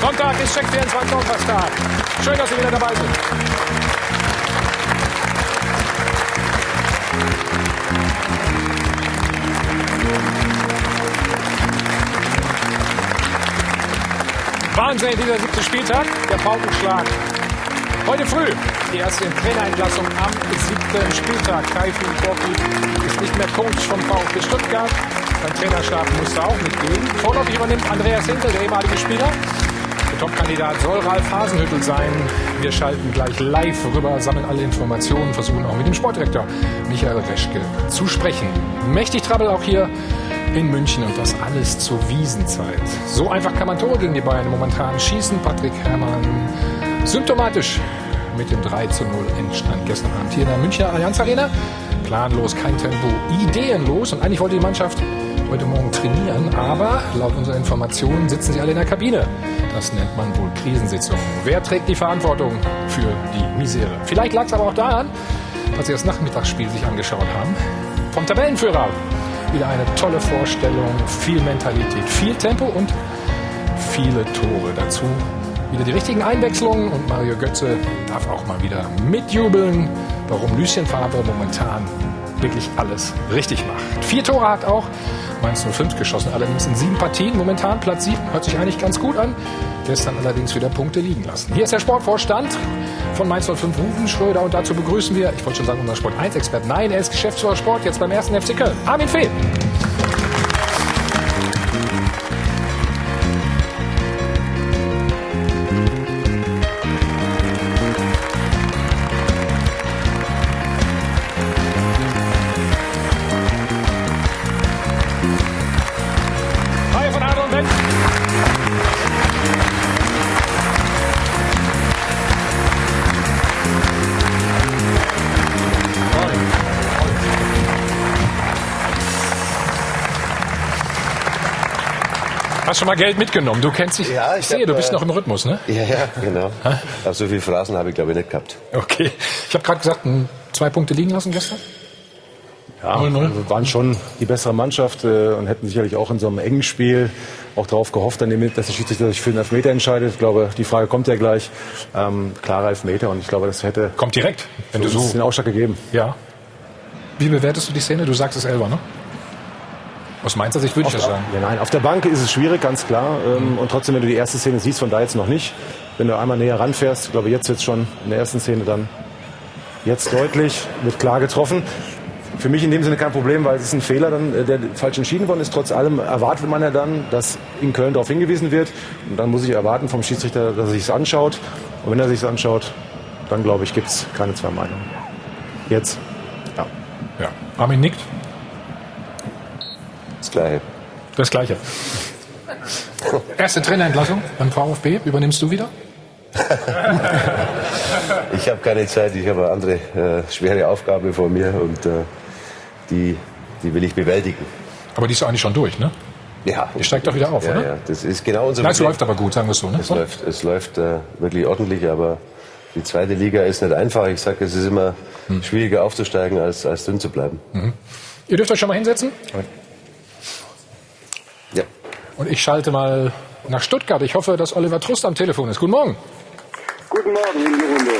Sonntag ist Check 24 Sonntagstag. Schön, dass Sie wieder dabei sind. Wahnsinn, dieser 7. Spieltag, der Paukenschlag. Heute früh die erste Trainerentlassung am 7. Spieltag. Kai-Finn Korpi ist nicht mehr Coach vom VfB Stuttgart. Sein Trainerstab musste auch mitgehen. Vorläufig übernimmt Andreas Hintel, der ehemalige Spieler. Der Top-Kandidat soll Ralf Hasenhüttl sein. Wir schalten gleich live rüber, sammeln alle Informationen, versuchen auch mit dem Sportdirektor Michael Reschke zu sprechen. Mächtig Trouble auch hier in München und das alles zur Wiesenzeit. So einfach kann man Tore gegen die Bayern momentan schießen. Patrick Herrmann symptomatisch mit dem 3:0 Endstand gestern Abend hier in der Münchner Allianz Arena. Planlos, kein Tempo, ideenlos. Und eigentlich wollte die Mannschaft heute Morgen trainieren, aber laut unseren Informationen sitzen sie alle in der Kabine. Das nennt man wohl Krisensitzung. Wer trägt die Verantwortung für die Misere? Vielleicht lag es aber auch daran, dass sie das Nachmittagsspiel sich angeschaut haben. Vom Tabellenführer wieder eine tolle Vorstellung, viel Mentalität, viel Tempo und viele Tore. Dazu wieder die richtigen Einwechslungen und Mario Götze darf auch mal wieder mitjubeln, warum Lucien Favre momentan wirklich alles richtig macht. 4 Tore hat auch Mainz 05 geschossen, allerdings in 7 Partien. Momentan Platz 7, hört sich eigentlich ganz gut an. Gestern allerdings wieder Punkte liegen lassen. Hier ist der Sportvorstand von Mainz 05, Rufen Schröder. Und dazu begrüßen wir, ich wollte schon sagen, unseren Sport 1-Experten. Nein, er ist Geschäftsführer Sport, jetzt beim 1. FC Köln. Armin Fee. Hast schon mal Geld mitgenommen? Du kennst dich. Ja, ich sehe, du bist noch im Rhythmus, ne? Ja, genau. Aber so viele Phrasen habe ich, glaube ich, nicht gehabt. Okay. Ich habe gerade gesagt, 2 Punkte liegen lassen gestern. Ja, 0-0. Wir waren schon die bessere Mannschaft und hätten sicherlich auch in so einem engen Spiel auch darauf gehofft, dass der Schiedsrichter sich für den Elfmeter entscheidet. Ich glaube, die Frage kommt ja gleich. Klarer Elfmeter und ich glaube, das hätte... Kommt direkt, wenn du so... den Ausschlag gegeben. Ja. Wie bewertest du die Szene? Du sagst es selber, ne? Aus Mainzer Sicht würde ich das sagen. Ja, nein, auf der Bank ist es schwierig, ganz klar. Und trotzdem, wenn du die erste Szene siehst, von da jetzt noch nicht. Wenn du einmal näher ranfährst, ich glaube, jetzt wird es schon in der ersten Szene dann jetzt deutlich, wird klar getroffen. Für mich in dem Sinne kein Problem, weil es ist ein Fehler, dann, der falsch entschieden worden ist. Trotz allem erwartet man ja dann, dass in Köln darauf hingewiesen wird. Und dann muss ich erwarten vom Schiedsrichter, dass er sich es anschaut. Und wenn er sich es anschaut, dann glaube ich, gibt es keine zwei Meinungen. Jetzt, ja. Ja. Armin nickt. Das Gleiche. Das Gleiche. Erste Trainerentlassung beim VfB. Übernimmst du wieder? Ich habe keine Zeit. Ich habe eine andere schwere Aufgabe vor mir und die will ich bewältigen. Aber die ist eigentlich schon durch, ne? Ja. Die steigt doch wieder auf, ja, oder? Ja, das ist genau unser Nein, es Problem. läuft aber gut, sagen wir es so, ne? Es läuft wirklich ordentlich, aber die zweite Liga ist nicht einfach. Ich sage, es ist immer schwieriger aufzusteigen, als drin zu bleiben. Mhm. Ihr dürft euch schon mal hinsetzen. Ja. Und ich schalte mal nach Stuttgart. Ich hoffe, dass Oliver Trust am Telefon ist. Guten Morgen. Guten Morgen in die Runde.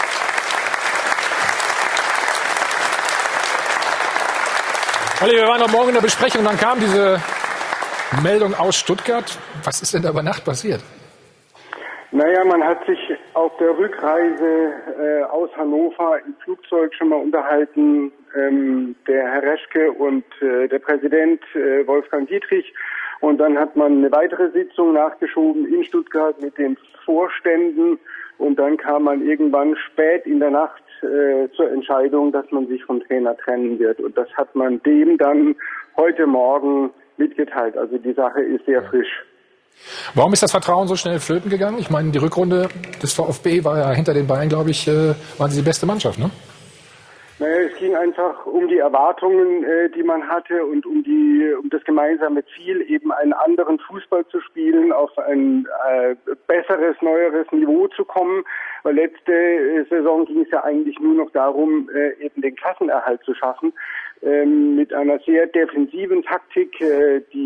Olli, wir waren heute Morgen in der Besprechung, dann kam diese Meldung aus Stuttgart. Was ist denn da über Nacht passiert? Naja, man hat sich auf der Rückreise aus Hannover im Flugzeug schon mal unterhalten, der Herr Reschke und der Präsident Wolfgang Dietrich. Und dann hat man eine weitere Sitzung nachgeschoben in Stuttgart mit den Vorständen. Und dann kam man irgendwann spät in der Nacht zur Entscheidung, dass man sich vom Trainer trennen wird. Und das hat man dem dann heute Morgen mitgeteilt. Also die Sache ist sehr frisch. Warum ist das Vertrauen so schnell flöten gegangen? Ich meine, die Rückrunde des VfB war ja hinter den Bayern, glaube ich, waren sie die beste Mannschaft, ne? Naja, es ging einfach um die Erwartungen, die man hatte und um das gemeinsame Ziel, eben einen anderen Fußball zu spielen, auf ein besseres, neueres Niveau zu kommen. Weil letzte Saison ging es ja eigentlich nur noch darum, eben den Klassenerhalt zu schaffen. Mit einer sehr defensiven Taktik, die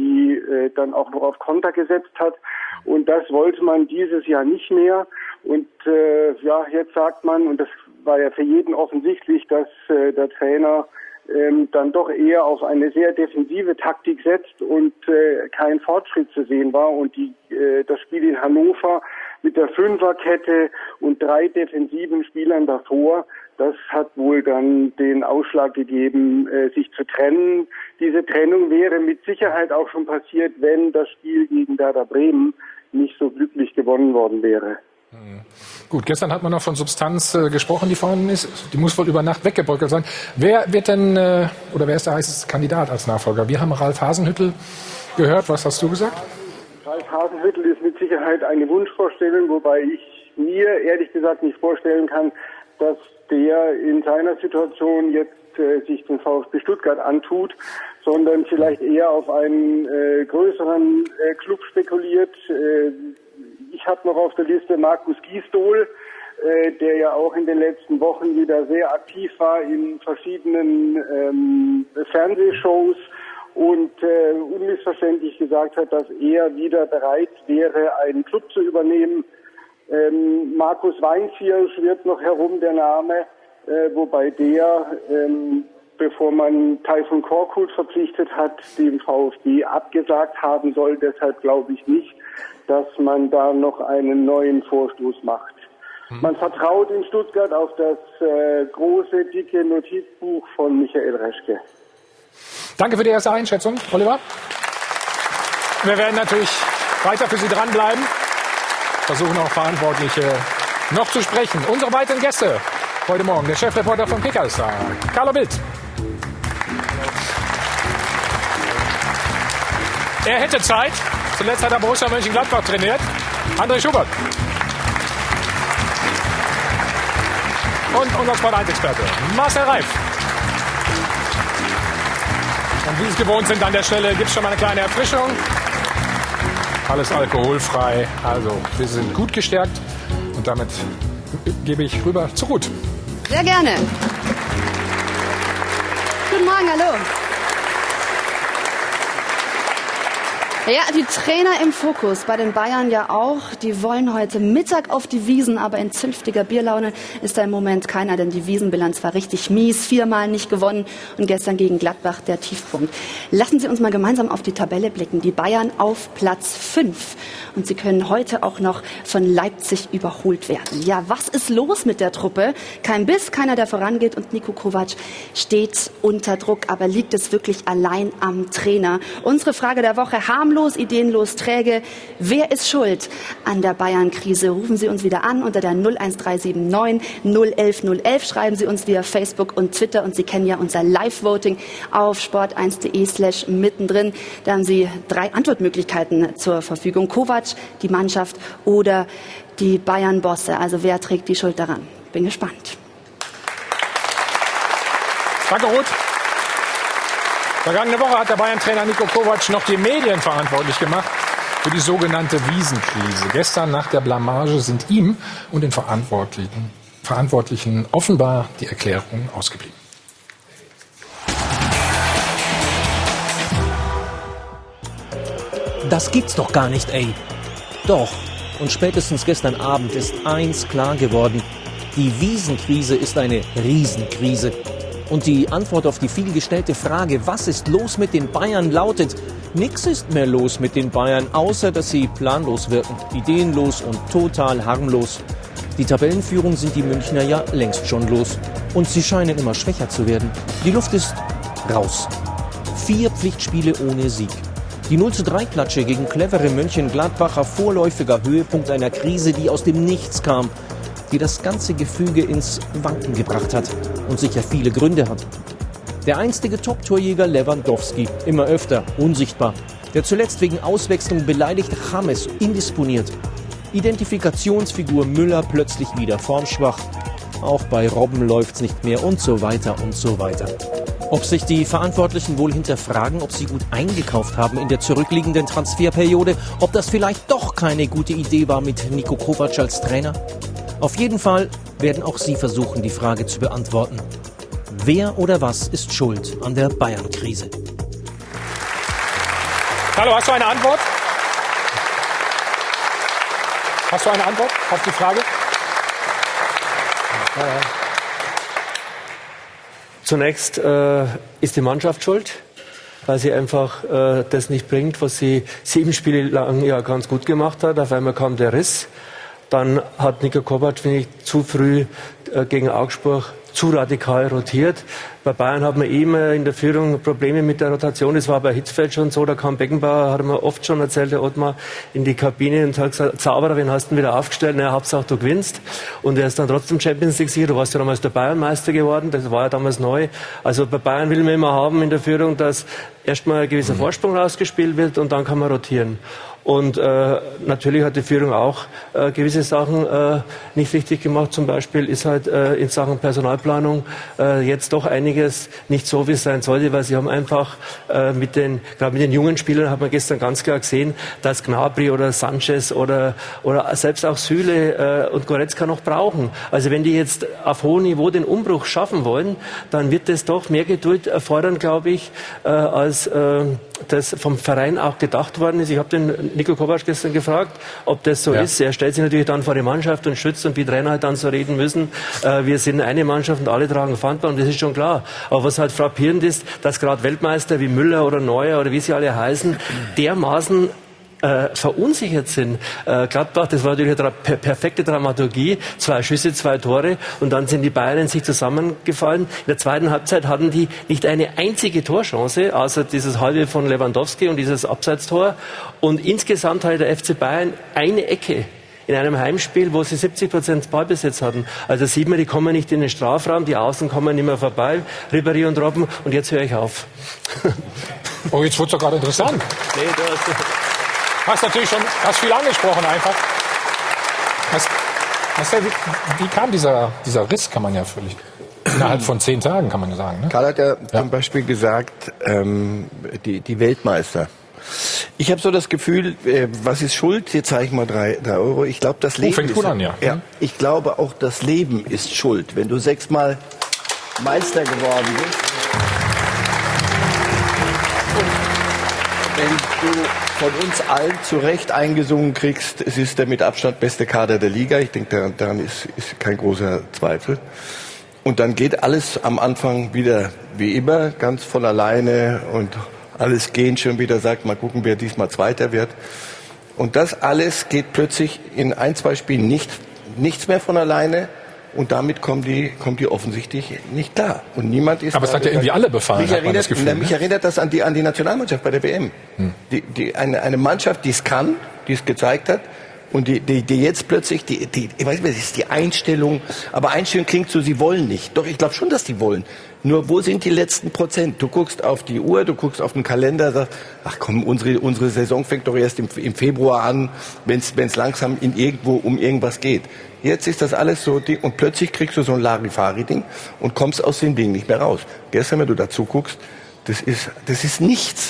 dann auch noch auf Konter gesetzt hat. Und das wollte man dieses Jahr nicht mehr. Und jetzt sagt man, und das war ja für jeden offensichtlich, dass der Trainer dann doch eher auf eine sehr defensive Taktik setzt und kein Fortschritt zu sehen war. Und das Spiel in Hannover mit der Fünferkette und 3 defensiven Spielern davor, das hat wohl dann den Ausschlag gegeben, sich zu trennen. Diese Trennung wäre mit Sicherheit auch schon passiert, wenn das Spiel gegen Werder Bremen nicht so glücklich gewonnen worden wäre. Gut, gestern hat man noch von Substanz gesprochen, die vorhanden ist. Die muss wohl über Nacht weggebröckelt sein. Wer wird denn, oder wer ist der heißeste Kandidat als Nachfolger? Wir haben Ralf Hasenhüttl gehört. Was hast du gesagt? Ralf Hasenhüttl ist mit Sicherheit eine Wunschvorstellung, wobei ich mir ehrlich gesagt nicht vorstellen kann, dass der in seiner Situation jetzt sich den VfB Stuttgart antut, sondern vielleicht eher auf einen größeren Club spekuliert. Ich habe noch auf der Liste Markus Gisdol, der ja auch in den letzten Wochen wieder sehr aktiv war in verschiedenen Fernsehshows und unmissverständlich gesagt hat, dass er wieder bereit wäre, einen Club zu übernehmen. Markus Weinziersch wird noch herum, der Name, wobei der, bevor man Tayfun Korkut verpflichtet hat, dem VfB abgesagt haben soll. Deshalb glaube ich nicht, dass man da noch einen neuen Vorstoß macht. Man vertraut in Stuttgart auf das große, dicke Notizbuch von Michael Reschke. Danke für die erste Einschätzung, Oliver. Wir werden natürlich weiter für Sie dranbleiben. Versuchen auch Verantwortliche noch zu sprechen. Unsere weiteren Gäste heute Morgen. Der Chefreporter von Kicker ist da, Carlo Bildt. Er hätte Zeit. Zuletzt hat er Borussia Mönchengladbach trainiert. André Schubert. Und unser Sport1-Experte Marcel Reif. Und wie Sie es gewohnt sind, an der Stelle gibt es schon mal eine kleine Erfrischung. Alles alkoholfrei. Also wir sind gut gestärkt. Und damit gebe ich rüber zu Ruth. Sehr gerne. Guten Morgen, hallo. Ja, die Trainer im Fokus, bei den Bayern ja auch. Die wollen heute Mittag auf die Wiesn, aber in zünftiger Bierlaune ist da im Moment keiner, denn die Wiesenbilanz war richtig mies, 4-mal nicht gewonnen und gestern gegen Gladbach der Tiefpunkt. Lassen Sie uns mal gemeinsam auf die Tabelle blicken. Die Bayern auf Platz 5 und sie können heute auch noch von Leipzig überholt werden. Ja, was ist los mit der Truppe? Kein Biss, keiner, der vorangeht und Niko Kovac steht unter Druck. Aber liegt es wirklich allein am Trainer? Unsere Frage der Woche: harmlos, ideenlos, träge. Wer ist schuld an der Bayern-Krise? Rufen Sie uns wieder an unter der 01379 011 011. Schreiben Sie uns via Facebook und Twitter. Und Sie kennen ja unser Live-Voting auf sport1.de/mittendrin. Da haben Sie 3 Antwortmöglichkeiten zur Verfügung: Kovac, die Mannschaft oder die Bayern-Bosse. Also wer trägt die Schuld daran? Bin gespannt. Danke, Ruth. Vergangene Woche hat der Bayern-Trainer Niko Kovac noch die Medien verantwortlich gemacht für die sogenannte Wiesenkrise. Gestern nach der Blamage sind ihm und den Verantwortlichen offenbar die Erklärungen ausgeblieben. Das gibt's doch gar nicht, ey. Doch. Und spätestens gestern Abend ist eins klar geworden: Die Wiesenkrise ist eine Riesenkrise. Und die Antwort auf die vielgestellte Frage, was ist los mit den Bayern, lautet: Nix ist mehr los mit den Bayern, außer dass sie planlos wirken, ideenlos und total harmlos. Die Tabellenführung sind die Münchner ja längst schon los. Und sie scheinen immer schwächer zu werden. Die Luft ist raus. 4 Pflichtspiele ohne Sieg. Die 0:3-Klatsche gegen clevere Mönchengladbacher, vorläufiger Höhepunkt einer Krise, die aus dem Nichts kam, die das ganze Gefüge ins Wanken gebracht hat und sicher viele Gründe hat. Der einstige Top-Torjäger Lewandowski, immer öfter unsichtbar. Der zuletzt wegen Auswechslung beleidigte James, indisponiert. Identifikationsfigur Müller plötzlich wieder formschwach. Auch bei Robben läuft's nicht mehr und so weiter und so weiter. Ob sich die Verantwortlichen wohl hinterfragen, ob sie gut eingekauft haben in der zurückliegenden Transferperiode, ob das vielleicht doch keine gute Idee war mit Niko Kovac als Trainer? Auf jeden Fall werden auch sie versuchen, die Frage zu beantworten: Wer oder was ist schuld an der Bayern-Krise? Carlo, hast du eine Antwort? Hast du eine Antwort auf die Frage? Zunächst ist die Mannschaft schuld, weil sie einfach das nicht bringt, was sie 7 Spiele lang ja ganz gut gemacht hat. Auf einmal kam der Riss. Dann hat Niko Kovac, finde ich, zu früh gegen Augsburg zu radikal rotiert. Bei Bayern hat man immer in der Führung Probleme mit der Rotation. Das war bei Hitzfeld schon so. Da kam Beckenbauer, hat mir oft schon erzählt, der Ottmar, in die Kabine und hat gesagt, Zauberer, wen hast du denn wieder aufgestellt? Na, Hauptsache du gewinnst. Und er ist dann trotzdem Champions League-Sieger. Du warst ja damals der Bayernmeister geworden. Das war ja damals neu. Also bei Bayern will man immer haben in der Führung, dass erstmal ein gewisser Vorsprung rausgespielt wird und dann kann man rotieren. Und natürlich hat die Führung auch gewisse Sachen nicht richtig gemacht. Zum Beispiel ist halt in Sachen Personalplanung jetzt doch einiges nicht so, wie es sein sollte, weil sie haben einfach gerade mit den jungen Spielern, hat man gestern ganz klar gesehen, dass Gnabry oder Sanchez oder selbst auch Süle und Goretzka noch brauchen. Also wenn die jetzt auf hohem Niveau den Umbruch schaffen wollen, dann wird das doch mehr Geduld erfordern, glaube ich, als das vom Verein auch gedacht worden ist. Ich habe den Niko Kovac gestern gefragt, ob das so ist. Er stellt sich natürlich dann vor die Mannschaft und schützt und wie Trainer halt dann so reden müssen. Wir sind eine Mannschaft und alle tragen Verantwortung, das ist schon klar. Aber was halt frappierend ist, dass gerade Weltmeister wie Müller oder Neuer oder wie sie alle heißen, dermaßen verunsichert sind. Gladbach, das war natürlich eine perfekte Dramaturgie. 2 Schüsse, 2 Tore und dann sind die Bayern in sich zusammengefallen. In der zweiten Halbzeit hatten die nicht eine einzige Torchance, außer dieses halbe von Lewandowski und dieses Abseitstor. Und insgesamt hatte der FC Bayern eine Ecke in einem Heimspiel, wo sie 70% Ballbesitz hatten. Also sieht man, die kommen nicht in den Strafraum, die Außen kommen nicht mehr vorbei, Ribéry und Robben, und jetzt höre ich auf. Oh, jetzt wird's doch gerade interessant. Nee, Hast natürlich schon viel angesprochen einfach. Wie kam dieser Riss, kann man ja völlig, innerhalb von 10 Tagen, kann man ja sagen. Ne? Karl hat ja zum Beispiel gesagt, die Weltmeister. Ich habe so das Gefühl, was ist schuld? Hier zeige ich mal 3 Euro. Ich glaube, das Leben fängt gut an, ja. Ich glaube auch, das Leben ist schuld. Wenn du 6-mal Meister geworden bist und wenn du von uns allen zu Recht eingesungen kriegst, es ist der mit Abstand beste Kader der Liga. Ich denke, daran ist kein großer Zweifel. Und dann geht alles am Anfang wieder wie immer, ganz von alleine und alles gehen schon wieder, sagt, mal gucken, wer diesmal Zweiter wird. Und das alles geht plötzlich in 1, 2 Spielen nichts mehr von alleine. Und damit kommen die offensichtlich nicht klar. Und niemand ist. Aber es hat ja irgendwie alle befallen, mich erinnert das an die Nationalmannschaft bei der WM. Eine Mannschaft, die es kann, die es gezeigt hat. Und die jetzt plötzlich, ich weiß nicht, das ist die Einstellung, aber Einstellung klingt so, sie wollen nicht. Doch, ich glaube schon, dass die wollen. Nur, wo sind die letzten Prozent? Du guckst auf die Uhr, du guckst auf den Kalender, sagst, ach komm, unsere Saison fängt doch erst im Februar an, wenn es langsam irgendwo um irgendwas geht. Jetzt ist das alles so, und plötzlich kriegst du so ein Larifari-Ding und kommst aus dem Ding nicht mehr raus. Gestern, wenn du dazu guckst, das ist nichts.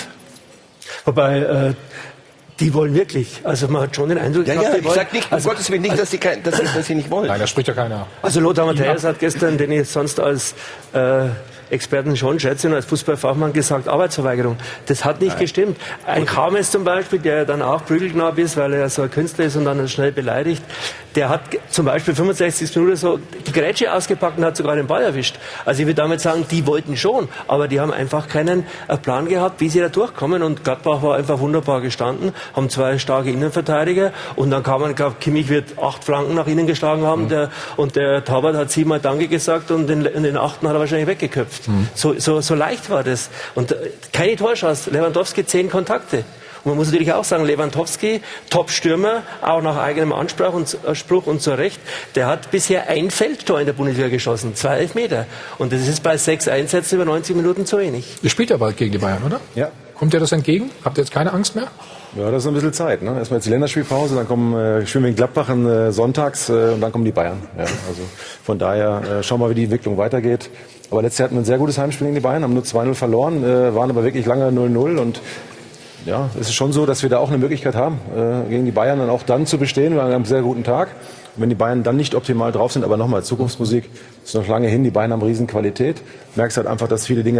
Wobei, die wollen wirklich. Also man hat schon den Eindruck, ich sag nicht, um Gottes Willen nicht, dass sie nicht wollen. Nein, da spricht ja keiner. Also Lothar Matthäus hat gestern, den ich sonst als Experten schon schätze und als Fußballfachmann gesagt, Arbeitsverweigerung. Das hat nicht gestimmt. Ein Chames zum Beispiel, der dann auch prügelknapp ist, weil er so ein Künstler ist und dann schnell beleidigt, der hat zum Beispiel 65 Minuten so die Grätsche ausgepackt und hat sogar den Ball erwischt. Also ich würde damit sagen, die wollten schon, aber die haben einfach keinen Plan gehabt, wie sie da durchkommen, und Gladbach war einfach wunderbar gestanden, haben 2 starke Innenverteidiger und dann kam man, ich glaube, Kimmich wird 8 Flanken nach innen geschlagen haben, und der Taubert hat 7-mal Danke gesagt und den 8. hat er wahrscheinlich weggeköpft. So leicht war das. Und keine Torchance. Lewandowski 10 Kontakte. Und man muss natürlich auch sagen, Lewandowski, Top-Stürmer, auch nach eigenem Anspruch und zu Recht, der hat bisher ein Feldtor in der Bundesliga geschossen, 2 Elfmeter. Und das ist bei 6 Einsätzen über 90 Minuten zu wenig. Ihr spielt ja bald gegen die Bayern, oder? Ja. Kommt ihr das entgegen? Habt ihr jetzt keine Angst mehr? Ja, das ist ein bisschen Zeit. Ne? Erstmal jetzt die Länderspielpause, dann spielen wir in Gladbach sonntags und dann kommen die Bayern. Ja, also von daher schauen wir mal, wie die Entwicklung weitergeht. Aber letztes Jahr hatten wir ein sehr gutes Heimspiel gegen die Bayern, haben nur 2-0 verloren, waren aber wirklich lange 0-0. Und ja, es ist schon so, dass wir da auch eine Möglichkeit haben, gegen die Bayern dann auch dann zu bestehen. Wir haben einen sehr guten Tag. Und wenn die Bayern dann nicht optimal drauf sind, aber nochmal, Zukunftsmusik ist noch lange hin, die Bayern haben riesen Qualität. Merkst halt einfach, dass viele Dinge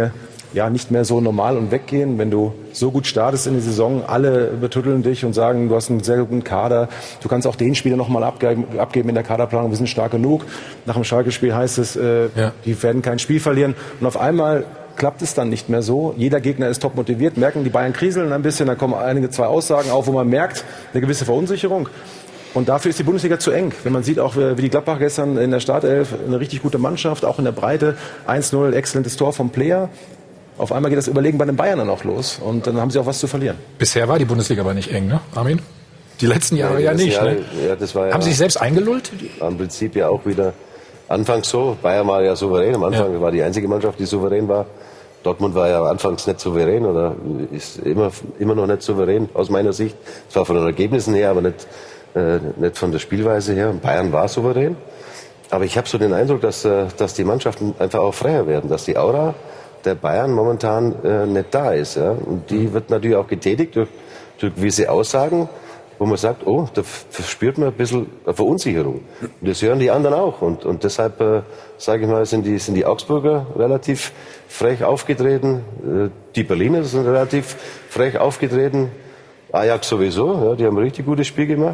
ja nicht mehr so normal und weggehen. Wenn du so gut startest in die Saison, alle betütteln dich und sagen, du hast einen sehr guten Kader. Du kannst auch den Spieler nochmal abgeben in der Kaderplanung. Wir sind stark genug. Nach dem Schalke-Spiel heißt es, die werden kein Spiel verlieren. Und auf einmal klappt es dann nicht mehr so. Jeder Gegner ist top motiviert, merken, die Bayern kriseln ein bisschen, dann kommen zwei Aussagen auf, wo man merkt, eine gewisse Verunsicherung. Und dafür ist die Bundesliga zu eng. Wenn man sieht, auch wie die Gladbach gestern in der Startelf, eine richtig gute Mannschaft, auch in der Breite, 1-0, exzellentes Tor vom Player. Auf einmal geht das Überlegen bei den Bayern dann auch los. Und dann haben sie auch was zu verlieren. Bisher war die Bundesliga aber nicht eng, ne, Armin? Die letzten Jahre ja nicht. Ne? Ja, das war haben Sie sich selbst eingelullt? Am Prinzip ja auch wieder anfangs so. Bayern war ja souverän. Am Anfang war die einzige Mannschaft, die souverän war. Dortmund war ja anfangs nicht souverän oder ist immer noch nicht souverän aus meiner Sicht. Zwar von den Ergebnissen her, aber nicht von der Spielweise her. Bayern war souverän. Aber ich habe so den Eindruck, dass die Mannschaften einfach auch freier werden, dass die Aura der Bayern momentan nicht da ist. Ja? Und die wird natürlich auch getätigt durch gewisse Aussagen, wo man sagt, oh, da spürt man ein bisschen Verunsicherung. Und das hören die anderen auch. Und deshalb, sage ich mal, sind die Augsburger relativ frech aufgetreten. Die Berliner sind relativ frech aufgetreten. Ajax sowieso, ja, die haben ein richtig gutes Spiel gemacht.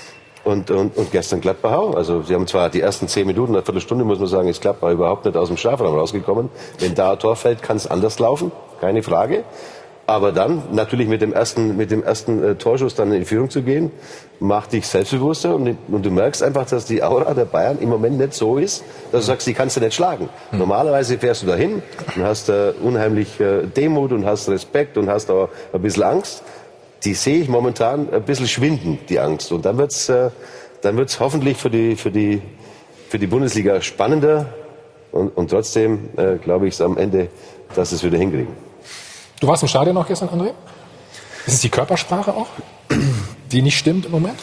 Und gestern Gladbach auch. Also sie haben zwar die ersten 10 Minuten, eine Viertelstunde, muss man sagen, ist Gladbach überhaupt nicht aus dem Strafraum rausgekommen. Wenn da ein Tor fällt, kann es anders laufen, keine Frage. Aber dann natürlich mit dem ersten Torschuss dann in die Führung zu gehen, macht dich selbstbewusster und du merkst einfach, dass die Aura der Bayern im Moment nicht so ist, dass du sagst, die kannst du nicht schlagen. Normalerweise fährst du dahin und hast unheimlich Demut und hast Respekt und hast auch ein bisschen Angst. Die sehe ich momentan ein bisschen schwinden, die Angst. Und dann wird's hoffentlich für die Bundesliga spannender und trotzdem glaube ich es am Ende, dass es wieder hinkriegen. Du warst im Stadion noch gestern, André? Ist es die Körpersprache auch, die nicht stimmt im Moment?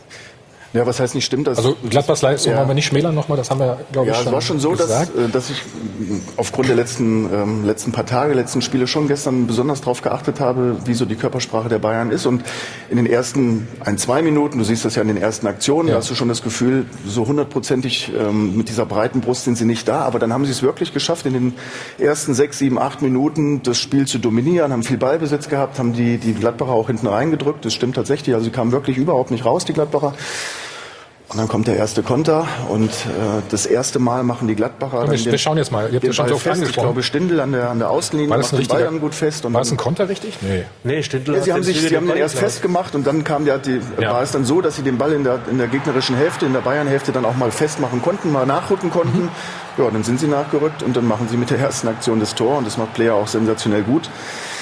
Ja, was heißt nicht stimmt? Also Gladbachs Leistung wollen wir nicht schmälern nochmal, das haben wir, glaube ich, schon gesagt. Ja, es war schon so, dass ich aufgrund der letzten paar Tage, letzten Spiele schon gestern besonders darauf geachtet habe, wie so die Körpersprache der Bayern ist. Und in den ersten 1-2 Minuten, du siehst das ja in den ersten Aktionen, da hast du schon das Gefühl, so 100%ig mit dieser breiten Brust sind sie nicht da. Aber dann haben sie es wirklich geschafft, in den ersten 6, 7, 8 Minuten das Spiel zu dominieren, haben viel Ballbesitz gehabt, haben die Gladbacher auch hinten reingedrückt. Das stimmt tatsächlich, also sie kamen wirklich überhaupt nicht raus, die Gladbacher. Und dann kommt der erste Konter und das erste Mal machen die Gladbacher wir schauen jetzt mal. Ihr habt schon so fest. Ich glaube, Stindl an der Außenlinie macht den Ball dann gut fest. Und war es ein Konter richtig? Nee, Stindl ja, sie haben den erst festgemacht und dann war es dann so, dass sie den Ball in der gegnerischen Hälfte, in der Bayern-Hälfte dann auch mal festmachen konnten, mal nachrücken konnten. Ja, dann sind sie nachgerückt und dann machen sie mit der ersten Aktion das Tor und das macht Player auch sensationell gut.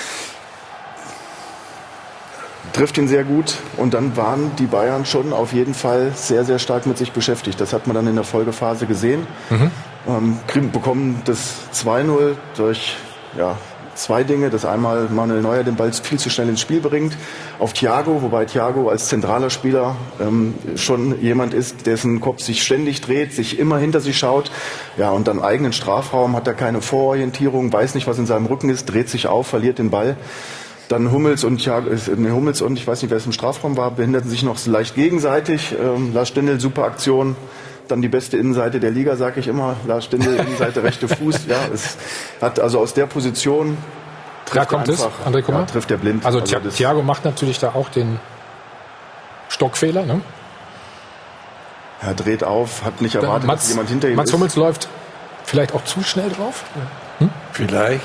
Trifft ihn sehr gut und dann waren die Bayern schon auf jeden Fall sehr, sehr stark mit sich beschäftigt. Das hat man dann in der Folgephase gesehen. Bekommen das 2-0 durch zwei Dinge. Das einmal Manuel Neuer den Ball viel zu schnell ins Spiel bringt auf Thiago, wobei Thiago als zentraler Spieler schon jemand ist, dessen Kopf sich ständig dreht, sich immer hinter sich schaut. Ja, und dann eigenen Strafraum hat er keine Vororientierung, weiß nicht, was in seinem Rücken ist, dreht sich auf, verliert den Ball. Dann Hummels und ich weiß nicht, wer es im Strafraum war, behinderten sich noch leicht gegenseitig. Lars Stindl, super Aktion. Dann die beste Innenseite der Liga, sage ich immer. Lars Stindl, Innenseite, rechte Fuß. Ja, es hat also aus der Position trifft André, guck mal. Trifft der blind. Also Thiago macht natürlich da auch den Stockfehler, ne? Er dreht auf, hat nicht erwartet, dass jemand hinter ihm ist. Mats Hummels läuft vielleicht auch zu schnell drauf? Vielleicht.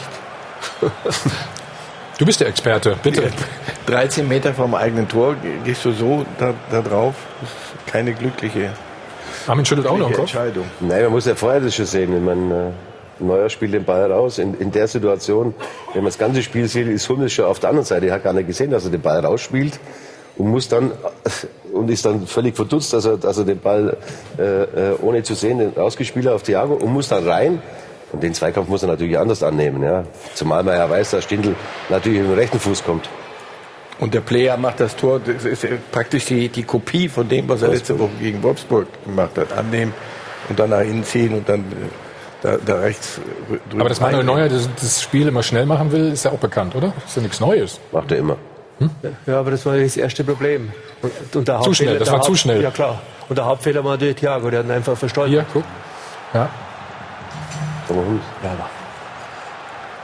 Du bist der Experte, bitte. 13 Meter vom eigenen Tor gehst du so da drauf. Das ist keine glückliche Armin schüttelt auch noch den Kopf. Entscheidung. Nein, man muss ja vorher das schon sehen. Ich meine, Neuer spielt den Ball raus. In der Situation, wenn man das ganze Spiel sieht, ist Hummels schon auf der anderen Seite. Er hat gar nicht gesehen, dass er den Ball rausspielt und ist dann völlig verdutzt, dass er den Ball ohne zu sehen rausgespielt hat auf Thiago und muss dann rein. Und den Zweikampf muss er natürlich anders annehmen, ja. Zumal man ja weiß, dass Stindl natürlich mit dem rechten Fuß kommt. Und der Player macht das Tor, das ist praktisch die Kopie von dem, was er letzte Woche gegen Wolfsburg gemacht hat. Annehmen und dann nach innen ziehen und dann da rechts drüber. Aber dass Manuel Neuer das Spiel immer schnell machen will, ist ja auch bekannt, oder? Das ist ja nichts Neues. Macht er immer. Ja, aber das war das erste Problem. Und der zu schnell, das war zu schnell. Ja, klar. Und der Hauptfehler war durch Thiago, der hat ihn einfach verstolpert. Hier, guck. Ja. Ja,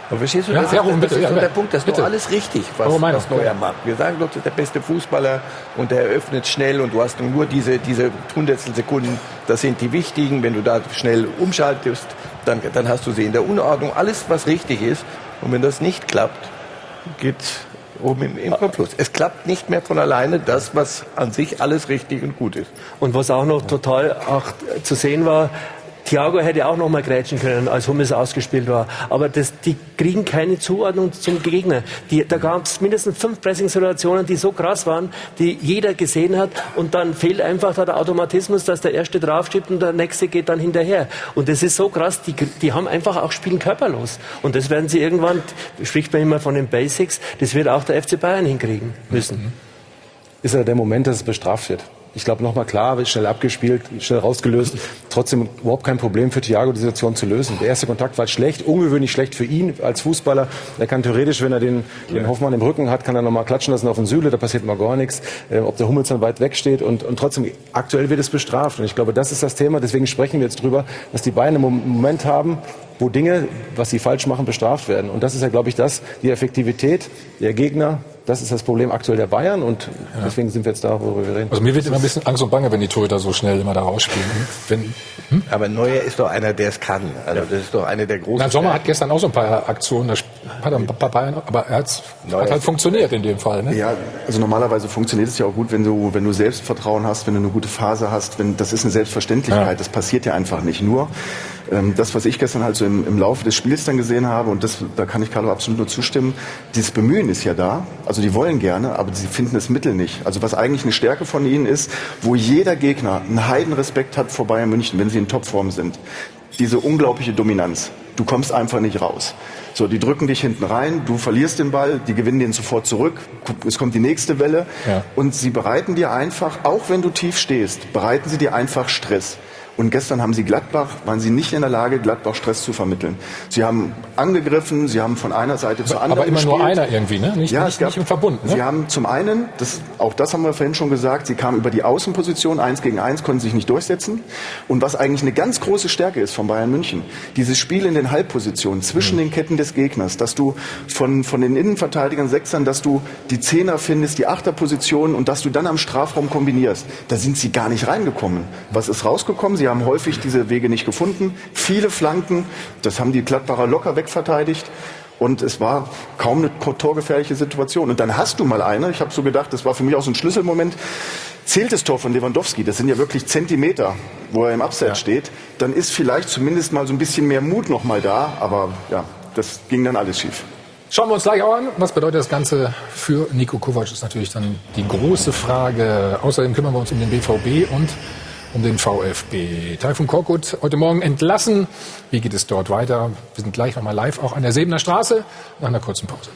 Aber verstehst du, Ja, das, ja, ist, Ruben, das bitte, ist ja, so ja. der Punkt, das ist Bitte. doch alles richtig, was Neuer macht. Wir sagen, das ist der beste Fußballer und der eröffnet schnell und du hast nur diese Hundertstel Sekunden, das sind die wichtigen. Wenn du da schnell umschaltest, dann hast du sie in der Unordnung. Alles, was richtig ist. Und wenn das nicht klappt, geht oben im Kopflos. Es klappt nicht mehr von alleine das, was an sich alles richtig und gut ist. Und was auch noch total zu sehen war, Thiago hätte auch noch mal grätschen können, als Hummels ausgespielt war. Aber die kriegen keine Zuordnung zum Gegner. Da gab es mindestens 5 Pressing-Situationen, die so krass waren, die jeder gesehen hat. Und dann fehlt einfach da der Automatismus, dass der Erste draufschiebt und der Nächste geht dann hinterher. Und das ist so krass, die haben einfach auch spielen körperlos. Und das werden sie irgendwann, spricht man immer von den Basics, das wird auch der FC Bayern hinkriegen müssen. Ist ja der Moment, dass es bestraft wird. Ich glaube, nochmal klar, wird schnell abgespielt, schnell rausgelöst. Trotzdem überhaupt kein Problem für Thiago, die Situation zu lösen. Der erste Kontakt war schlecht, ungewöhnlich schlecht für ihn als Fußballer. Er kann theoretisch, wenn er den Hoffmann im Rücken hat, kann er nochmal klatschen lassen auf den Süle, da passiert mal gar nichts. Ob der Hummels dann weit weg steht und trotzdem, aktuell wird es bestraft. Und ich glaube, das ist das Thema, deswegen sprechen wir jetzt drüber, dass die Bayern einen Moment haben, wo Dinge, was sie falsch machen, bestraft werden. Und das ist ja, glaube ich, die Effektivität der Gegner. Das ist das Problem aktuell der Bayern und deswegen sind wir jetzt da, worüber wir reden. Also mir wird immer ein bisschen Angst und Bange, wenn die Torhüter so schnell immer da rausspielen. Aber Neuer ist doch einer, der es kann. Also das ist doch einer der großen. Na, Sommer hat gestern auch so ein paar Aktionen, da hat er ein paar Bayern, aber hat halt funktioniert in dem Fall. Ne? Ja, also normalerweise funktioniert es ja auch gut, wenn du Selbstvertrauen hast, wenn du eine gute Phase hast. Das ist eine Selbstverständlichkeit, Ja. das passiert ja einfach nicht. Nur das, was ich gestern halt so im Laufe des Spiels dann gesehen habe, und da kann ich Carlo absolut nur zustimmen, dieses Bemühen ist ja da. Also die wollen gerne, aber sie finden das Mittel nicht. Also was eigentlich eine Stärke von ihnen ist, wo jeder Gegner einen Heidenrespekt hat vor Bayern München, wenn sie in Topform sind. Diese unglaubliche Dominanz. Du kommst einfach nicht raus. So, die drücken dich hinten rein, du verlierst den Ball, die gewinnen den sofort zurück, es kommt die nächste Welle und sie bereiten dir einfach, auch wenn du tief stehst, bereiten sie dir einfach Stress. Und gestern waren sie nicht in der Lage, Gladbach Stress zu vermitteln. Sie haben angegriffen, sie haben von einer Seite zur anderen Aber immer gespielt. nur einer irgendwie, ne? Nicht im Verbund. Ne? Sie haben zum einen, auch das haben wir vorhin schon gesagt, sie kamen über die Außenposition, 1 gegen 1, konnten sich nicht durchsetzen. Und was eigentlich eine ganz große Stärke ist von Bayern München, dieses Spiel in den Halbpositionen, zwischen den Ketten des Gegners, dass du von den Innenverteidigern, Sechsern, dass du die Zehner findest, die Achterpositionen und dass du dann am Strafraum kombinierst. Da sind sie gar nicht reingekommen. Was ist rausgekommen? Sie haben häufig diese Wege nicht gefunden. Viele Flanken, das haben die Gladbacher locker wegverteidigt. Und es war kaum eine torgefährliche Situation. Und dann hast du mal eine, ich habe so gedacht, das war für mich auch so ein Schlüsselmoment, zählt das Tor von Lewandowski, das sind ja wirklich Zentimeter, wo er im Abseits steht, dann ist vielleicht zumindest mal so ein bisschen mehr Mut noch mal da. Aber ja, das ging dann alles schief. Schauen wir uns gleich auch an. Was bedeutet das Ganze für Niko Kovac? Ist natürlich dann die große Frage. Außerdem kümmern wir uns um den BVB und um den VfB. Taifun Korkut heute Morgen entlassen. Wie geht es dort weiter? Wir sind gleich nochmal live auch an der Sebener Straße nach einer kurzen Pause.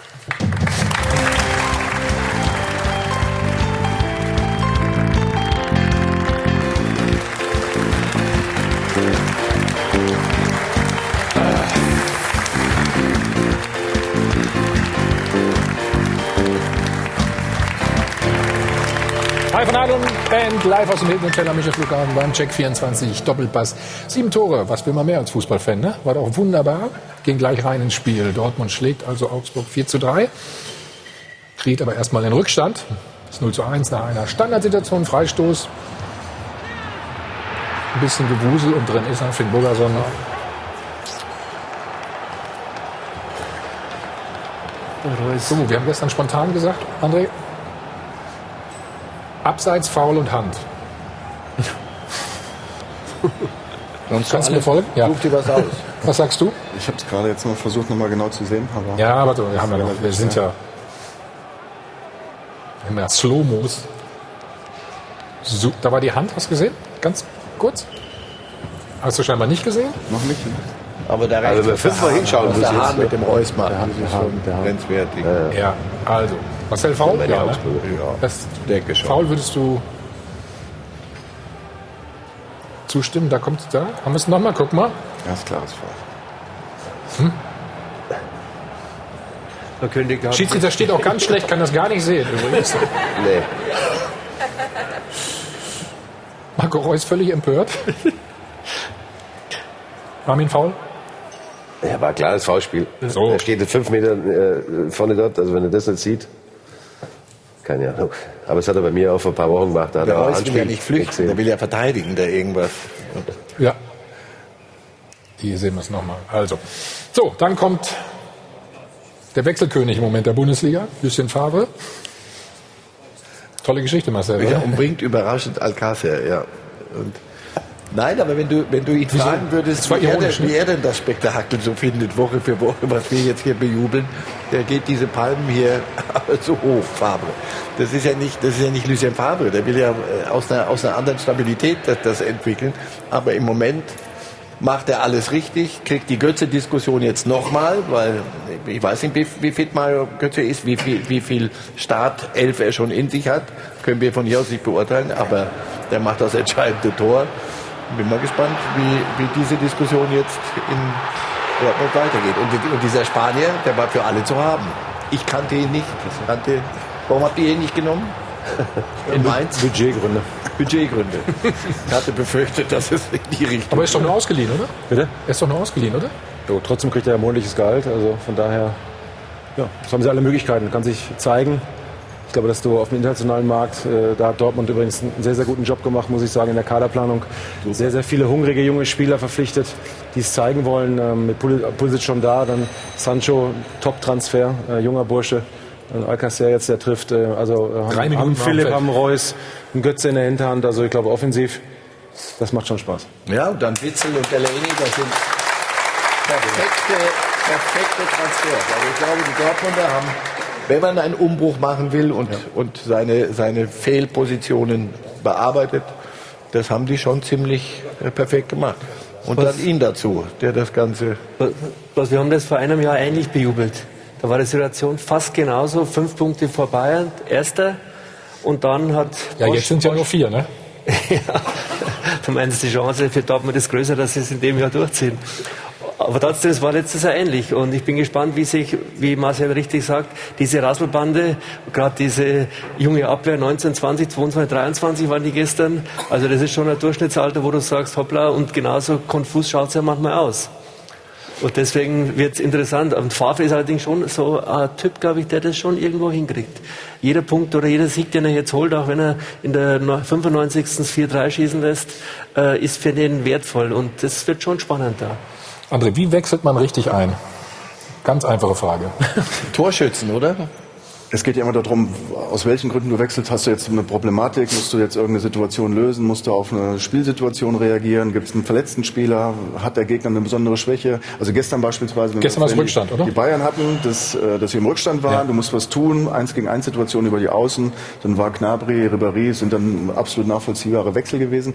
Hi von Adel Band, live aus dem Hilton Hotel am Münchner Flughafen beim Check 24 Doppelpass. 7 Tore, was will man mehr als Fußballfan, ne? War doch wunderbar. Ging gleich rein ins Spiel. Dortmund schlägt also Augsburg 4:3. Kriegt aber erstmal den Rückstand. Das 0:1 nach einer Standardsituation, Freistoß. Ein bisschen Gewusel und drin ist dann Finn Bogerson. So, wir haben gestern spontan gesagt, André, Abseits, Foul und Hand. Kannst du mir folgen? Ja. Such dir was aus. Was sagst du? Ich habe es gerade jetzt mal versucht, noch mal genau zu sehen. Aber Ja, aber wir haben ja noch, wir haben ja Slow-Mos. So, da war die Hand, hast du gesehen? Ganz kurz. Hast du scheinbar nicht gesehen? noch nicht. Aber da Also wer fünfmal hinschauen was muss der jetzt. Hahn mit dem Reus macht, Der Hahn, das ist der schon Hahn. grenzwertig. Ja, also. Marcel, Foul? Ja, ne? Das Denke schon. Foul würdest du zustimmen? Da kommt da. Haben wir es nochmal? Guck mal. Ganz klares Foul. Da könnte ich Schiedsrichter steht auch ganz schlecht, kann das gar nicht sehen übrigens. Nee. Marco Reus völlig empört. Armin, Foul? Ja, war klar, das Foulspiel. So. Er steht 5 Meter vorne dort, also wenn er das nicht sieht, keine Ahnung. Aber das hat er bei mir auch vor ein paar Wochen gemacht. Da hat Der er auch Reus will ja nicht flüchten, gesehen. der will ja verteidigen, da irgendwas. Ja. Hier sehen wir es nochmal. Also, so, dann kommt der Wechselkönig im Moment der Bundesliga, Lucien Favre. Tolle Geschichte, Marcel. Ja, Oder? und bringt überraschend Alcácer, ja. Und nein, aber wenn du ihn fragen würdest, Das war ironisch, wie er denn das Spektakel so findet, Woche für Woche, was wir jetzt hier bejubeln, der geht diese Palmen hier so hoch, Favre. Das ist ja nicht Lucien Favre, der will ja aus einer anderen Stabilität das entwickeln, aber im Moment macht er alles richtig, kriegt die Götze-Diskussion jetzt nochmal, weil ich weiß nicht, wie fit Mario Götze ist, wie viel Startelf er schon in sich hat, können wir von hier aus nicht beurteilen, aber der macht das entscheidende Tor. Bin mal gespannt, wie diese Diskussion jetzt in Dortmund weitergeht. Und dieser Spanier, der war für alle zu haben. Ich kannte ihn nicht. Warum habt ihr ihn nicht genommen? In Mainz? Budgetgründe. Budgetgründe. Ich hatte befürchtet, dass es in die Richtung. Aber er ist doch nur ausgeliehen, oder? Bitte? Er ist doch nur ausgeliehen, oder? Jo, trotzdem kriegt er ein monatliches Gehalt, also von daher, ja, das haben sie alle Möglichkeiten, kann sich zeigen. Ich glaube, dass du auf dem internationalen Markt, da hat Dortmund übrigens einen sehr, sehr guten Job gemacht, muss ich sagen, in der Kaderplanung. Sehr, sehr viele hungrige junge Spieler verpflichtet, die es zeigen wollen. Mit Pulisic schon da, dann Sancho, Top-Transfer, junger Bursche. Alcácer jetzt, der trifft, haben Philipp, haben Reus, einen Götze in der Hinterhand, also ich glaube offensiv, das macht schon Spaß. Ja, und dann Witzel und Delaney, das sind perfekte Transfers. Also ich glaube, die Dortmunder haben, wenn man einen Umbruch machen will und seine Fehlpositionen bearbeitet, das haben die schon ziemlich perfekt gemacht. Und dann ihn dazu, der das Ganze... Wir haben das vor einem Jahr ähnlich bejubelt. Da war die Situation fast genauso, 5 Punkte vor Bayern, Erster. Und dann hat... Ja, jetzt sind es ja nur 4, ne? Ja, du meinst, die Chance für Dortmund ist größer, dass sie es in dem Jahr durchziehen. Aber trotzdem, es war letztes Jahr ähnlich. Und ich bin gespannt, wie Marcel richtig sagt, diese Rasselbande, gerade diese junge Abwehr, 19, 20, 22, 23 waren die gestern. Also das ist schon ein Durchschnittsalter, wo du sagst, hoppla, und genauso konfus schaut es ja manchmal aus. Und deswegen wird es interessant. Und Favre ist allerdings schon so ein Typ, glaube ich, der das schon irgendwo hinkriegt. Jeder Punkt oder jeder Sieg, den er jetzt holt, auch wenn er in der 95. 4-3 schießen lässt, ist für den wertvoll. Und das wird schon spannend da. André, wie wechselt man richtig ein? Ganz einfache Frage. Torschützen, oder? Es geht ja immer darum, aus welchen Gründen du wechselst. Hast du jetzt eine Problematik? Musst du jetzt irgendeine Situation lösen? Musst du auf eine Spielsituation reagieren? Gibt es einen verletzten Spieler? Hat der Gegner eine besondere Schwäche? Also gestern beispielsweise... Gestern war es Rückstand, oder? Die Bayern hatten, dass wir im Rückstand waren. Ja. Du musst was tun. 1-gegen-1 Situation über die Außen. Dann war Gnabry, Ribéry, sind dann absolut nachvollziehbare Wechsel gewesen.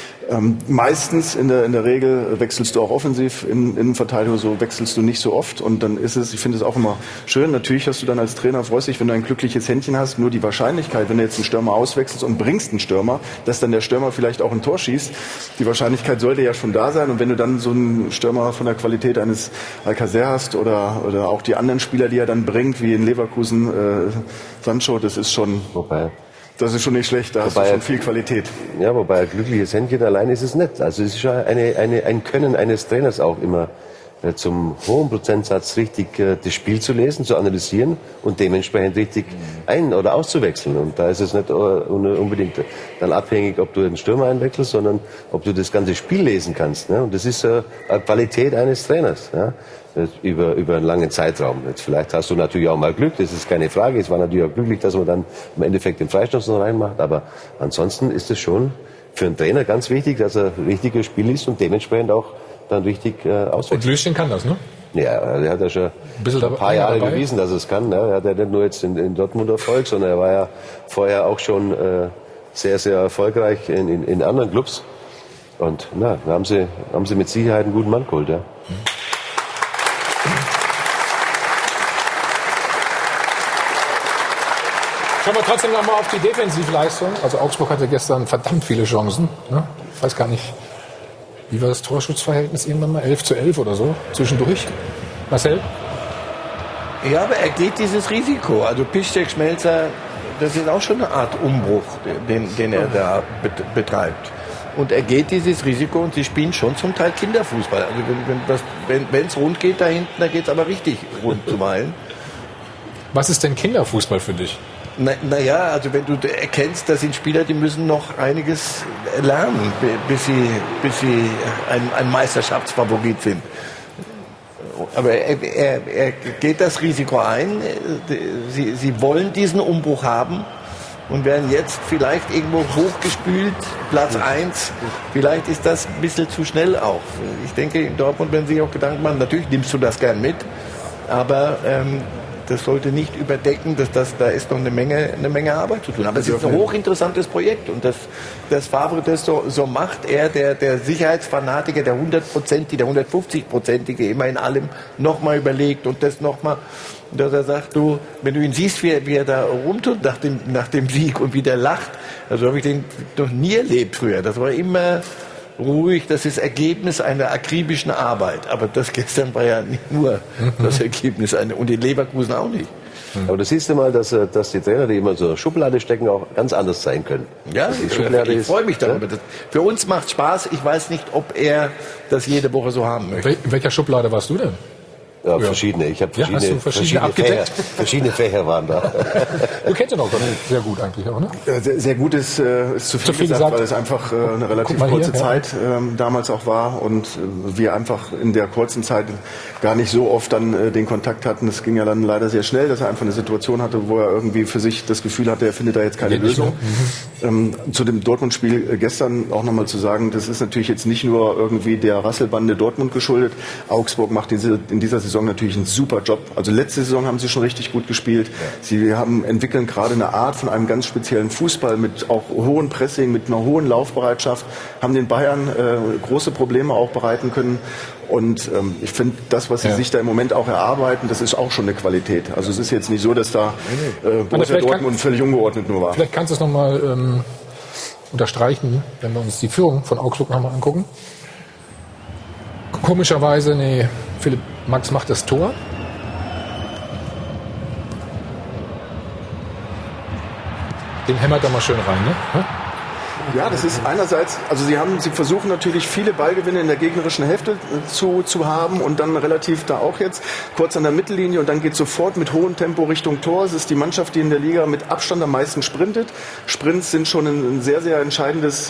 Meistens in der Regel wechselst du auch offensiv, in Verteidigung so wechselst du nicht so oft und dann ist es, ich finde es auch immer schön, natürlich hast du dann als Trainer, freust dich, wenn du ein glückliches Händchen hast, nur die Wahrscheinlichkeit, wenn du jetzt einen Stürmer auswechselst und bringst einen Stürmer, dass dann der Stürmer vielleicht auch ein Tor schießt, die Wahrscheinlichkeit sollte ja schon da sein und wenn du dann so einen Stürmer von der Qualität eines Alcácer hast oder auch die anderen Spieler, die er dann bringt, wie in Leverkusen, Sancho, das ist schon... Das ist schon nicht schlecht, da hast du schon viel Qualität. Ja, wobei ein glückliches Händchen allein ist es nicht. Also es ist schon ein Können eines Trainers auch immer zum hohen Prozentsatz richtig das Spiel zu lesen, zu analysieren und dementsprechend richtig ein- oder auszuwechseln. Und da ist es nicht unbedingt dann abhängig, ob du einen Stürmer einwechselst, sondern ob du das ganze Spiel lesen kannst. Ne? Und das ist eine Qualität eines Trainers. Ja? Über einen langen Zeitraum. Jetzt vielleicht hast du natürlich auch mal Glück, das ist keine Frage. Es war natürlich auch glücklich, dass man dann im Endeffekt den Freistoß noch reinmacht. Aber ansonsten ist es schon für einen Trainer ganz wichtig, dass er richtiges Spiel ist und dementsprechend auch dann richtig auswechselt. Und Lucien kann das, ne? Ja, er hat ja schon ein paar Jahre bewiesen, dass er es kann. Ne? Er hat ja nicht nur jetzt in Dortmund Erfolg, sondern er war ja vorher auch schon sehr, sehr erfolgreich in anderen Clubs. Und da haben sie mit Sicherheit einen guten Mann geholt. Ja. Schauen wir trotzdem noch mal auf die Defensivleistung. Also Augsburg hatte gestern verdammt viele Chancen. Ne? Ich weiß gar nicht, wie war das Torschutzverhältnis irgendwann mal? 11:11 oder so zwischendurch. Marcel? Ja, aber er geht dieses Risiko. Also Piszczek, Schmelzer, das ist auch schon eine Art Umbruch, den er da betreibt. und er geht dieses Risiko und sie spielen schon zum Teil Kinderfußball. Also wenn es rund geht da hinten, da geht es aber richtig rund zuweilen. Was ist denn Kinderfußball für dich? Naja, also wenn du erkennst, das sind Spieler, die müssen noch einiges lernen, bis sie ein Meisterschaftsfavorit sind. Aber er geht das Risiko ein. Sie wollen diesen Umbruch haben und werden jetzt vielleicht irgendwo hochgespült, Platz 1. Vielleicht ist das ein bisschen zu schnell auch. Ich denke, in Dortmund werden sie sich auch Gedanken machen, natürlich nimmst du das gern mit, aber das sollte nicht überdecken, da ist noch eine Menge Arbeit zu tun. Aber es ist ein hochinteressantes Projekt und das Favre das so macht, er, der Sicherheitsfanatiker, der 100%ige, der 150%ige, immer in allem nochmal überlegt und das nochmal, dass er sagt, wenn du ihn siehst, wie er da rumtut nach dem Sieg und wie der lacht, also habe ich den noch nie erlebt früher. Das war immer ruhig, das ist Ergebnis einer akribischen Arbeit. Aber das gestern war ja nicht nur das Ergebnis und in Leverkusen auch nicht. Aber du siehst mal, dass die Trainer, die immer so eine Schublade stecken, auch ganz anders sein können. Ja, ich freue mich darüber. Ja? Für uns macht Spaß. Ich weiß nicht, ob er das jede Woche so haben möchte. In welcher Schublade warst du denn? Ja, verschiedene. Ich habe verschiedene Fächer waren da. Du kennst ihn auch sehr gut eigentlich auch, ne? Sehr gut ist zu viel gesagt, weil es einfach eine relativ kurze Zeit damals auch war und wir einfach in der kurzen Zeit gar nicht so oft dann den Kontakt hatten. Es ging ja dann leider sehr schnell, dass er einfach eine Situation hatte, wo er irgendwie für sich das Gefühl hatte, er findet da jetzt keine Lösung. Zu dem Dortmund-Spiel gestern auch nochmal zu sagen, das ist natürlich jetzt nicht nur irgendwie der Rasselbande Dortmund geschuldet. Augsburg macht in dieser Saison natürlich einen super Job. Also letzte Saison haben sie schon richtig gut gespielt. Sie entwickeln gerade eine Art von einem ganz speziellen Fußball mit auch hohem Pressing, mit einer hohen Laufbereitschaft, haben den Bayern große Probleme auch bereiten können. Und ich finde, das, was sie sich da im Moment auch erarbeiten, das ist auch schon eine Qualität. Also es ist jetzt nicht so, dass da Borussia Dortmund völlig ungeordnet nur war. Vielleicht kannst du es nochmal unterstreichen, wenn wir uns die Führung von Augsburg nochmal angucken. Komischerweise, Max macht das Tor. Den hämmert er mal schön rein, ne? Ja, das ist einerseits, also sie versuchen natürlich viele Ballgewinne in der gegnerischen Hälfte zu haben und dann relativ da auch jetzt kurz an der Mittellinie und dann geht sofort mit hohem Tempo Richtung Tor. Es ist die Mannschaft, die in der Liga mit Abstand am meisten sprintet. Sprints sind schon ein sehr, sehr entscheidendes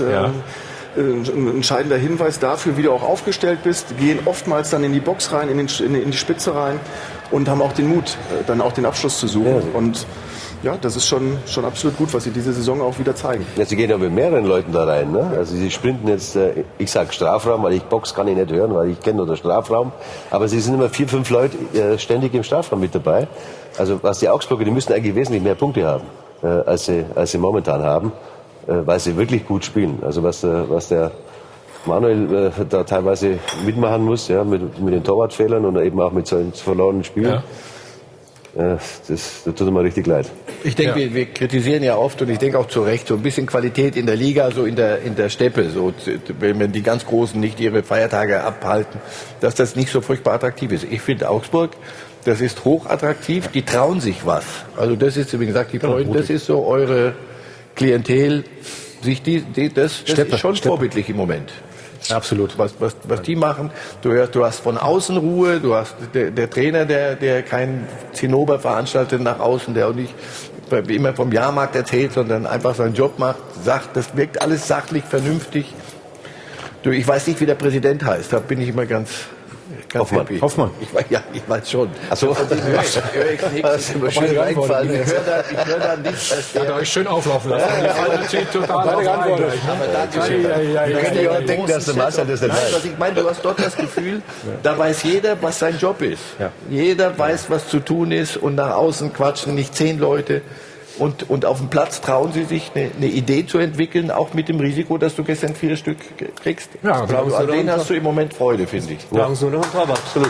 ein entscheidender Hinweis dafür, wie du auch aufgestellt bist, gehen oftmals dann in die Box rein, in die Spitze rein und haben auch den Mut, dann auch den Abschluss zu suchen. Ja. Und ja, das ist schon absolut gut, was sie diese Saison auch wieder zeigen. Ja, sie gehen ja mit mehreren Leuten da rein. Ne? Also sie sprinten jetzt, ich sag Strafraum, weil Box kann ich nicht hören, weil ich kenne nur den Strafraum. Aber sie sind immer 4, 5 Leute ständig im Strafraum mit dabei. Also was die Augsburger, die müssen eigentlich wesentlich mehr Punkte haben, als sie momentan haben. Weil sie wirklich gut spielen. Also was der Manuel da teilweise mitmachen muss, ja, mit den Torwartfehlern und eben auch mit so einem verlorenen Spiel. Ja. Das tut mir richtig leid. Ich denke, wir kritisieren ja oft und ich denke auch zu Recht so ein bisschen Qualität in der Liga, so in der Steppe, so wenn die ganz Großen nicht ihre Feiertage abhalten, dass das nicht so furchtbar attraktiv ist. Ich finde Augsburg, das ist hochattraktiv, die trauen sich was. Also das ist, wie gesagt, das ist so eure Klientel, das ist schon vorbildlich im Moment. Absolut. Was die machen, du hast von außen Ruhe, du hast der Trainer, der keinen Zinnober veranstaltet nach außen, der auch nicht immer vom Jahrmarkt erzählt, sondern einfach seinen Job macht, sagt, das wirkt alles sachlich, vernünftig. Ich weiß nicht, wie der Präsident heißt, da bin ich immer ganz Hoffmann. Ich weiß schon. Achso. Das ist immer schön eingefallen. Ich höre da nicht, dass der... Hat euch schön auflaufen lassen. Die war natürlich total Aber Dankeschön. Ich kann ja auch denken, dass der Marcel das nicht weiß. Ich meine, du hast dort das Gefühl, da weiß jeder, was sein Job ist. Ja. Jeder weiß, was zu tun ist und nach außen quatschen nicht 10 Leute. Und auf dem Platz trauen sie sich, eine Idee zu entwickeln, auch mit dem Risiko, dass du gestern 4 Stück kriegst. Ja, an denen hast du im Moment Freude, finde ich. Brauchen Sie nur noch einen Torwart. Absolut.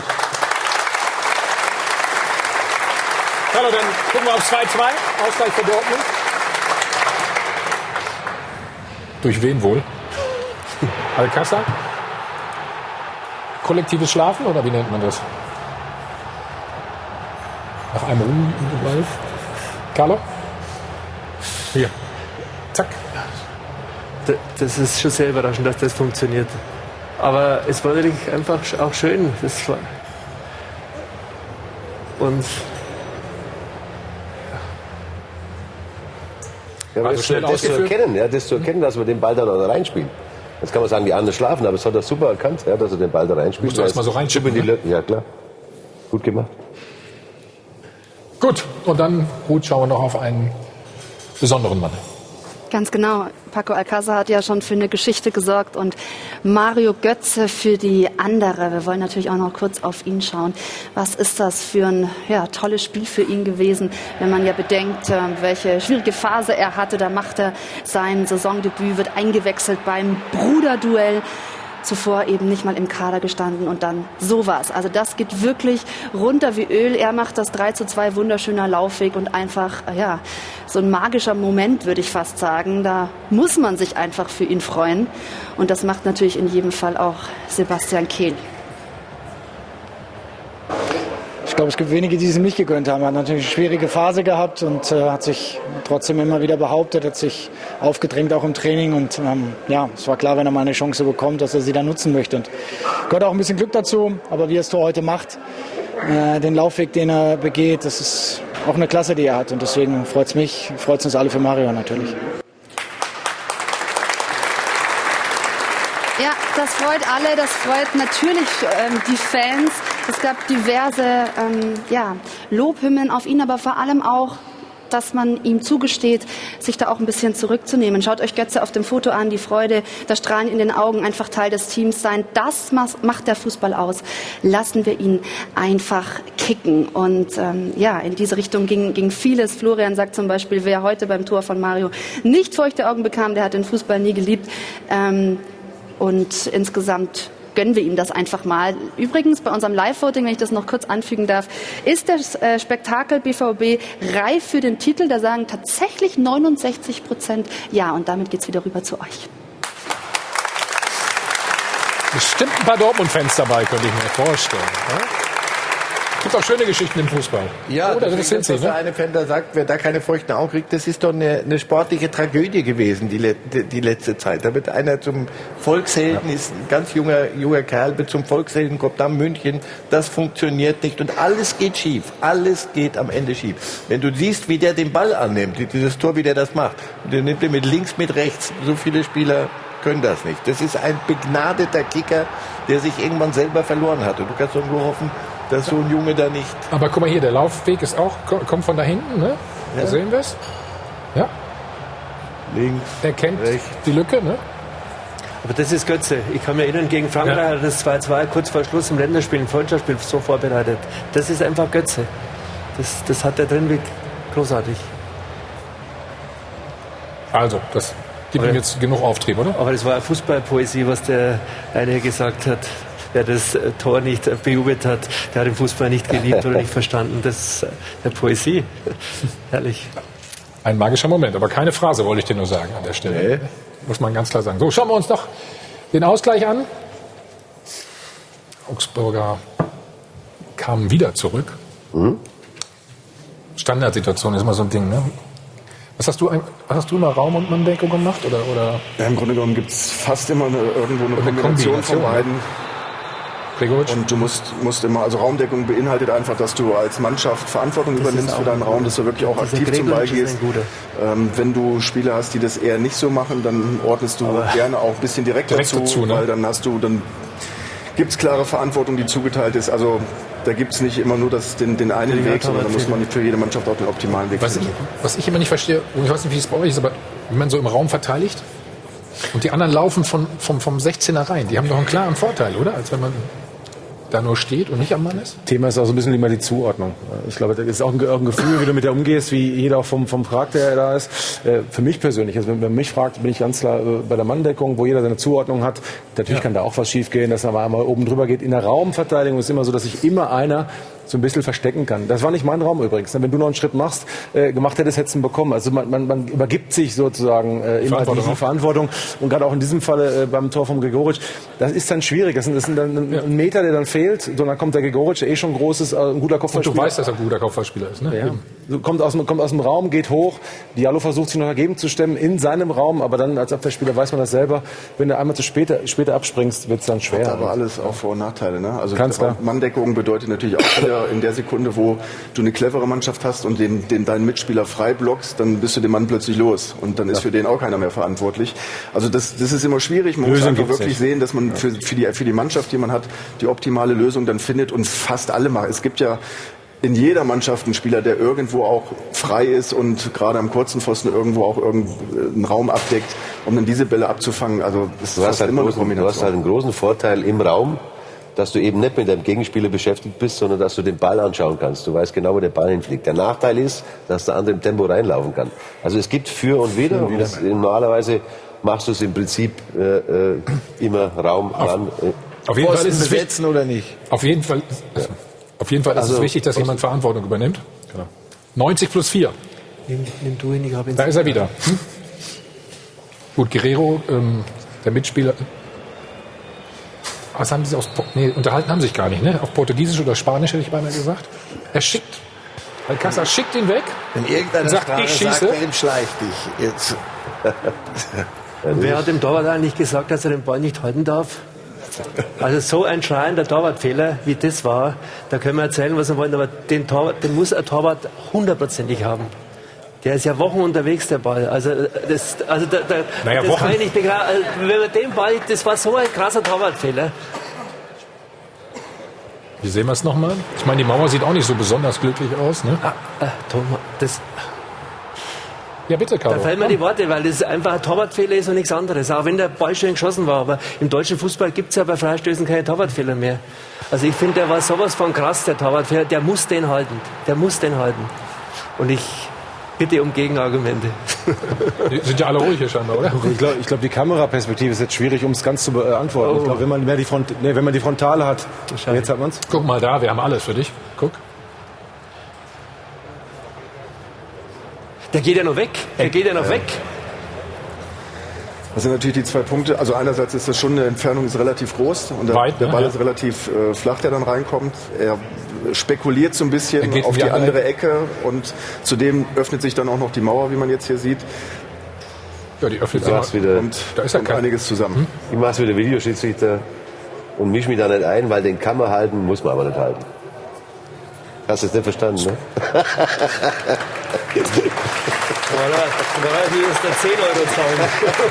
Hallo, dann gucken wir auf 2-2. Ausgleich für Dortmund. Durch wen wohl? Alcázar? Kollektives Schlafen oder wie nennt man das? Nach einem Ruheball. Carlo? Hier. Zack. das ist schon sehr überraschend, dass das funktioniert. Aber es war natürlich einfach auch schön. Und ja, aber Also das, schnell das zu erkennen, das zu erkennen, dass wir den Ball dann da reinspielen. Jetzt kann man sagen, die anderen schlafen, aber es hat er super erkannt, dass er den Ball da reinspielt. Musst du erst mal so reinschippen, ne? Ja, klar. Gut gemacht. Gut, und dann, Ruth, schauen wir noch auf einen besonderen Mann. Ganz genau. Paco Alcázar hat ja schon für eine Geschichte gesorgt und Mario Götze für die andere. Wir wollen natürlich auch noch kurz auf ihn schauen. Was ist das für ein tolles Spiel für ihn gewesen, wenn man ja bedenkt, welche schwierige Phase er hatte. Da macht er sein Saisondebüt, wird eingewechselt beim Bruderduell. Zuvor eben nicht mal im Kader gestanden und dann sowas. Also das geht wirklich runter wie Öl. Er macht das 3:2, wunderschöner Laufweg und einfach, so ein magischer Moment, würde ich fast sagen. Da muss man sich einfach für ihn freuen. Und das macht natürlich in jedem Fall auch Sebastian Kehl. Ich glaube, es gibt wenige, die es ihm nicht gegönnt haben. Er hat natürlich eine schwierige Phase gehabt und hat sich trotzdem immer wieder behauptet, hat sich aufgedrängt auch im Training. Und es war klar, wenn er mal eine Chance bekommt, dass er sie dann nutzen möchte. Und gehört auch ein bisschen Glück dazu, aber wie er es heute macht, den Laufweg, den er begeht, das ist auch eine Klasse, die er hat. Und deswegen freut es mich, freut es uns alle für Mario natürlich. Ja, das freut alle, das freut natürlich die Fans. Es gab diverse Lobhymnen auf ihn, aber vor allem auch, dass man ihm zugesteht, sich da auch ein bisschen zurückzunehmen. Schaut euch Götze auf dem Foto an, die Freude, das Strahlen in den Augen, einfach Teil des Teams sein. Das macht der Fußball aus. Lassen wir ihn einfach kicken. Und in diese Richtung ging vieles. Florian sagt zum Beispiel, wer heute beim Tor von Mario nicht feuchte Augen bekam, der hat den Fußball nie geliebt. Und insgesamt gönnen wir ihm das einfach mal. Übrigens, bei unserem Live-Voting, wenn ich das noch kurz anfügen darf, ist das Spektakel BVB reif für den Titel. Da sagen tatsächlich 69% ja. Und damit geht's wieder rüber zu euch. Bestimmt ein paar Dortmund-Fans dabei, könnte ich mir vorstellen. Ja? Es gibt auch schöne Geschichten im Fußball. Ja, das sind sie, was der eine Fan da sagt, wer da keine feuchten Augen kriegt, das ist doch eine sportliche Tragödie gewesen, die letzte Zeit. Da wird einer zum Volkshelden, ist ein ganz junger Kerl, wird zum Volkshelden, kommt da München, das funktioniert nicht und alles geht schief. Alles geht am Ende schief. Wenn du siehst, wie der den Ball annimmt, dieses Tor, wie der das macht, der nimmt den mit links, mit rechts, so viele Spieler können das nicht. Das ist ein begnadeter Kicker, der sich irgendwann selber verloren hat. Und du kannst doch nur hoffen, dass so ein Junge da nicht... Aber guck mal hier, der Laufweg ist auch, kommt von da hinten, ne? Ja. Da sehen wir es. Ja. Links, der kennt rechts. Die Lücke, ne? Aber das ist Götze. Ich kann mich erinnern, gegen Frankreich hat das 2:2 kurz vor Schluss im Länderspiel, im Freundschaftsspiel so vorbereitet. Das ist einfach Götze. Das hat der drin wie großartig. Also, das gibt ihm jetzt genug Auftrieb, oder? Aber das war Fußballpoesie, was der eine gesagt hat. Wer das Tor nicht bejubelt hat, der hat den Fußball nicht geliebt oder nicht verstanden. Das ist der Poesie. Herrlich. Ein magischer Moment, aber keine Phrase, wollte ich dir nur sagen an der Stelle. Nee. Muss man ganz klar sagen. So, schauen wir uns noch den Ausgleich an. Augsburger kamen wieder zurück. Standardsituation ist immer so ein Ding, ne? Was hast du immer Raum- und Manndeckung gemacht? Oder? Ja, im Grunde genommen gibt es fast immer irgendwo eine Kombination von beiden. Und du musst immer, also Raumdeckung beinhaltet einfach, dass du als Mannschaft Verantwortung übernimmst für deinen Raum, dass du wirklich auch aktiv zum Ball gehst. Wenn du Spieler hast, die das eher nicht so machen, dann ordnest du gerne auch ein bisschen direkt dazu, ne? Weil dann gibt's klare Verantwortung, die zugeteilt ist. Also da gibt's nicht immer nur den einen Weg, sondern da muss man für jede Mannschaft auch den optimalen Weg finden. Was ich immer nicht verstehe, ich weiß nicht, wie es bei euch ist, aber wenn man so im Raum verteidigt und die anderen laufen vom 16er rein, die haben doch einen klaren Vorteil, oder? Als wenn man da nur steht und nicht am Mann ist? Thema ist auch so ein bisschen immer die Zuordnung. Ich glaube, das ist auch ein Gefühl, wie du mit der umgehst, wie jeder auch vom Charakter her da ist. Für mich persönlich, also wenn man mich fragt, bin ich ganz klar bei der Manndeckung, wo jeder seine Zuordnung hat. Natürlich kann da auch was schief gehen, dass man einmal oben drüber geht. In der Raumverteidigung ist es immer so, dass sich immer einer so ein bisschen verstecken kann. Das war nicht mein Raum übrigens. Wenn du noch einen Schritt gemacht hättest, hättest du ihn bekommen. Also man übergibt sich sozusagen immer diese Verantwortung. Und gerade auch in diesem Falle beim Tor von Gregoritsch, das ist dann schwierig. Das ist dann ein Meter, der dann fehlt. So, dann kommt der Gregoritsch, der schon groß ist, ein guter Kopfballspieler. Und du weißt, dass er ein guter Kopfballspieler ist, ne? Ja. So, kommt aus dem Raum, geht hoch. Diallo versucht sich noch dagegen zu stemmen in seinem Raum, aber dann als Abwehrspieler weiß man das selber. Wenn du einmal später abspringst, wird es dann schwer. Hat aber alles auch Vor- und Nachteile. Ne? Also klar. Manndeckung bedeutet natürlich auch wieder in der Sekunde, wo du eine clevere Mannschaft hast und deinen Mitspieler frei blockst, dann bist du den Mann plötzlich los und dann ist für den auch keiner mehr verantwortlich. Also das ist immer schwierig. Man muss einfach wirklich sehen, dass man für die Mannschaft, die man hat, die optimale Lösung dann findet und fast alle machen. Es gibt ja in jeder Mannschaft einen Spieler, der irgendwo auch frei ist und gerade am kurzen Pfosten irgendwo auch irgendeinen Raum abdeckt, um dann diese Bälle abzufangen. Also das ist halt immer eine Kombination. Du hast halt einen großen Vorteil im Raum, dass du eben nicht mit deinem Gegenspieler beschäftigt bist, sondern dass du den Ball anschauen kannst. Du weißt genau, wo der Ball hinfliegt. Der Nachteil ist, dass der andere im Tempo reinlaufen kann. Also es gibt für und wider. Normalerweise machst du es im Prinzip immer Raum ran. Auf jeden Fall ist es besetzen oder nicht? Auf jeden Fall ist es wichtig, dass jemand Verantwortung übernimmt. Genau. 90 plus 4. Nimm du ihn, ich habe ihn. Da ist er wieder. Gut, Guerrero, der Mitspieler. Was haben Sie unterhalten haben sich gar nicht, ne? Auf Portugiesisch oder Spanisch hätte ich beinahe gesagt. Alcázar schickt ihn weg. Wenn irgendeiner sagt, ich schieße. Sagt, schleich dich jetzt. Wer hat dem Torwart eigentlich gesagt, dass er den Ball nicht halten darf? Also so ein schreiender Torwartfehler, wie das war, da können wir erzählen, was wir wollen, aber den muss ein Torwart hundertprozentig haben. Der ist ja Wochen unterwegs, der Ball. Das kann ich nicht begreifen. Also, wenn man den Ball, das war so ein krasser Torwartfehler. Wie sehen wir es nochmal? Ich meine, die Mauer sieht auch nicht so besonders glücklich aus, ne? Thomas, ja, bitte, Carlo. Da fallen mir die Worte, weil das einfach ein Torwartfehler ist und nichts anderes. Auch wenn der Ball schön geschossen war. Aber im deutschen Fußball gibt es ja bei Freistößen keine Torwartfehler mehr. Also ich finde, der war sowas von krass, der Torwartfehler. Der muss den halten. Und ich bitte um Gegenargumente. Die sind ja alle ruhig hier scheinbar, oder? Ich glaube, die Kameraperspektive ist jetzt schwierig, um es ganz zu beantworten. Ich glaube, wenn man die Frontale hat, jetzt hat man es. Guck mal da, wir haben alles für dich. Guck. Der geht ja noch weg. Das sind natürlich die 2 Punkte. Also einerseits ist das schon, eine Entfernung ist relativ groß und der Ball ist relativ flach, der dann reinkommt. Er spekuliert so ein bisschen auf die andere Ecke und zudem öffnet sich dann auch noch die Mauer, wie man jetzt hier sieht. Ja, die öffnet sich wieder. Und da ist ja einiges zusammen. Ich mache es wieder Videoschiedsrichter und mische mich da nicht ein, weil den kann man halten, muss man aber nicht halten. Hast du es nicht verstanden, ne? Hier ist der 10-Euro-Zaun.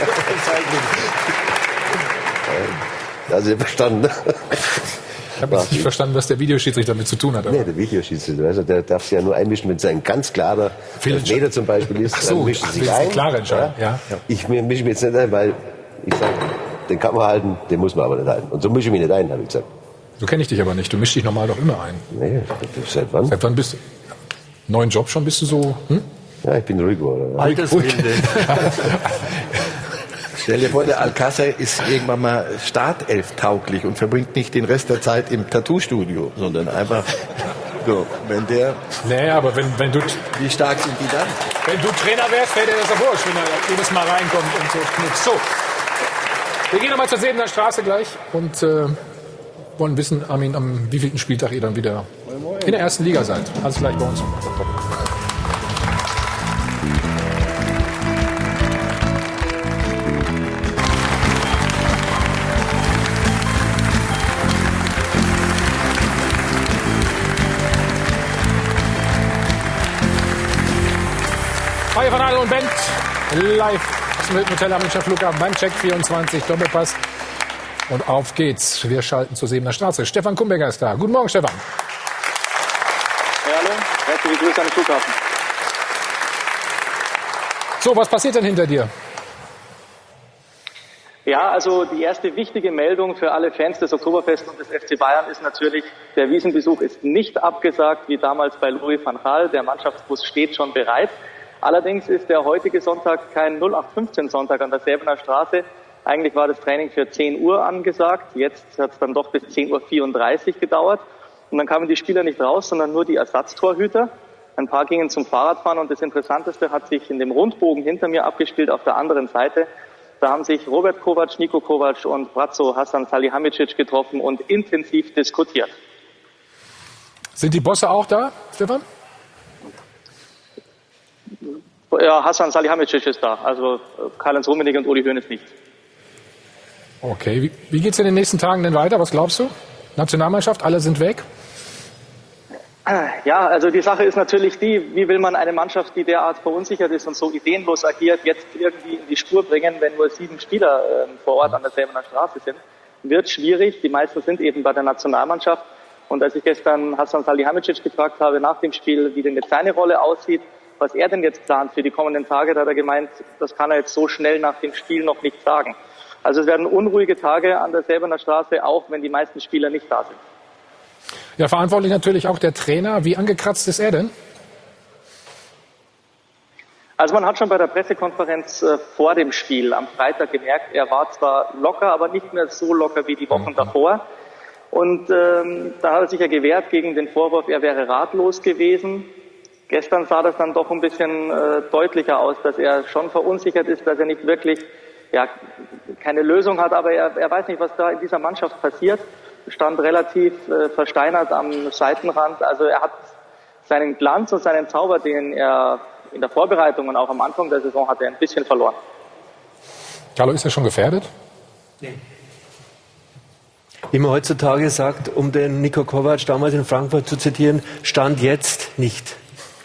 Hast du nicht verstanden? Ich habe jetzt nicht verstanden, was der Videoschiedsrichter damit zu tun hat. Aber. Nee, der Videoschiedsrichter, also der darf sich ja nur einmischen, wenn es ein ganz klarer Meter zum Beispiel ist. Ach so, dann mischt sich ein. Eine klare Entscheidung. Ja. Ich mische mich jetzt nicht ein, weil ich sage, den kann man halten, den muss man aber nicht halten. Und so mische ich mich nicht ein, habe ich gesagt. So kenne ich dich aber nicht. Du mischst dich normal doch immer ein. Nee, seit wann? Seit wann bist du? Neuen Job schon bist du so? Ja, ich bin ruhig geworden. Alterswilde. Stell dir vor, der Alcázar ist irgendwann mal Startelf-tauglich und verbringt nicht den Rest der Zeit im Tattoo-Studio, sondern einfach so, wenn der... Nee, aber wenn du... Wie stark sind die dann? Wenn du Trainer wärst, wäre dir das ja wurscht, wenn er jedes Mal reinkommt und so knipst. So, wir gehen nochmal zur Sebener Straße gleich und wollen wissen, Armin, am wievielten Spieltag ihr dann wieder in der ersten Liga seid. Alles gleich bei uns. Freie von Adel und Bent, live aus dem Hotel am Münchner Flughafen beim Check 24 Doppelpass. Und auf geht's. Wir schalten zur Sebener Straße. Stefan Kumberger ist da. Guten Morgen, Stefan. Ja, hallo. Herzliche Grüße an den Flughafen. So, was passiert denn hinter dir? Ja, also die erste wichtige Meldung für alle Fans des Oktoberfest und des FC Bayern ist natürlich, der Wiesenbesuch ist nicht abgesagt, wie damals bei Louis van Gaal. Der Mannschaftsbus steht schon bereit. Allerdings ist der heutige Sonntag kein 0815-Sonntag an der Sebener Straße. Eigentlich war das Training für 10 Uhr angesagt. Jetzt hat es dann doch bis 10.34 Uhr gedauert. Und dann kamen die Spieler nicht raus, sondern nur die Ersatztorhüter. Ein paar gingen zum Fahrradfahren und das Interessanteste hat sich in dem Rundbogen hinter mir abgespielt auf der anderen Seite. Da haben sich Robert Kovac, Niko Kovac und Bratzo Hasan Salihamidzic getroffen und intensiv diskutiert. Sind die Bosse auch da, Stefan? Ja, Hasan Salihamidzic ist da, also Karl-Heinz Rummenigge und Uli Hoeneß nicht. Okay, wie geht's in den nächsten Tagen denn weiter? Was glaubst du? Nationalmannschaft, alle sind weg? Ja, also die Sache ist natürlich die, wie will man eine Mannschaft, die derart verunsichert ist und so ideenlos agiert, jetzt irgendwie in die Spur bringen, wenn nur 7 Spieler vor Ort an der Säbener Straße sind. Wird schwierig, die meisten sind eben bei der Nationalmannschaft. Und als ich gestern Hasan Salihamidzic gefragt habe nach dem Spiel, wie denn jetzt seine Rolle aussieht, was er denn jetzt plant für die kommenden Tage, da hat er gemeint, das kann er jetzt so schnell nach dem Spiel noch nicht sagen. Also es werden unruhige Tage an der Säbener Straße, auch wenn die meisten Spieler nicht da sind. Ja, verantwortlich natürlich auch der Trainer. Wie angekratzt ist er denn? Also man hat schon bei der Pressekonferenz vor dem Spiel am Freitag gemerkt, er war zwar locker, aber nicht mehr so locker wie die Wochen davor. Und da hat er sich ja gewehrt gegen den Vorwurf, er wäre ratlos gewesen. Gestern sah das dann doch ein bisschen deutlicher aus, dass er schon verunsichert ist, dass er nicht wirklich keine Lösung hat, aber er weiß nicht, was da in dieser Mannschaft passiert. Stand relativ versteinert am Seitenrand. Also er hat seinen Glanz und seinen Zauber, den er in der Vorbereitung und auch am Anfang der Saison hatte, ein bisschen verloren. Carlo, ist er schon gefährdet? Nee. Wie man heutzutage sagt, um den Niko Kovac damals in Frankfurt zu zitieren, Stand jetzt nicht.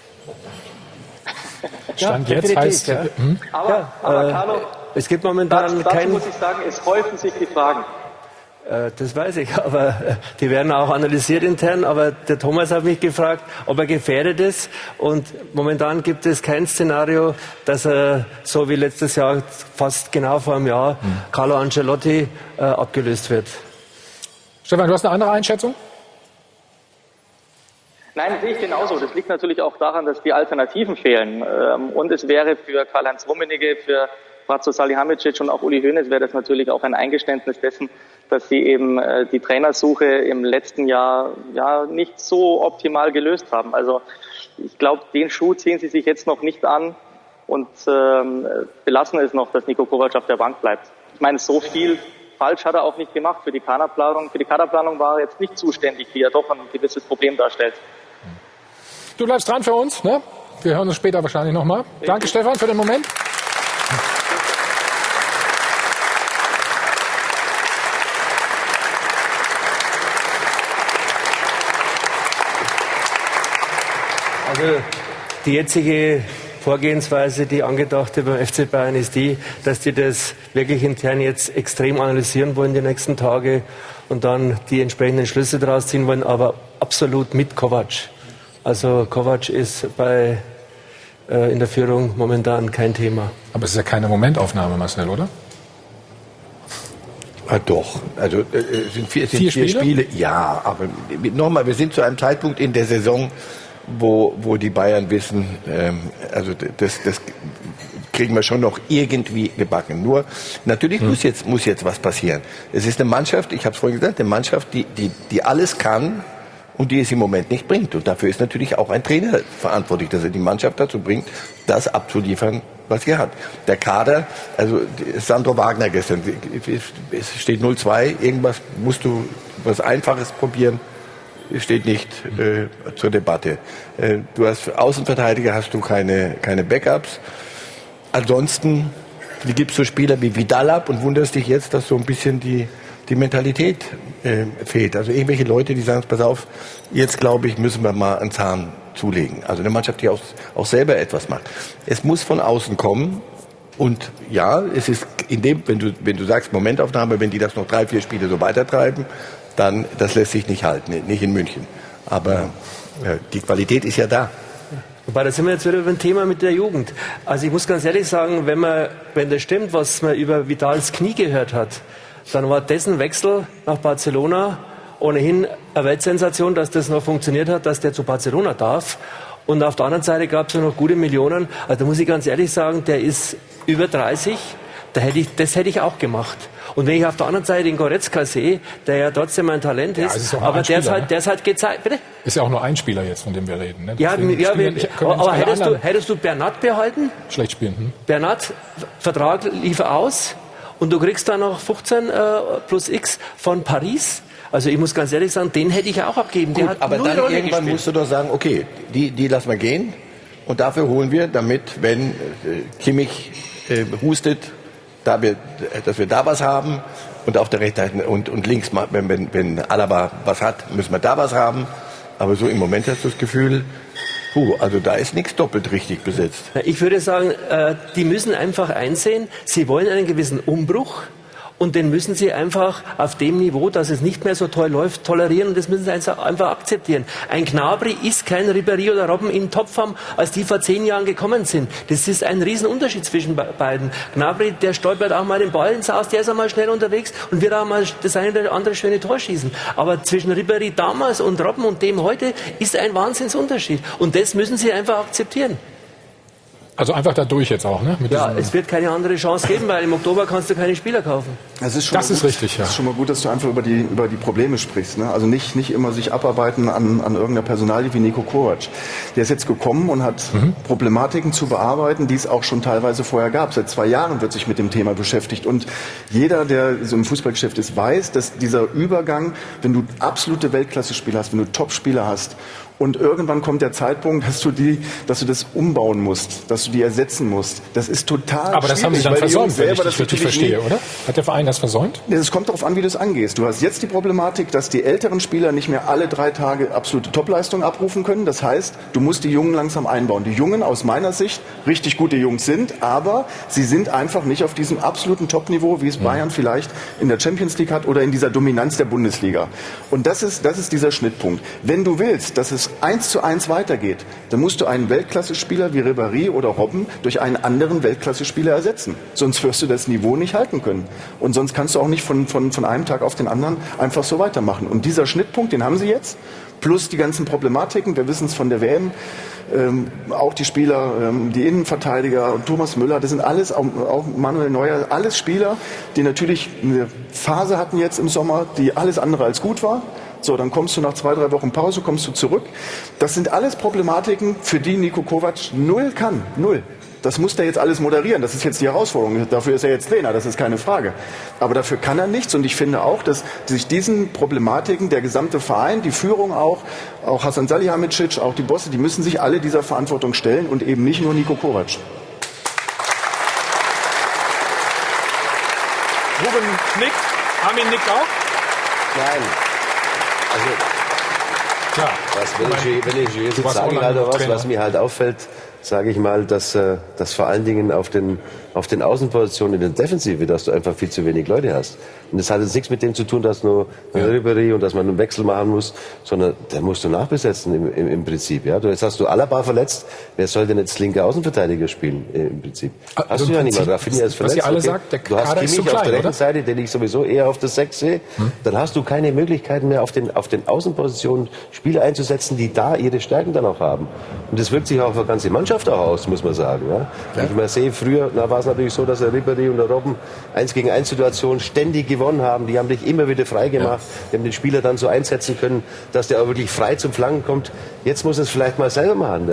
Stand jetzt heißt... Ja. Aber Carlo, es gibt momentan dazu muss ich sagen, es häufen sich die Fragen. Das weiß ich, aber die werden auch analysiert intern. Aber der Thomas hat mich gefragt, ob er gefährdet ist. Und momentan gibt es kein Szenario, dass er, so wie letztes Jahr, fast genau vor einem Jahr, Carlo Ancelotti abgelöst wird. Stefan, du hast eine andere Einschätzung? Nein, das sehe ich genauso. Das liegt natürlich auch daran, dass die Alternativen fehlen. Und es wäre für Karl-Heinz Rummenigge, für Bratzo Salihamidzic und auch Uli Hoeneß wäre das natürlich auch ein Eingeständnis dessen, dass sie eben die Trainersuche im letzten Jahr nicht so optimal gelöst haben. Also ich glaube, den Schuh ziehen sie sich jetzt noch nicht an und belassen es noch, dass Niko Kovac auf der Bank bleibt. Ich meine, so viel falsch hat er auch nicht gemacht für die Kaderplanung. Für die Kaderplanung war er jetzt nicht zuständig, die ja doch ein gewisses Problem darstellt. Du bleibst dran für uns, ne? Wir hören uns später wahrscheinlich nochmal. Danke, Stefan, für den Moment. Also die jetzige Vorgehensweise, die angedachte beim FC Bayern ist die, dass die das wirklich intern jetzt extrem analysieren wollen die nächsten Tage und dann die entsprechenden Schlüsse daraus ziehen wollen, aber absolut mit Kovac. Also Kovac ist in der Führung momentan kein Thema. Aber es ist ja keine Momentaufnahme, Marcel, oder? Ah, doch. Also es sind vier Spiele. Ja, aber nochmal, wir sind zu einem Zeitpunkt in der Saison, wo die Bayern wissen, also das kriegen wir schon noch irgendwie gebacken. Nur natürlich muss jetzt was passieren. Es ist eine Mannschaft, ich habe es vorhin gesagt, eine Mannschaft, die alles kann und die es im Moment nicht bringt. Und dafür ist natürlich auch ein Trainer verantwortlich, dass er die Mannschaft dazu bringt, das abzuliefern, was er hat. Der Kader, also Sandro Wagner gestern, es steht 0-2, irgendwas musst du was Einfaches probieren. Steht nicht zur Debatte. Du hast Außenverteidiger, hast du keine Backups. Ansonsten gibst du Spieler wie Vidal ab und wunderst dich jetzt, dass so ein bisschen die Mentalität fehlt. Also irgendwelche Leute, die sagen, pass auf, jetzt glaube ich, müssen wir mal einen Zahn zulegen. Also eine Mannschaft, die auch selber etwas macht. Es muss von außen kommen. Und ja, es ist wenn du sagst Momentaufnahme, wenn die das noch 3-4 Spiele so weitertreiben, dann, das lässt sich nicht halten, nicht in München. Aber die Qualität ist ja da. Wobei, da sind wir jetzt wieder über ein Thema mit der Jugend. Also ich muss ganz ehrlich sagen, wenn das stimmt, was man über Vidals Knie gehört hat, dann war dessen Wechsel nach Barcelona ohnehin eine Weltsensation, dass das noch funktioniert hat, dass der zu Barcelona darf. Und auf der anderen Seite gab es ja noch gute Millionen. Also da muss ich ganz ehrlich sagen, der ist über 30. das hätte ich auch gemacht. Und wenn ich auf der anderen Seite den Goretzka sehe, der ja trotzdem ein Talent ist, aber der ist halt gezeigt, bitte? Ist ja auch nur ein Spieler jetzt, von dem wir reden. Ne? Aber hättest du Bernat behalten? Schlecht spielen. Bernat, Vertrag lief aus und du kriegst dann noch 15 plus X von Paris. Also ich muss ganz ehrlich sagen, den hätte ich auch abgeben. Gut, aber dann irgendwann musst du doch sagen, okay, die lassen wir gehen und dafür holen wir, damit, wenn Kimmich hustet, dass wir da was haben und auf der rechten Seite und links, wenn Alaba was hat, müssen wir da was haben. Aber so im Moment hast du das Gefühl, also da ist nichts doppelt richtig besetzt. Ich würde sagen, die müssen einfach einsehen, sie wollen einen gewissen Umbruch. Und den müssen sie einfach auf dem Niveau, dass es nicht mehr so toll läuft, tolerieren. Und das müssen sie einfach akzeptieren. Ein Gnabry ist kein Ribéry oder Robben in Topform, als die vor 10 Jahren gekommen sind. Das ist ein Riesenunterschied zwischen beiden. Gnabry, der stolpert auch mal den Ball ins Aus, der ist einmal schnell unterwegs und wird auch mal das eine oder andere schöne Tor schießen. Aber zwischen Ribéry damals und Robben und dem heute ist ein Wahnsinnsunterschied. Und das müssen sie einfach akzeptieren. Also einfach da durch jetzt auch, ne? Es wird keine andere Chance geben, weil im Oktober kannst du keine Spieler kaufen. Das ist richtig, ja. Es ist schon mal gut, dass du einfach über die Probleme sprichst. Ne? Also nicht immer sich abarbeiten an irgendeiner Personalie wie Niko Kovac. Der ist jetzt gekommen und hat Problematiken zu bearbeiten, die es auch schon teilweise vorher gab. Seit 2 Jahren wird sich mit dem Thema beschäftigt. Und jeder, der so im Fußballgeschäft ist, weiß, dass dieser Übergang, wenn du absolute Weltklasse-Spieler hast, wenn du Top-Spieler hast, und irgendwann kommt der Zeitpunkt, dass du das umbauen musst, dass du die ersetzen musst. Das ist total Aber das haben sie dann versäumt, wenn ich das richtig verstehe, oder? Hat der Verein das versäumt? Es kommt darauf an, wie du es angehst. Du hast jetzt die Problematik, dass die älteren Spieler nicht mehr alle 3 Tage absolute Topleistung abrufen können. Das heißt, du musst die Jungen langsam einbauen. Die Jungen aus meiner Sicht richtig gute Jungs sind, aber sie sind einfach nicht auf diesem absoluten Topniveau, wie es Bayern vielleicht in der Champions League hat oder in dieser Dominanz der Bundesliga. Und das ist dieser Schnittpunkt. Wenn du willst, dass es 1:1 weitergeht, dann musst du einen Weltklasse-Spieler wie Ribéry oder Robben durch einen anderen Weltklasse-Spieler ersetzen. Sonst wirst du das Niveau nicht halten können. Und sonst kannst du auch nicht von einem Tag auf den anderen einfach so weitermachen. Und dieser Schnittpunkt, den haben sie jetzt, plus die ganzen Problematiken, wir wissen es von der WM, auch die Spieler, die Innenverteidiger, Thomas Müller, das sind alles, auch Manuel Neuer, alles Spieler, die natürlich eine Phase hatten jetzt im Sommer, die alles andere als gut war. So, dann kommst du nach 2-3 Wochen Pause, kommst du zurück. Das sind alles Problematiken, für die Niko Kovac null kann. Null. Das muss der jetzt alles moderieren. Das ist jetzt die Herausforderung. Dafür ist er jetzt Trainer, das ist keine Frage. Aber dafür kann er nichts. Und ich finde auch, dass sich diesen Problematiken der gesamte Verein, die Führung auch Hasan Salihamidzic, auch die Bosse, die müssen sich alle dieser Verantwortung stellen und eben nicht nur Niko Kovac. Ruben nickt. Armin nickt auch? Nein. Also, klar. Wenn ich jetzt sage, halt was mir halt auffällt, sage ich mal, dass vor allen Dingen auf den Außenpositionen in der Defensive, dass du einfach viel zu wenig Leute hast. Und das hat jetzt nichts mit dem zu tun, dass nur Ribéry und dass man einen Wechsel machen muss, sondern da musst du nachbesetzen im Prinzip. Ja? Jetzt hast du Alaba verletzt, wer soll denn jetzt linke Außenverteidiger spielen im Prinzip? Hast du ja nicht mal, Rafinha ist verletzt. Was ihr alle sagt, der du hast Kader ist zu Kimmich klein, auf der rechten oder? Seite, den ich sowieso eher auf der 6 sehe. Dann hast du keine Möglichkeiten mehr auf den Außenpositionen Spieler einzusetzen, die da ihre Stärken dann auch haben. Und das wirkt sich auch auf die ganze Mannschaft auch aus, muss man sagen. Ja? Wenn ich mal sehe, früher war es natürlich so, dass der Ribéry und der Robben 1-gegen-1-Situationen ständig gewonnen haben. Die haben dich immer wieder frei gemacht. Die haben den Spieler dann so einsetzen können, dass der auch wirklich frei zum Flanken kommt. Jetzt muss es vielleicht mal selber machen,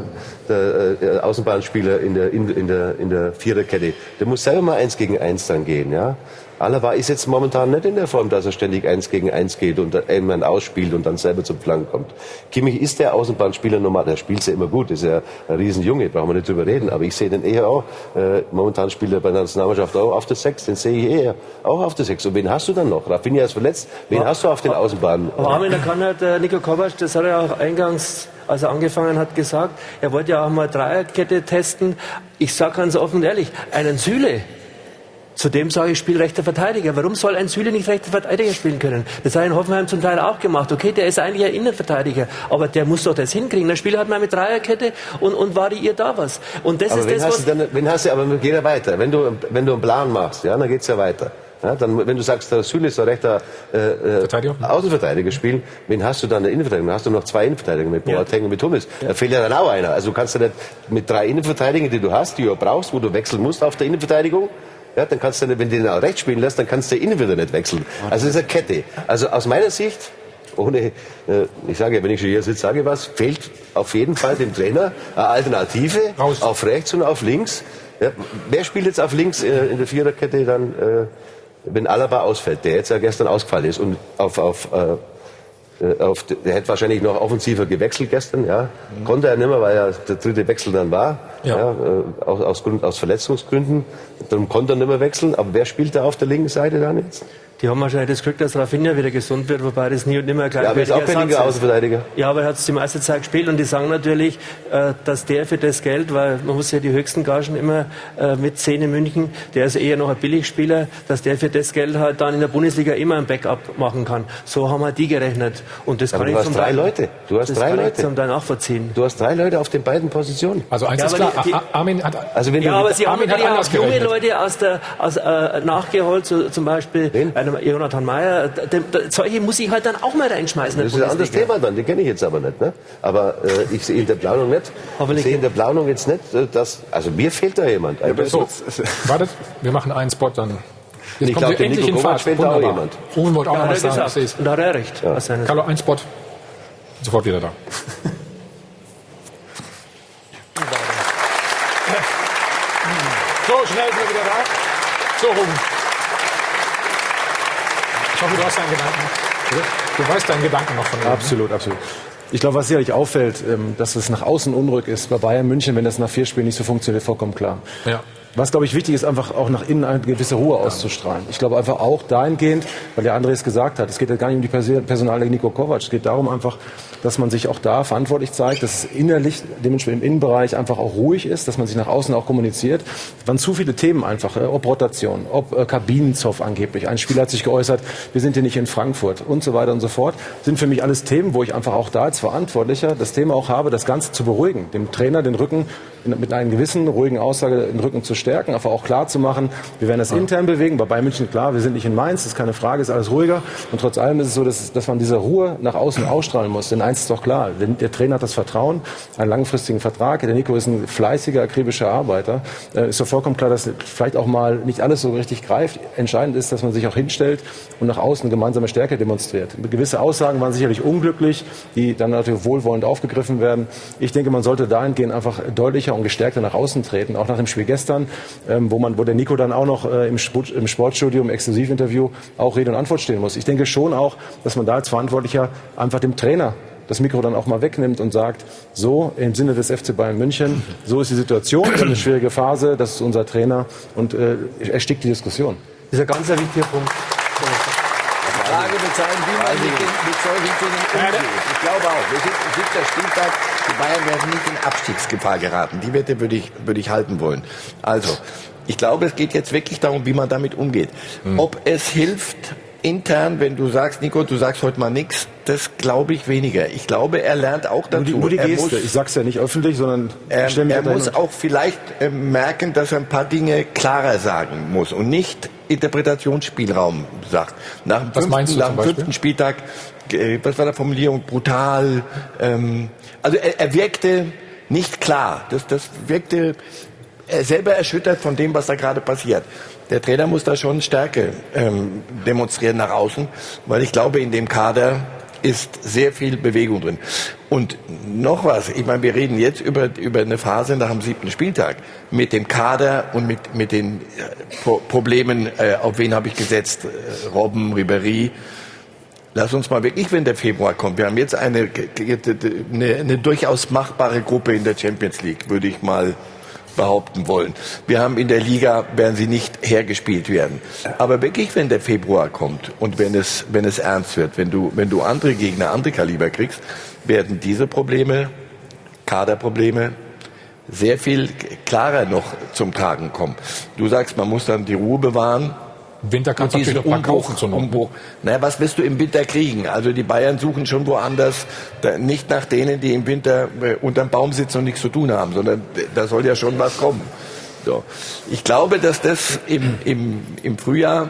der Außenbahnspieler in der Viererkette. Der muss selber mal 1-gegen-1 dann gehen, ja. Alaba ist jetzt momentan nicht in der Form, dass er ständig 1-gegen-1 geht und irgendwann ausspielt und dann selber zum Flanken kommt. Kimmich ist der Außenbahnspieler normal, der spielt ja immer gut, ist ja ein Riesenjunge, brauchen wir nicht drüber reden, aber ich sehe den eher auch, momentan spielt er bei der Nationalmannschaft auch auf der 6, den sehe ich eher auch auf der 6. Und wen hast du dann noch? Rafinha ist verletzt, wen hast du auf den Außenbahnen? Aber Armin, da kann halt Niko Kovac, das hat er auch eingangs, als er angefangen hat, gesagt, er wollte ja auch mal Dreierkette testen. Ich sage ganz offen und ehrlich, einen Süle, zudem sage ich, spiel rechter Verteidiger. Warum soll ein Süle nicht rechter Verteidiger spielen können? Das hat in Hoffenheim zum Teil auch gemacht. Okay, der ist eigentlich ein Innenverteidiger, aber der muss doch das hinkriegen. Der Spieler hat mal mit Dreierkette und variiert da was. Und das aber ist das, was... Aber geht ja weiter. Wenn du einen Plan machst, ja, dann geht's ja weiter. Ja, dann, wenn du sagst, der Süle ist ein rechter Außenverteidiger spielen, wen hast du dann in der Innenverteidigung? Dann hast du noch 2 Innenverteidiger mit Boateng und mit Hummels. Da fehlt ja dann auch einer. Also du kannst ja nicht mit 3 Innenverteidigern, die du hast, die du brauchst, wo du wechseln musst auf der Innenverteidigung, ja, dann kannst du, wenn du den auch rechts spielen lässt, dann kannst du innen wieder nicht wechseln. Also es ist eine Kette. Also aus meiner Sicht, ohne, ich sage ja, wenn ich schon hier sitze, sage ich was, fehlt auf jeden Fall dem Trainer eine Alternative auf rechts und auf links. Ja, wer spielt jetzt auf links in der Viererkette dann, wenn Alaba ausfällt, der jetzt ja gestern ausgefallen ist und der hätte wahrscheinlich noch offensiver gewechselt gestern, ja. Konnte er nicht mehr, weil ja der dritte Wechsel dann war, aus Verletzungsgründen. Darum konnte er nicht mehr wechseln. Aber wer spielt da auf der linken Seite dann jetzt? Die haben wahrscheinlich das Glück, dass Rafinha wieder gesund wird, wobei das nie und nimmer gleich ja, aber ist auch kein Außenverteidiger. Ja, aber er hat es die meiste Zeit gespielt und die sagen natürlich, dass der für das Geld, weil man muss ja die höchsten Gagen immer mitziehen in München, der ist eher noch ein Billigspieler, dass der für das Geld halt dann in der Bundesliga immer ein Backup machen kann. So haben halt die gerechnet. Und das aber kann du hast drei Leute. Du hast drei Leute. Zum Teil nachvollziehen. Du hast drei Leute auf den beiden Positionen. Also eins ist klar, Armin hat... Also wenn aber sie haben natürlich auch junge Leute nachgeholt, so zum Beispiel Jonathan Meyer. Solche muss ich halt dann auch mal reinschmeißen. Das ist ein anderes Thema dann, die kenne ich jetzt aber nicht. Ne? Aber ich sehe in der Planung nicht. Ich sehe in der Planung jetzt nicht, dass... Also mir fehlt da jemand. So, wartet, wir machen einen Spot dann. Jetzt kommt ihr endlich in Fahrt. Fehlt da auch jemand. Owen wollte auch noch was sagen. Und da hat er recht. Ja. Carlo, ein Spot. Sofort wieder da. So, schnell sind wir wieder da. So, Ruben. Ich hoffe, du hast deinen Gedanken. Du weißt deinen Gedanken noch von mir. Absolut, absolut. Ich glaube, was sicherlich auffällt, dass es nach außen unruhig ist bei Bayern München, wenn das nach 4 Spielen nicht so funktioniert, vollkommen klar. Ja. Was, glaube ich, wichtig ist, einfach auch nach innen eine gewisse Ruhe auszustrahlen. Ich glaube einfach auch dahingehend, weil der André es gesagt hat, es geht ja gar nicht um die Personalie Niko Kovac, es geht darum einfach, dass man sich auch da verantwortlich zeigt, dass es innerlich, dementsprechend im Innenbereich einfach auch ruhig ist, dass man sich nach außen auch kommuniziert. Es waren zu viele Themen einfach, ob Rotation, ob Kabinenzoff angeblich. Ein Spieler hat sich geäußert, wir sind hier nicht in Frankfurt und so weiter und so fort. Sind für mich alles Themen, wo ich einfach auch da als Verantwortlicher das Thema auch habe, das Ganze zu beruhigen, dem Trainer den Rücken mit einer gewissen ruhigen Aussage den Rücken zu stärken, einfach auch klar zu machen, wir werden das intern bewegen. Bei Bayern München, klar, wir sind nicht in Mainz, das ist keine Frage, ist alles ruhiger. Und trotz allem ist es so, dass man diese Ruhe nach außen ausstrahlen muss. Denn eins ist doch klar, der Trainer hat das Vertrauen, einen langfristigen Vertrag. Der Nico ist ein fleißiger, akribischer Arbeiter. Ist doch vollkommen klar, dass vielleicht auch mal nicht alles so richtig greift. Entscheidend ist, dass man sich auch hinstellt und nach außen gemeinsame Stärke demonstriert. Gewisse Aussagen waren sicherlich unglücklich, die dann natürlich wohlwollend aufgegriffen werden. Ich denke, man sollte dahingehend einfach deutlicher und gestärkter nach außen treten, auch nach dem Spiel gestern, wo der Nico dann auch noch im Sportstudio, im Exklusivinterview auch Rede und Antwort stehen muss. Ich denke schon auch, dass man da als Verantwortlicher einfach dem Trainer das Mikro dann auch mal wegnimmt und sagt, so im Sinne des FC Bayern München, so ist die Situation, wir haben eine schwierige Phase, das ist unser Trainer und erstickt die Diskussion. Das ist ein ganz wichtiger Punkt. Die Frage wird sein, wie man mit solchen Dingen umgeht. Ich glaube auch, wir sind 7. Spieltag, die Bayern werden nicht in Abstiegsgefahr geraten. Die Wette würde ich halten wollen. Also, ich glaube, es geht jetzt wirklich darum, wie man damit umgeht. Ob es hilft, intern, wenn du sagst, Nico, du sagst heute mal nichts, das glaube ich weniger. Ich glaube, er lernt auch dazu. Nur die Geste. Ich sag's ja nicht öffentlich, sondern er muss auch vielleicht merken, dass er ein paar Dinge klarer sagen muss und nicht Interpretationsspielraum sagt. Nach dem 5. Spieltag, was war die Formulierung? Brutal. Also er wirkte nicht klar. Das wirkte selber erschüttert von dem, was da gerade passiert. Der Trainer muss da schon Stärke demonstrieren nach außen, weil ich glaube, in dem Kader ist sehr viel Bewegung drin. Und noch was, ich meine, wir reden jetzt über eine Phase nach dem 7. Spieltag mit dem Kader und mit den Problemen, auf wen habe ich gesetzt, Robben, Ribéry. Lass uns mal wirklich, wenn der Februar kommt, wir haben jetzt eine durchaus machbare Gruppe in der Champions League, würde ich mal behaupten wollen. Wir haben in der Liga, werden sie nicht hergespielt werden. Aber wirklich, wenn der Februar kommt und wenn es ernst wird, wenn du andere Gegner, andere Kaliber kriegst, werden diese Probleme, Kaderprobleme, sehr viel klarer noch zum Tragen kommen. Du sagst, man muss dann die Ruhe bewahren. Winter kannst du natürlich noch ein paar kaufen zur Not. Naja, was wirst du im Winter kriegen? Also die Bayern suchen schon woanders, nicht nach denen, die im Winter unterm Baum sitzen und nichts zu tun haben, sondern da soll ja schon was kommen. So. Ich glaube, dass das im Frühjahr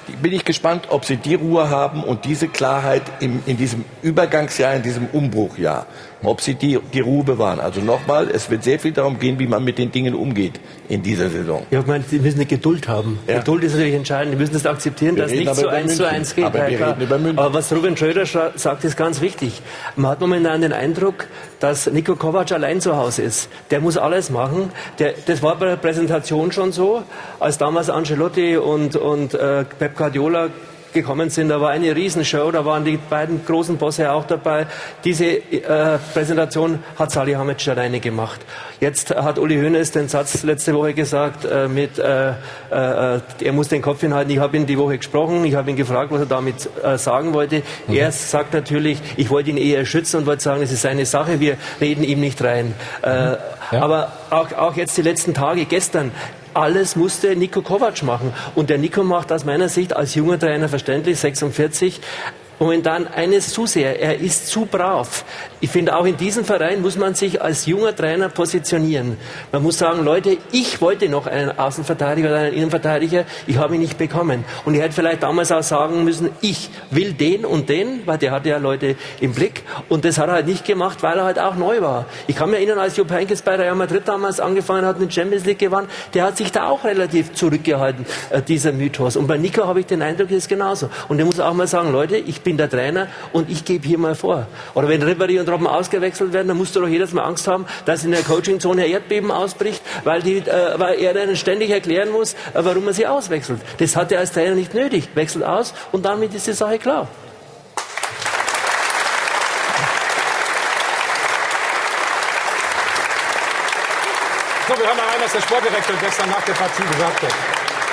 bin ich gespannt, ob sie die Ruhe haben und diese Klarheit in diesem Übergangsjahr, in diesem Umbruchjahr, ob sie die Ruhe bewahren. Also nochmal, es wird sehr viel darum gehen, wie man mit den Dingen umgeht in dieser Saison. Ja, ich meine, sie müssen eine Geduld haben. Ja. Geduld ist natürlich entscheidend. Die müssen das akzeptieren, dass nicht so 1:1 geht. Aber was Ruben Schröder sagt, ist ganz wichtig. Man hat momentan den Eindruck, dass Niko Kovac allein zu Hause ist. Der muss alles machen. Das war bei der Präsentation schon so, als damals Ancelotti und Pep Guardiola gekommen sind. Da war eine Riesenshow, da waren die beiden großen Bosse auch dabei. Diese Präsentation hat Salihamidzic alleine gemacht. Jetzt hat Uli Hoeneß den Satz letzte Woche gesagt, er muss den Kopf hinhalten. Ich habe ihn die Woche gesprochen, ich habe ihn gefragt, was er damit sagen wollte. Er sagt natürlich, ich wollte ihn eher schützen und wollte sagen, es ist seine Sache, wir reden ihm nicht rein. Aber auch jetzt die letzten Tage, gestern, alles musste Niko Kovac machen. Und der Niko macht aus meiner Sicht als junger Trainer verständlich, 46, momentan eines zu sehr. Er ist zu brav. Ich finde, auch in diesem Verein muss man sich als junger Trainer positionieren. Man muss sagen, Leute, ich wollte noch einen Außenverteidiger oder einen Innenverteidiger, ich habe ihn nicht bekommen. Und er hätte vielleicht damals auch sagen müssen, ich will den und den, weil der hatte ja Leute im Blick. Und das hat er halt nicht gemacht, weil er halt auch neu war. Ich kann mir erinnern, als Jupp Heynckes bei Real Madrid damals angefangen hat, mit Champions League gewonnen, der hat sich da auch relativ zurückgehalten, dieser Mythos. Und bei Nico habe ich den Eindruck, das ist genauso. Und der muss auch mal sagen, Leute, ich bin der Trainer und ich gebe hier mal vor. Oder wenn Ribéry und Robben ausgewechselt werden, dann musst du doch jedes Mal Angst haben, dass in der Coachingzone ein Erdbeben ausbricht, weil er dann ständig erklären muss, warum er sie auswechselt. Das hat er als Trainer nicht nötig. Wechselt aus und damit ist die Sache klar. So, wir hören mal rein, was der Sportdirektor gestern nach der Partie gesagt hat.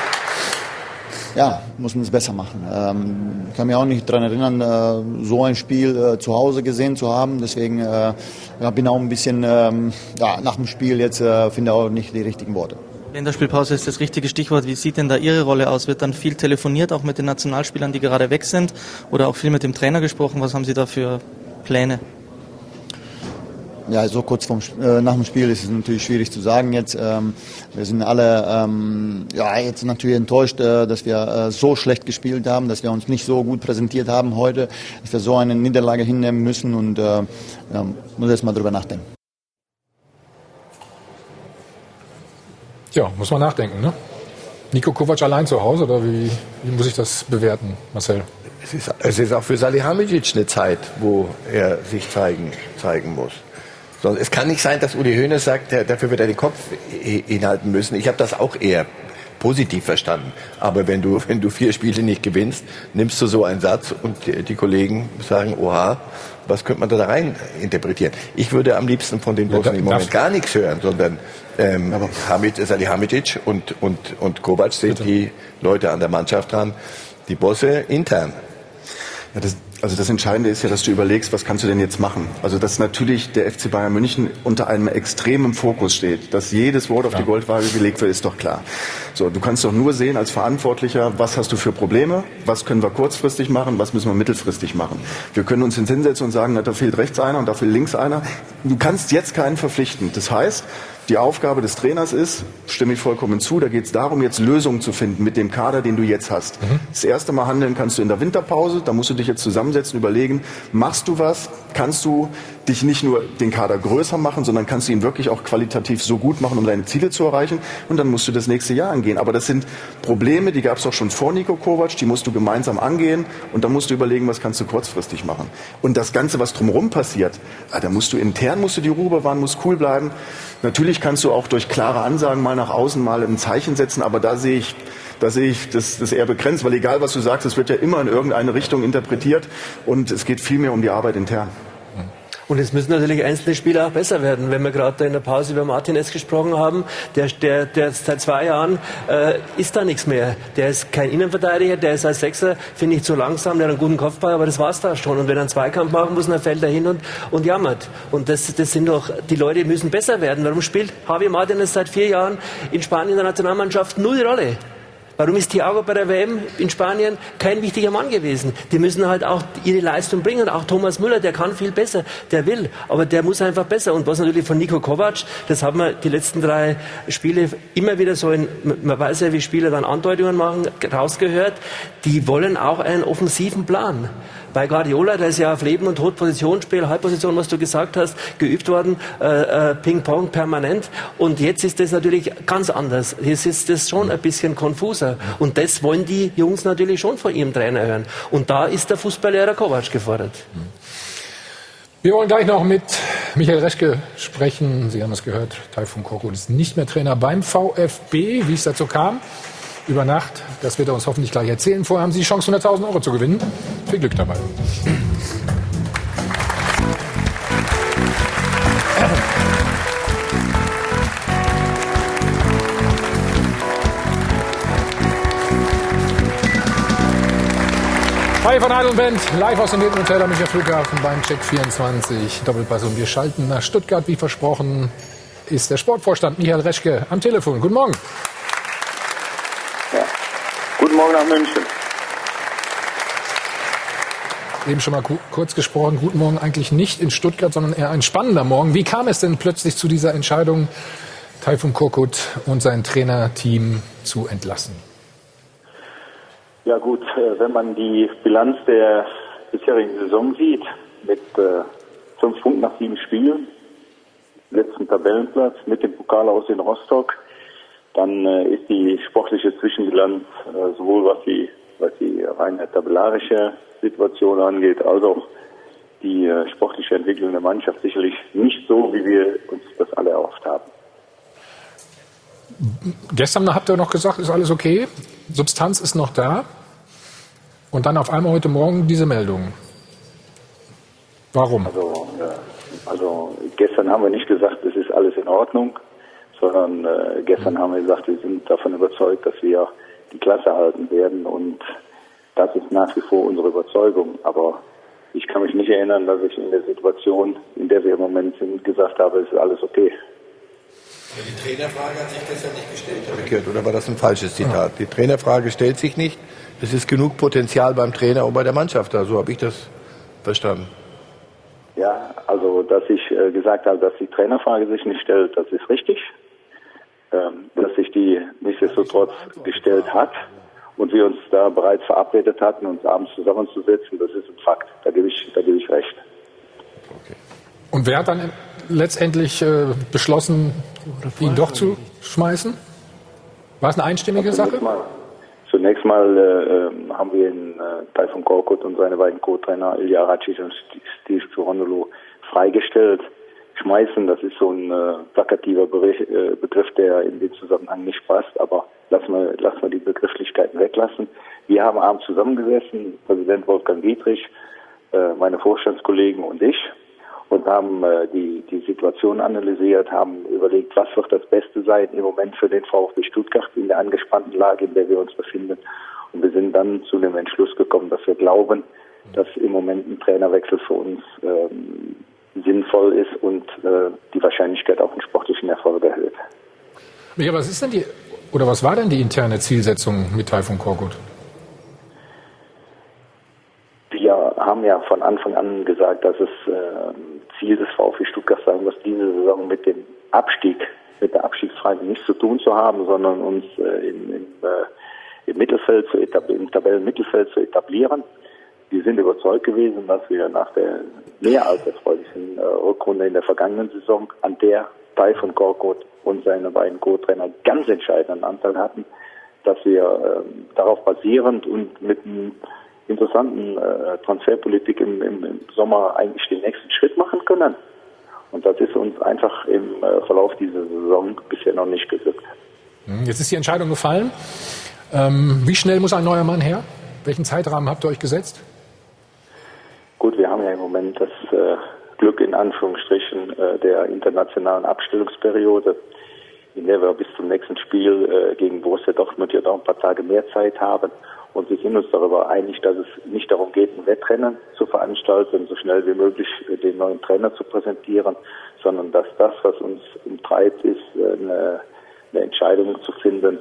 Ja, muss man es besser machen. Ich kann mich auch nicht daran erinnern, so ein Spiel zu Hause gesehen zu haben. Deswegen bin auch ein bisschen nach dem Spiel jetzt, finde auch nicht die richtigen Worte. Länderspielpause ist das richtige Stichwort. Wie sieht denn da Ihre Rolle aus? Wird dann viel telefoniert, auch mit den Nationalspielern, die gerade weg sind? Oder auch viel mit dem Trainer gesprochen? Was haben Sie da für Pläne? Ja, so kurz nach dem Spiel ist es natürlich schwierig zu sagen jetzt. Wir sind alle jetzt natürlich enttäuscht, dass wir so schlecht gespielt haben, dass wir uns nicht so gut präsentiert haben heute, dass wir so eine Niederlage hinnehmen müssen und muss jetzt mal drüber nachdenken. Ja, muss man nachdenken, ne? Niko Kovac allein zu Hause, oder wie muss ich das bewerten, Marcel? Es ist auch für Salihamidzic eine Zeit, wo er sich zeigen muss. Es kann nicht sein, dass Uli Hoeneß sagt, dafür wird er den Kopf hinhalten müssen. Ich habe das auch eher positiv verstanden. Aber wenn du 4 Spiele nicht gewinnst, nimmst du so einen Satz und die Kollegen sagen, oha, was könnte man da rein interpretieren? Ich würde am liebsten von den Bossen im Moment gar nichts hören, sondern Salihamidzic und Kovac sind die Leute an der Mannschaft dran, die Bosse intern. Ja, das Entscheidende ist ja, dass du überlegst, was kannst du denn jetzt machen? Also, dass natürlich der FC Bayern München unter einem extremen Fokus steht. Dass jedes Wort auf die Goldwaage gelegt wird, ist doch klar. So, du kannst doch nur sehen als Verantwortlicher, was hast du für Probleme? Was können wir kurzfristig machen? Was müssen wir mittelfristig machen? Wir können uns hinsetzen und sagen, da fehlt rechts einer und da fehlt links einer. Du kannst jetzt keinen verpflichten. Das heißt, die Aufgabe des Trainers ist, stimme ich vollkommen zu, da geht es darum, jetzt Lösungen zu finden mit dem Kader, den du jetzt hast. Das erste Mal handeln kannst du in der Winterpause, da musst du dich jetzt zusammensetzen, überlegen, machst du was, kannst du dich nicht nur den Kader größer machen, sondern kannst du ihn wirklich auch qualitativ so gut machen, um deine Ziele zu erreichen, und dann musst du das nächste Jahr angehen. Aber das sind Probleme, die gab es auch schon vor Niko Kovac, die musst du gemeinsam angehen, und dann musst du überlegen, was kannst du kurzfristig machen. Und das Ganze, was drumherum passiert, da musst du intern die Ruhe bewahren, musst cool bleiben. Natürlich kannst du auch durch klare Ansagen mal nach außen mal ein Zeichen setzen, aber da sehe ich das eher begrenzt, weil egal was du sagst, es wird ja immer in irgendeine Richtung interpretiert, und es geht viel mehr um die Arbeit intern. Und es müssen natürlich einzelne Spieler auch besser werden. Wenn wir gerade in der Pause über Martinez gesprochen haben, der seit 2 Jahren ist da nichts mehr. Der ist kein Innenverteidiger, der ist als Sechser, finde ich, zu langsam, der hat einen guten Kopfball, aber das war's da schon. Und wenn er einen Zweikampf machen muss, dann fällt er hin und jammert. Und das sind doch, die Leute müssen besser werden. Warum spielt Javi Martinez seit 4 Jahren in Spanien in der Nationalmannschaft 0 Rolle? Warum ist Thiago bei der WM in Spanien kein wichtiger Mann gewesen? Die müssen halt auch ihre Leistung bringen. Auch Thomas Müller, der kann viel besser, der will, aber der muss einfach besser. Und was natürlich von Niko Kovac, das haben wir die letzten 3 Spiele immer wieder so man weiß ja, wie Spieler dann Andeutungen machen, rausgehört, die wollen auch einen offensiven Plan. Bei Guardiola, da ist ja auf Leben und Tod Positionsspiel, Halbposition, was du gesagt hast, geübt worden, Ping-Pong permanent. Und jetzt ist das natürlich ganz anders. Jetzt ist das schon ein bisschen konfuser. Und das wollen die Jungs natürlich schon von ihrem Trainer hören. Und da ist der Fußballlehrer Kovac gefordert. Wir wollen gleich noch mit Michael Reschke sprechen. Sie haben es gehört, Tayfun Korkut ist nicht mehr Trainer beim VfB. Wie es dazu kam, über Nacht, das wird er uns hoffentlich gleich erzählen. Vorher haben Sie die Chance, 100.000 Euro zu gewinnen. Viel Glück dabei. Hi von Adel und Band, live aus dem Hilton Hotel am Münchner Flughafen beim Check 24 Doppelpass. Und wir schalten nach Stuttgart, wie versprochen, ist der Sportvorstand Michael Reschke am Telefon. Guten Morgen. Ja. Guten Morgen nach München. Eben schon mal kurz gesprochen, guten Morgen eigentlich nicht in Stuttgart, sondern eher ein spannender Morgen. Wie kam es denn plötzlich zu dieser Entscheidung, Tayfun Korkut und sein Trainerteam zu entlassen? Ja gut, wenn man die Bilanz der bisherigen Saison sieht, mit 5 Punkten nach 7 Spielen, letzten Tabellenplatz mit dem Pokal aus in Rostock, dann ist die sportliche Zwischenbilanz sowohl was die reine tabellarische Situation angeht, als auch die sportliche Entwicklung der Mannschaft sicherlich nicht so, wie wir uns das alle erhofft haben. Gestern habt ihr noch gesagt, ist alles okay, Substanz ist noch da. Und dann auf einmal heute Morgen diese Meldung. Warum? Also gestern haben wir nicht gesagt, es ist alles in Ordnung, sondern gestern haben wir gesagt, wir sind davon überzeugt, dass wir die Klasse halten werden, und das ist nach wie vor unsere Überzeugung. Aber ich kann mich nicht erinnern, dass ich in der Situation, in der wir im Moment sind, gesagt habe, es ist alles okay. Die Trainerfrage hat sich gestern nicht gestellt, Herr Beckert, oder war das ein falsches Zitat? Die Trainerfrage stellt sich nicht. Es ist genug Potenzial beim Trainer und bei der Mannschaft da. So habe ich das verstanden. Ja, also dass ich gesagt habe, dass die Trainerfrage sich nicht stellt, das ist richtig. Dass sich die nichtsdestotrotz gestellt hat und wir uns da bereits verabredet hatten, uns abends zusammenzusetzen, das ist ein Fakt. Da gebe ich recht. Okay. Und wer hat dann letztendlich beschlossen, ihn doch zu schmeißen? War es eine einstimmige Sache? Zunächst mal haben wir Tayfun Korkut und seine beiden Co-Trainer Ilya Racic und Steve Cherundolo freigestellt. Schmeißen, das ist so ein plakativer Begriff, der in dem Zusammenhang nicht passt, aber lassen wir die Begrifflichkeiten weglassen. Wir haben abends zusammengesessen, Präsident Wolfgang Dietrich, meine Vorstandskollegen und ich, und haben die Situation analysiert, haben überlegt, was wird das Beste sein im Moment für den VfB Stuttgart in der angespannten Lage, in der wir uns befinden. Und wir sind dann zu dem Entschluss gekommen, dass wir glauben, dass im Moment ein Trainerwechsel für uns sinnvoll ist und die Wahrscheinlichkeit auf einen sportlichen Erfolg erhöht. Ja, was war denn die interne Zielsetzung mit Tayfun Korkut? Wir haben ja von Anfang an gesagt, dass es Ziel des VfB Stuttgart sein muss, diese Saison mit dem Abstieg, mit der Abstiegsfrage nichts zu tun zu haben, sondern uns im Tabellenmittelfeld zu etablieren. Wir sind überzeugt gewesen, dass wir nach der mehr als erfreulichen Rückrunde in der vergangenen Saison, an der Tayfun Korkut und seine beiden Co-Trainer ganz entscheidenden Anteil hatten, dass wir darauf basierend und mit einem interessanten Transferpolitik im Sommer eigentlich den nächsten Schritt machen können. Und das ist uns einfach im Verlauf dieser Saison bisher noch nicht geglückt. Jetzt ist die Entscheidung gefallen. Wie schnell muss ein neuer Mann her? Welchen Zeitrahmen habt ihr euch gesetzt? Gut, wir haben ja im Moment das Glück in Anführungsstrichen der internationalen Abstellungsperiode, in der wir bis zum nächsten Spiel gegen Borussia Dortmund ja noch ein paar Tage mehr Zeit haben. Und wir sind uns darüber einig, dass es nicht darum geht, ein Wettrennen zu veranstalten, so schnell wie möglich den neuen Trainer zu präsentieren, sondern dass das, was uns umtreibt, ist eine Entscheidung zu finden,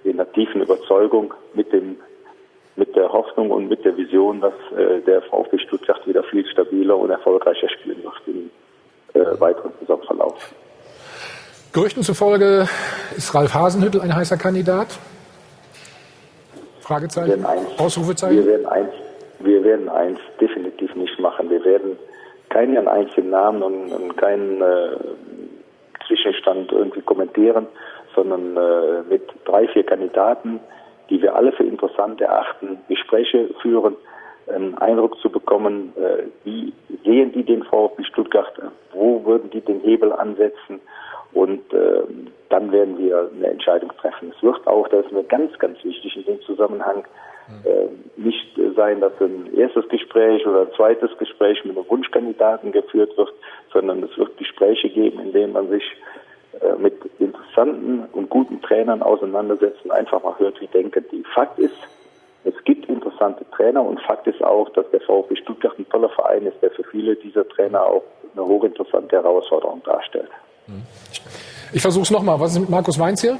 in der tiefen Überzeugung mit der Hoffnung und mit der Vision, dass der VfB Stuttgart wieder viel stabiler und erfolgreicher spielen wird im weiteren Saisonverlauf. Gerüchten zufolge ist Ralf Hasenhüttl ein heißer Kandidat? Fragezeichen? Ausrufezeichen? Wir werden eins definitiv nicht machen. Wir werden keinen einzigen Namen und keinen Zwischenstand irgendwie kommentieren, sondern mit 3, 4 Kandidaten, die wir alle für interessant erachten, Gespräche führen, einen Eindruck zu bekommen, wie sehen die den VfB Stuttgart, wo würden die den Hebel ansetzen, und dann werden wir eine Entscheidung treffen. Es wird auch, das ist mir ganz, ganz wichtig in dem Zusammenhang, nicht sein, dass ein erstes Gespräch oder ein zweites Gespräch mit einem Wunschkandidaten geführt wird, sondern es wird Gespräche geben, in denen man sich mit interessanten und guten Trainern auseinandersetzt und einfach mal hört, wie denken die. Fakt ist, es gibt interessante Trainer, und Fakt ist auch, dass der VfB Stuttgart ein toller Verein ist, der für viele dieser Trainer auch eine hochinteressante Herausforderung darstellt. Ich versuche es nochmal. Was ist mit Markus Weinz hier?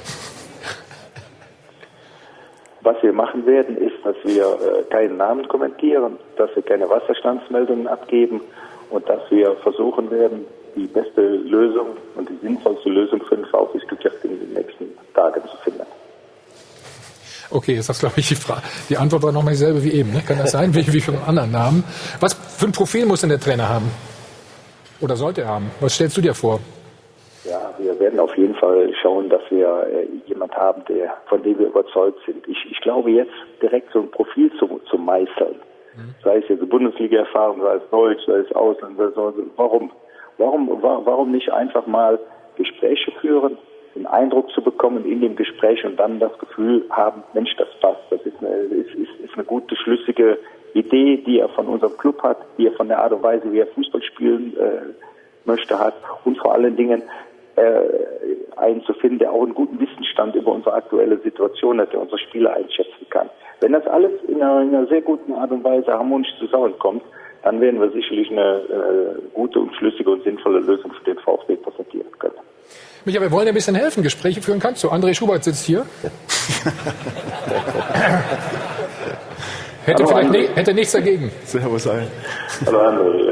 Was wir machen werden, ist, dass wir keinen Namen kommentieren, dass wir keine Wasserstandsmeldungen abgeben und dass wir versuchen werden, die beste Lösung und die sinnvollste Lösung für den VfB Stuttgart in den nächsten Tagen zu finden. Okay, ist das, glaube ich, die Antwort war nochmal dieselbe wie eben. Ne? Kann das sein? Wie für einen anderen Namen? Was für ein Profil muss denn der Trainer haben? Oder sollte er haben? Was stellst du dir vor? Ja, wir werden auf jeden Fall schauen, dass wir jemand haben, von dem wir überzeugt sind. Ich glaube, jetzt direkt so ein Profil zu meißeln, sei es jetzt Bundesliga-Erfahrung, sei es Deutsch, sei es Ausland, warum nicht einfach mal Gespräche führen, einen Eindruck zu bekommen in dem Gespräch und dann das Gefühl haben, Mensch, das passt. Das ist eine gute, schlüssige Idee, die er von unserem Club hat, die er von der Art und Weise, wie er Fußball spielen möchte, hat, und vor allen Dingen einen zu finden, der auch einen guten Wissensstand über unsere aktuelle Situation hat, der unsere Spieler einschätzen kann. Wenn das alles in einer sehr guten Art und Weise harmonisch zusammenkommt, dann werden wir sicherlich eine gute und schlüssige und sinnvolle Lösung für den VfB präsentieren können. Micha, wir wollen dir ein bisschen helfen. Gespräche führen kannst du. André Schubert sitzt hier. Hätte nichts dagegen. Servus allen. Hallo André.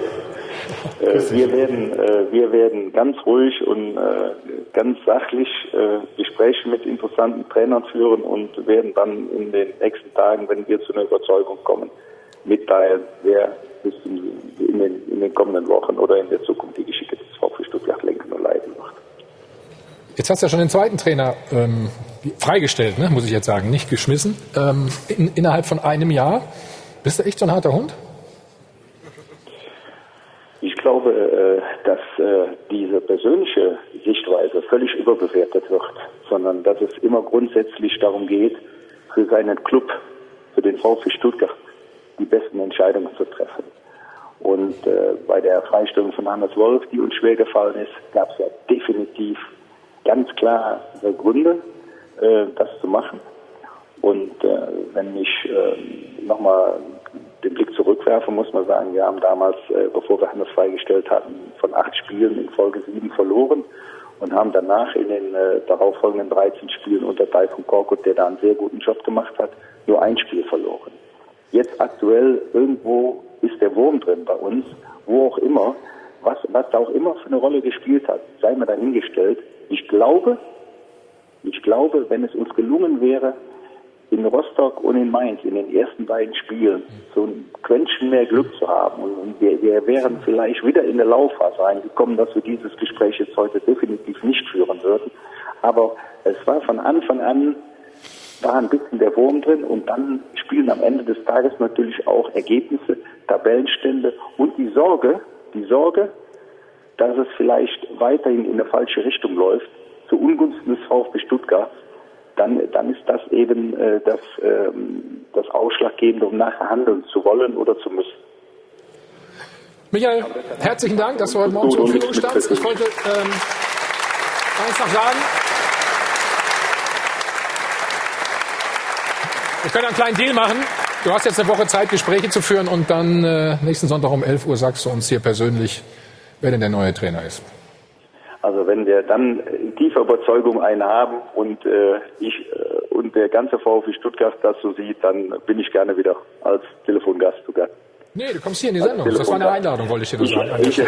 Wir werden ganz ruhig und ganz sachlich Gespräche mit interessanten Trainern führen und werden dann in den nächsten Tagen, wenn wir zu einer Überzeugung kommen, mitteilen, wer bis in den kommenden Wochen oder in der Zukunft die Geschicke des VfB Stuttgart lenken und leiten wird. Jetzt hast du ja schon den zweiten Trainer freigestellt, ne? Muss ich jetzt sagen, nicht geschmissen. Innerhalb von einem Jahr. Bist du echt so ein harter Hund? Ich glaube, dass diese persönliche Sichtweise völlig überbewertet wird, sondern dass es immer grundsätzlich darum geht, für seinen Club, für den VfB Stuttgart, die besten Entscheidungen zu treffen. Und bei der Freistellung von Hannes Wolf, die uns schwer gefallen ist, gab es ja definitiv ganz klar Gründe, das zu machen. Und wenn ich nochmal den Blick zurückwerfe, muss man sagen, wir haben damals, bevor wir Hannes freigestellt hatten, von 8 Spielen in Folge 7 verloren und haben danach in den darauffolgenden 13 Spielen unter Taifun Korkut, der da einen sehr guten Job gemacht hat, nur ein Spiel verloren. Jetzt aktuell irgendwo ist der Wurm drin bei uns, wo auch immer, was da auch immer für eine Rolle gespielt hat, sei mir dahingestellt. Ich glaube, wenn es uns gelungen wäre, in Rostock und in Mainz in den ersten beiden Spielen so ein Quäntchen mehr Glück zu haben, und wir wären vielleicht wieder in der Laufphase reingekommen, dass wir dieses Gespräch jetzt heute definitiv nicht führen würden. Aber es war von Anfang an, war ein bisschen der Wurm drin, und dann spielen am Ende des Tages natürlich auch Ergebnisse, Tabellenstände und die Sorge, dass es vielleicht weiterhin in eine falsche Richtung läuft, zu Ungunsten des VfB Stuttgart, dann ist das eben das Ausschlaggebende, um nachher handeln zu wollen oder zu müssen. Michael, herzlichen Dank, dass du heute Morgen zur Verfügung standst. Ich wollte eins noch sagen. Wir können einen kleinen Deal machen. Du hast jetzt eine Woche Zeit, Gespräche zu führen, und dann nächsten Sonntag um 11 Uhr sagst du uns hier persönlich, wer denn der neue Trainer ist. Also wenn wir dann in tiefer Überzeugung einen haben und ich und der ganze VfB Stuttgart das so sieht, dann bin ich gerne wieder als Telefongast sogar. Nee, du kommst hier in die Sendung. Das war eine Einladung, wollte ich dir nur sagen. Also vielen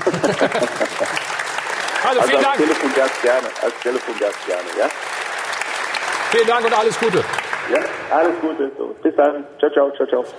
Dank. Als Telefongast gerne, ja? Vielen Dank und alles Gute. Ja, alles Gute. So, bis dann. Ciao, ciao, ciao, ciao.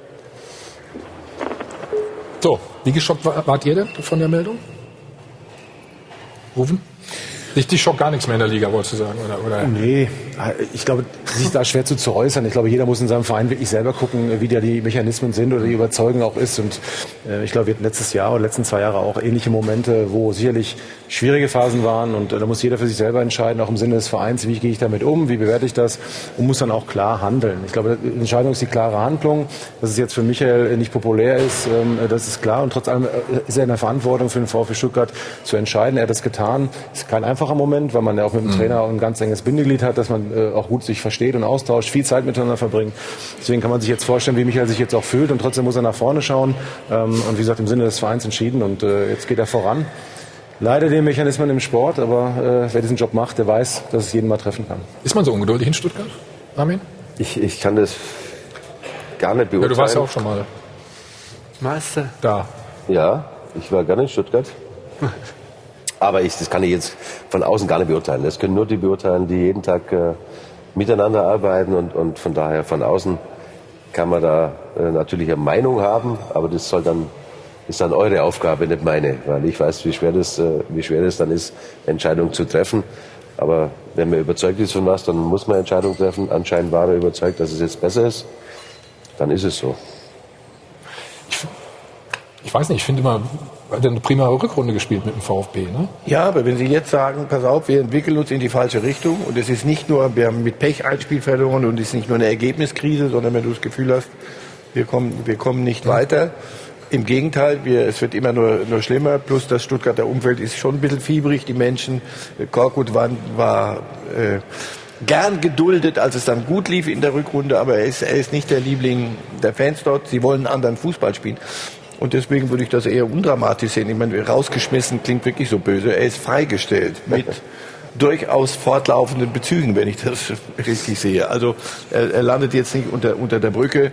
So, wie geschockt wart ihr denn von der Meldung? Rufen? Dich schockt gar nichts mehr in der Liga, wolltest du sagen? Oder? Nee, ich glaube, sich da schwer zu äußern. Ich glaube, jeder muss in seinem Verein wirklich selber gucken, wie da die Mechanismen sind oder die Überzeugung auch ist. Und ich glaube, wir hatten letztes Jahr oder letzten 2 Jahre auch ähnliche Momente, wo sicherlich schwierige Phasen waren. Und da muss jeder für sich selber entscheiden, auch im Sinne des Vereins, wie gehe ich damit um, wie bewerte ich das und muss dann auch klar handeln. Ich glaube, die Entscheidung ist die klare Handlung. Dass es jetzt für Michael nicht populär ist, das ist klar. Und trotz allem ist er in der Verantwortung für den VfB Stuttgart zu entscheiden. Er hat das getan. Ist kein einfacher Moment, weil man ja auch mit dem Trainer ein ganz enges Bindeglied hat, dass man auch gut sich versteht und austauscht, viel Zeit miteinander verbringt. Deswegen kann man sich jetzt vorstellen, wie Michael sich jetzt auch fühlt und trotzdem muss er nach vorne schauen. Und wie gesagt, im Sinne des Vereins entschieden und jetzt geht er voran. Leider den Mechanismen im Sport, aber wer diesen Job macht, der weiß, dass es jeden mal treffen kann. Ist man so ungeduldig in Stuttgart, Armin? Ich kann das gar nicht beurteilen. Ja, du warst ja auch schon mal Meister. Da. Ja, ich war gerne in Stuttgart. Aber das kann ich jetzt von außen gar nicht beurteilen. Das können nur die beurteilen, die jeden Tag miteinander arbeiten. Und von daher von außen kann man da natürlich eine Meinung haben. Aber das ist dann eure Aufgabe, nicht meine. Weil ich weiß, wie schwer das dann ist, Entscheidungen zu treffen. Aber wenn man überzeugt ist von was, dann muss man Entscheidungen treffen. Anscheinend war er überzeugt, dass es jetzt besser ist. Dann ist es so. Ich weiß nicht, ich finde immer, er hat eine prima Rückrunde gespielt mit dem VfB, ne? Ja, aber wenn Sie jetzt sagen, pass auf, wir entwickeln uns in die falsche Richtung und es ist nicht nur, wir haben mit Pech ein Spiel verloren und es ist nicht nur eine Ergebniskrise, sondern wenn du das Gefühl hast, wir kommen nicht weiter. Im Gegenteil, es wird immer nur schlimmer, plus das Stuttgarter Umfeld ist schon ein bisschen fiebrig, die Menschen. Korkut war gern geduldet, als es dann gut lief in der Rückrunde, aber er ist nicht der Liebling der Fans dort. Sie wollen anderen Fußball spielen. Und deswegen würde ich das eher undramatisch sehen. Ich meine, rausgeschmissen klingt wirklich so böse. Er ist freigestellt mit durchaus fortlaufenden Bezügen, wenn ich das richtig sehe. Also er landet jetzt nicht unter der Brücke.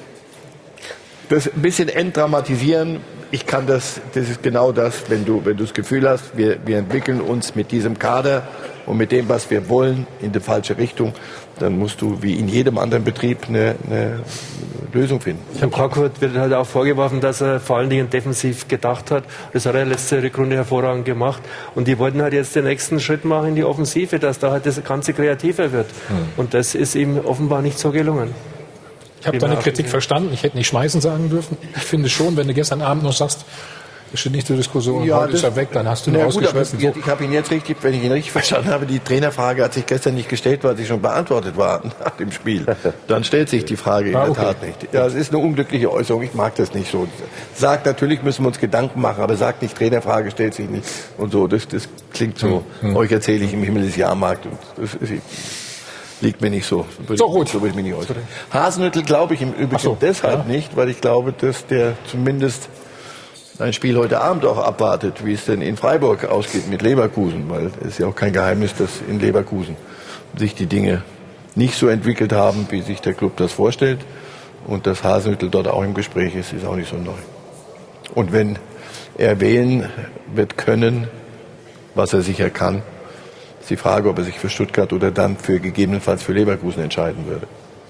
Das ein bisschen entdramatisieren, ich kann das ist genau das, wenn du das Gefühl hast, wir entwickeln uns mit diesem Kader und mit dem, was wir wollen, in die falsche Richtung, dann musst du, wie in jedem anderen Betrieb, eine Lösung finden. Herrn Korkut wird halt auch vorgeworfen, dass er vor allen Dingen defensiv gedacht hat. Das hat er letzte Rückrunde hervorragend gemacht. Und die wollten halt jetzt den nächsten Schritt machen in die Offensive, dass da halt das Ganze kreativer wird. Und das ist ihm offenbar nicht so gelungen. Ich habe deine Kritik verstanden. Ich hätte nicht schmeißen sagen dürfen. Ich finde schon, wenn du gestern Abend noch sagst, das steht nicht zur Diskussion, ja, heute ist er weg, dann hast du ihn rausgeschmissen. So. Ich habe ihn jetzt richtig, wenn ich ihn richtig verstanden habe, die Trainerfrage hat sich gestern nicht gestellt, weil sie schon beantwortet war nach dem Spiel. Dann stellt sich die Frage in der Tat nicht. Ja, es ist eine unglückliche Äußerung, ich mag das nicht so. Sagt, natürlich müssen wir uns Gedanken machen, aber sagt nicht, Trainerfrage stellt sich nicht. Und so, das klingt so, euch erzähle ich im Himmel des Jahrmarkt. Und das liegt mir nicht so. So gut. So will ich mich nicht äußern. Hasenhüttl glaube ich im Übrigen deshalb nicht, weil ich glaube, dass der zumindest ein Spiel heute Abend auch abwartet, wie es denn in Freiburg ausgeht mit Leverkusen, weil es ist ja auch kein Geheimnis, dass in Leverkusen sich die Dinge nicht so entwickelt haben, wie sich der Club das vorstellt. Und dass Hasenhüttl dort auch im Gespräch ist auch nicht so neu. Und wenn er wählen wird können, was er sicher kann, ist die Frage, ob er sich für Stuttgart oder dann gegebenenfalls für Leverkusen entscheiden würde.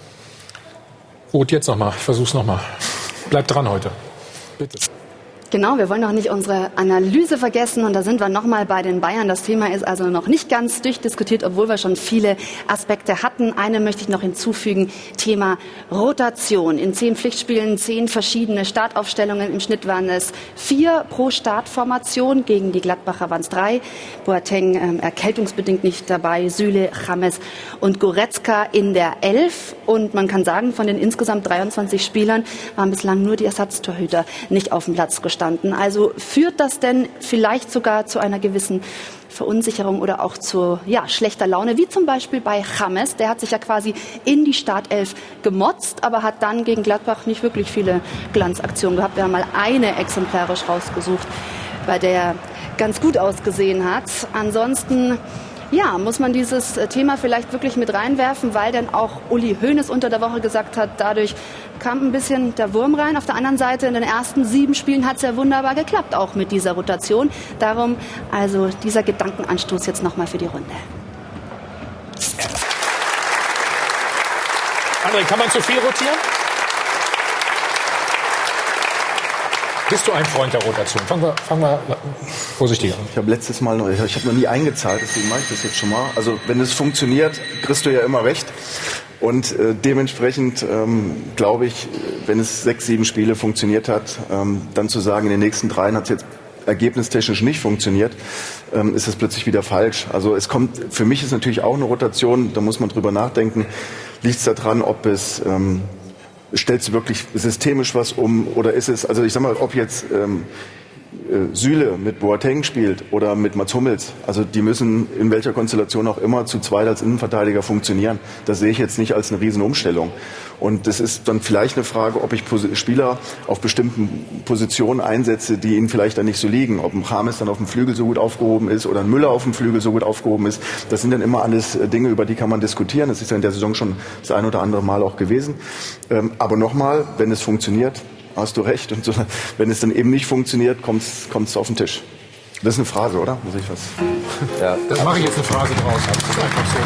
Gut, jetzt nochmal. Ich versuch's nochmal. Bleibt dran heute. Bitte. Genau, wir wollen auch nicht unsere Analyse vergessen und da sind wir nochmal bei den Bayern. Das Thema ist also noch nicht ganz durchdiskutiert, obwohl wir schon viele Aspekte hatten. Eine möchte ich noch hinzufügen, Thema Rotation. In 10 Pflichtspielen 10 verschiedene Startaufstellungen. Im Schnitt waren es 4 pro Startformation. Gegen die Gladbacher waren es 3. Boateng erkältungsbedingt nicht dabei. Süle, James und Goretzka in der 11. Und man kann sagen, von den insgesamt 23 Spielern waren bislang nur die Ersatztorhüter nicht auf dem Platz gestanden. Also führt das denn vielleicht sogar zu einer gewissen Verunsicherung oder auch zu schlechter Laune, wie zum Beispiel bei James. Der hat sich ja quasi in die Startelf gemotzt, aber hat dann gegen Gladbach nicht wirklich viele Glanzaktionen gehabt. Wir haben mal eine exemplarisch rausgesucht, bei der er ganz gut ausgesehen hat. Ansonsten Ja, muss man dieses Thema vielleicht wirklich mit reinwerfen, weil dann auch Uli Hoeneß unter der Woche gesagt hat, dadurch kam ein bisschen der Wurm rein. Auf der anderen Seite, in den ersten 7 Spielen hat es ja wunderbar geklappt, auch mit dieser Rotation. Darum also dieser Gedankenanstoß jetzt nochmal für die Runde. André, kann man zu viel rotieren? Bist du ein Freund der Rotation? Fangen wir vorsichtig an. Ich habe letztes Mal noch, ich habe noch nie eingezahlt, deswegen mache ich das jetzt schon mal. Also wenn es funktioniert, kriegst du ja immer recht. Und dementsprechend glaube ich, wenn es 6, 7 Spiele funktioniert hat, dann zu sagen, in den nächsten 3 hat es jetzt ergebnistechnisch nicht funktioniert, ist es plötzlich wieder falsch. Also es kommt, für mich ist natürlich auch eine Rotation, da muss man drüber nachdenken, liegt es daran, ob es stellst du wirklich systemisch was um oder ist es, also ich sag mal, ob jetzt Süle mit Boateng spielt oder mit Mats Hummels, also die müssen in welcher Konstellation auch immer zu zweit als Innenverteidiger funktionieren. Das sehe ich jetzt nicht als eine Riesenumstellung. Und das ist dann vielleicht eine Frage, ob ich Spieler auf bestimmten Positionen einsetze, die ihnen vielleicht dann nicht so liegen. Ob ein James dann auf dem Flügel so gut aufgehoben ist oder ein Müller auf dem Flügel so gut aufgehoben ist. Das sind dann immer alles Dinge, über die kann man diskutieren. Das ist ja in der Saison schon das ein oder andere Mal auch gewesen. Aber nochmal, wenn es funktioniert, hast du recht. Und so, wenn es dann eben nicht funktioniert, kommt es auf den Tisch. Das ist eine Phrase, oder? Muss ich was? Ja. Das mache ich jetzt eine Phrase draus. Das ist einfach so.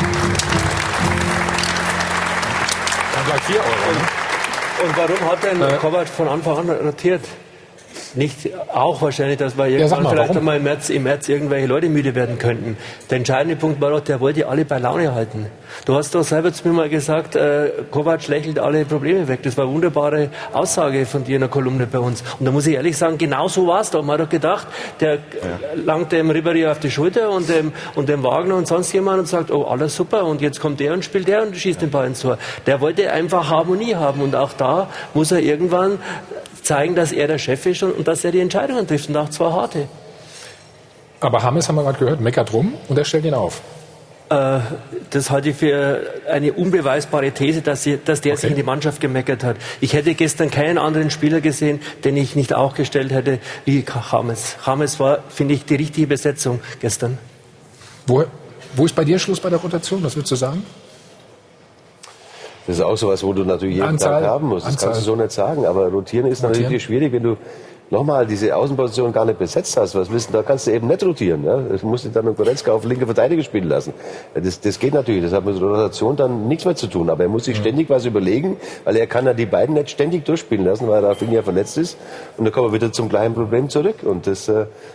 Dann gleich 4 Euro. Und warum hat denn Kovac von Anfang an rotiert? Nicht auch wahrscheinlich, dass wir irgendwann vielleicht einmal im März irgendwelche Leute müde werden könnten. Der entscheidende Punkt war doch, der wollte alle bei Laune halten. Du hast doch selber zu mir mal gesagt, Kovac lächelt alle Probleme weg. Das war eine wunderbare Aussage von dir in der Kolumne bei uns. Und da muss ich ehrlich sagen, genau so war es doch. Man hat doch gedacht, der langt dem Ribéry auf die Schulter und dem Wagner und sonst jemand und sagt, oh, alles super, und jetzt kommt der und spielt der und schießt den Ball ins Tor. Der wollte einfach Harmonie haben, und auch da muss er irgendwann zeigen, dass er der Chef ist und dass er die Entscheidungen trifft, und auch zwar harte. Aber James, haben wir gerade gehört, meckert rum und er stellt ihn auf. Das halte ich für eine unbeweisbare These, dass der sich in die Mannschaft gemeckert hat. Ich hätte gestern keinen anderen Spieler gesehen, den ich nicht auch gestellt hätte wie James. James war, finde ich, die richtige Besetzung gestern. Wo ist bei dir Schluss bei der Rotation? Was würdest du sagen? Das ist auch sowas, wo du natürlich jeden Tag haben musst. Das kannst du so nicht sagen. Aber rotieren ist natürlich schwierig, wenn du nochmal diese Außenposition gar nicht besetzt hast. Was willst du, da kannst du eben nicht rotieren. Ja? Das musst du dann mit Goretzka auf linke Verteidiger spielen lassen. Das geht natürlich. Das hat mit Rotation dann nichts mehr zu tun. Aber er muss sich ständig was überlegen, weil er kann ja die beiden nicht ständig durchspielen lassen, weil Rafinha verletzt ist. Und dann kommen wir wieder zum gleichen Problem zurück. Und das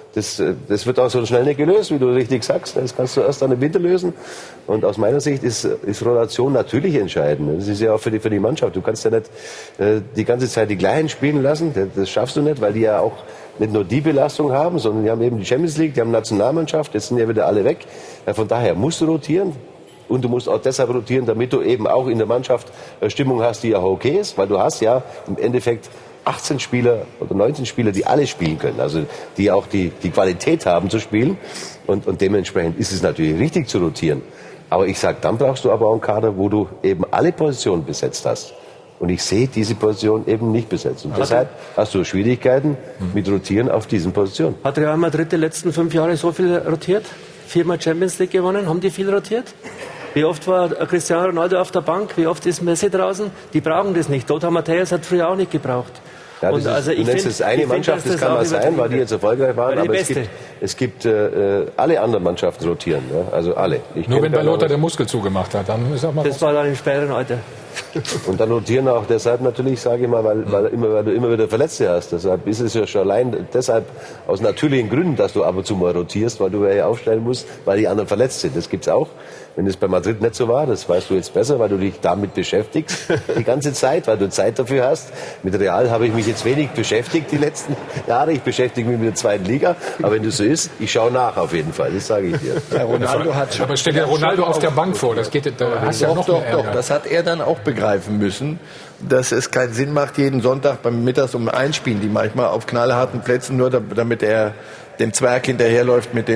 wird auch so schnell nicht gelöst, wie du richtig sagst. Das kannst du erst dann im Winter lösen. Und aus meiner Sicht ist Rotation natürlich entscheidend. Das ist ja auch für die Mannschaft. Du kannst ja nicht die ganze Zeit die Gleichen spielen lassen. Das schaffst du nicht, weil die ja auch nicht nur die Belastung haben, sondern die haben eben die Champions League, die haben Nationalmannschaft. Jetzt sind ja wieder alle weg. Von daher musst du rotieren. Und du musst auch deshalb rotieren, damit du eben auch in der Mannschaft Stimmung hast, die ja okay ist. Weil du hast ja im Endeffekt 18 Spieler oder 19 Spieler, die alle spielen können, also die auch die Qualität haben zu spielen, und dementsprechend ist es natürlich richtig zu rotieren. Aber ich sage, dann brauchst du aber auch einen Kader, wo du eben alle Positionen besetzt hast. Und ich sehe diese Position eben nicht besetzt. Und deshalb hast du Schwierigkeiten mit Rotieren auf diesen Positionen. Hat Real Madrid die letzten 5 Jahre so viel rotiert? 4-mal Champions League gewonnen? Haben die viel rotiert? Wie oft war Cristiano Ronaldo auf der Bank? Wie oft ist Messi draußen? Die brauchen das nicht. Lothar Matthäus hat früher auch nicht gebraucht. Ja, das ist, also ich finde, das eine Mannschaft, das kann mal sein, weil die jetzt erfolgreich waren, aber es gibt alle anderen Mannschaften rotieren, ja? Also alle. Nur wenn bei Lothar der Muskel zugemacht hat, dann ist auch mal. Das war dann im späteren Alter. Und dann rotieren auch deshalb natürlich, sage ich mal, weil du immer wieder Verletzte hast. Deshalb ist es ja schon allein deshalb aus natürlichen Gründen, dass du ab und zu mal rotierst, weil du ja aufstellen musst, weil die anderen verletzt sind. Das gibt's auch. Wenn es bei Madrid nicht so war, das weißt du jetzt besser, weil du dich damit beschäftigst die ganze Zeit, weil du Zeit dafür hast. Mit Real habe ich mich jetzt wenig beschäftigt die letzten Jahre. Ich beschäftige mich mit der zweiten Liga. Aber wenn das so ist, ich schaue nach auf jeden Fall. Das sage ich dir. Ja, Ronaldo hat schon. Aber stell dir Ronaldo auf der Bank vor. Das geht. Da hast ja noch doch. Das hat er dann auch begreifen müssen, dass es keinen Sinn macht, jeden Sonntag beim Mittags um 1 spielen, die manchmal auf knallharten Plätzen, nur damit er dem Zwerg hinterherläuft mit